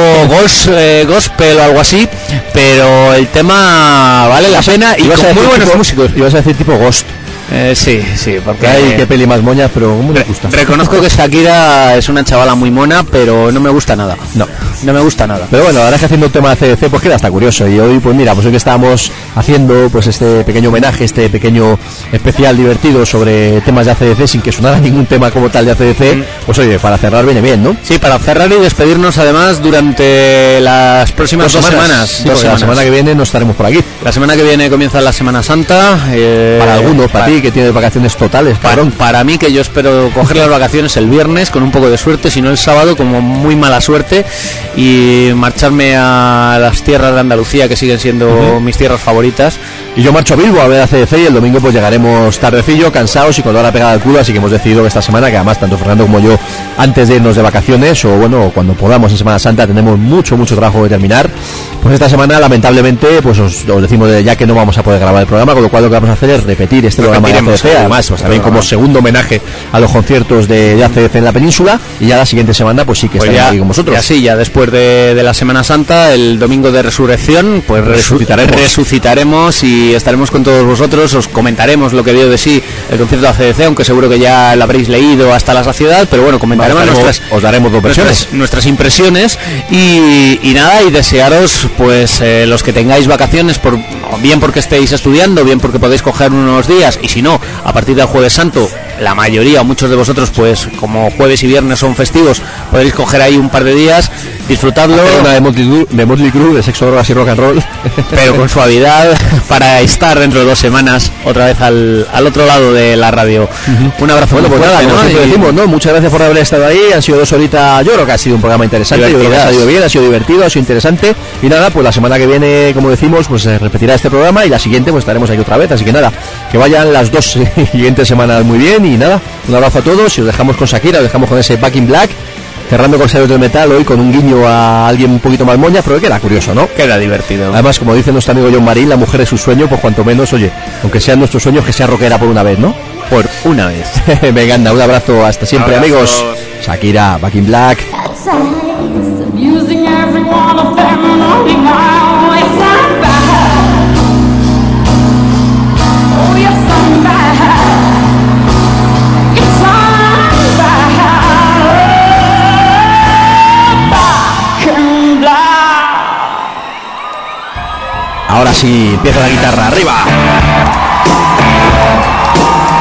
gospel o algo así, pero el tema vale la pena y con muy buenos músicos. Ibas a decir tipo Ghost. Sí, porque hay que peli más moñas, pero ¿cómo me gusta? Reconozco que Shakira es una chavala muy mona, pero no me gusta nada. No me gusta nada. Pero bueno, ahora que haciendo un tema de CDC, pues queda hasta curioso. Y hoy, pues mira, pues hoy que estábamos haciendo pues este pequeño homenaje, este pequeño especial divertido sobre temas de ACDC, sin que sonara ningún tema como tal de ACDC, pues oye, para cerrar viene bien, ¿no? Sí, para cerrar y despedirnos además durante las próximas 2 semanas. Sí, la semana que viene no estaremos por aquí. La semana que viene comienza la Semana Santa. Para algunos, para ti, que tienes vacaciones totales, cabrón. Para mí, que yo espero coger las vacaciones el viernes con un poco de suerte, si no el sábado como muy mala suerte, y marcharme a las tierras de Andalucía, que siguen siendo mis tierras favoritas. Y yo marcho a Bilbo a ver a CDC y el domingo pues llegaremos tardecillo, cansados y con toda la pegada al culo, así que hemos decidido que esta semana, que además tanto Fernando como yo, antes de irnos de vacaciones, o bueno, cuando podamos en Semana Santa, tenemos mucho trabajo que terminar, pues esta semana lamentablemente pues os decimos ya que no vamos a poder grabar el programa, con lo cual lo que vamos a hacer es repetir este programa de ACDC, además pues también como segundo homenaje a los conciertos de ACDC en la península, y ya la siguiente semana pues sí que estaremos aquí con vosotros. Ya después de la Semana Santa, el domingo de resurrección, pues resucitaremos y estaremos con todos vosotros, os comentaremos lo que dio de sí el concierto de ACDC, aunque seguro que ya lo habréis leído hasta la saciedad, pero bueno, comentaremos os daremos nuestras impresiones y nada, y desearos pues los que tengáis vacaciones, bien porque estéis estudiando, bien porque podéis coger unos días, y si no, a partir del Jueves Santo, la mayoría o muchos de vosotros, pues como jueves y viernes son festivos, podéis coger ahí un par de días, disfrutarlo. Una de Motley Crue, de sexo, drogas y rock and roll, pero con suavidad, para estar dentro de 2 semanas otra vez al otro lado de la radio. Un abrazo. Bueno, pues fuerte, nada, como ¿no? siempre decimos, ¿no? Muchas gracias por haber estado ahí, han sido 2 horitas, yo creo que ha sido un programa interesante, yo creo que ha salido bien, ha sido divertido, ha sido interesante, y nada, pues la semana que viene, como decimos, pues se repetirá este programa, y la siguiente pues estaremos aquí otra vez, así que nada, que vayan las 2 siguientes semanas muy bien, y nada, un abrazo a todos, y os dejamos con Shakira, os dejamos con ese Back in Black, cerrando con Sabios del Metal hoy con un guiño a alguien un poquito más moña, pero que queda curioso, ¿no? Queda divertido. Además, como dice nuestro amigo John Marín, la mujer es su sueño, pues cuanto menos, oye, aunque sean nuestros sueños, que sea rockera por una vez, ¿no? Por una vez. Venga, anda, un abrazo, hasta siempre, amigos. Shakira, Back in Black. Ahora sí, empieza la guitarra, arriba.